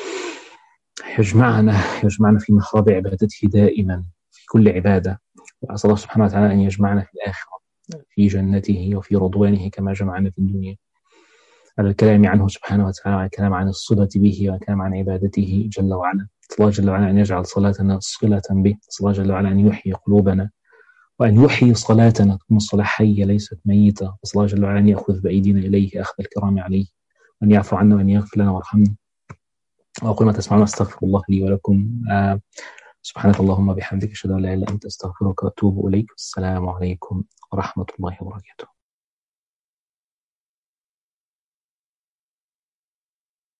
يجمعنا في محراب عبادته دائما في كل عبادة. وأسأل الله سبحانه وتعالى أن يجمعنا في الآخرة في جنته وفي رضوانه كما جمعنا في الدنيا، على الكلام عنه سبحانه وتعالى، على الكلام عن الصلة به، والكلام عن عبادته جل وعلا. صلى الله جل وعلا أن يجعل صلاتنا صلة به، صلى الله جل وعلا أن يحيي قلوبنا وأن يحيي صلاتنا، تكون الصلاة حية ليست ميتة. صلى الله جل وعلا أن يأخذ بأيدينا إليه أخذ الكرام عليه، وأن يعفو عنا وأن يغفر لنا ويرحمنا. وأقول ما تسمعون أستغفر الله لي ولكم. سبحانك اللهم بحمدك أشهد أن لا إله إلا أنت أستغفرك وأتوب إليك. السلام عليكم ورحمة الله وبركاته.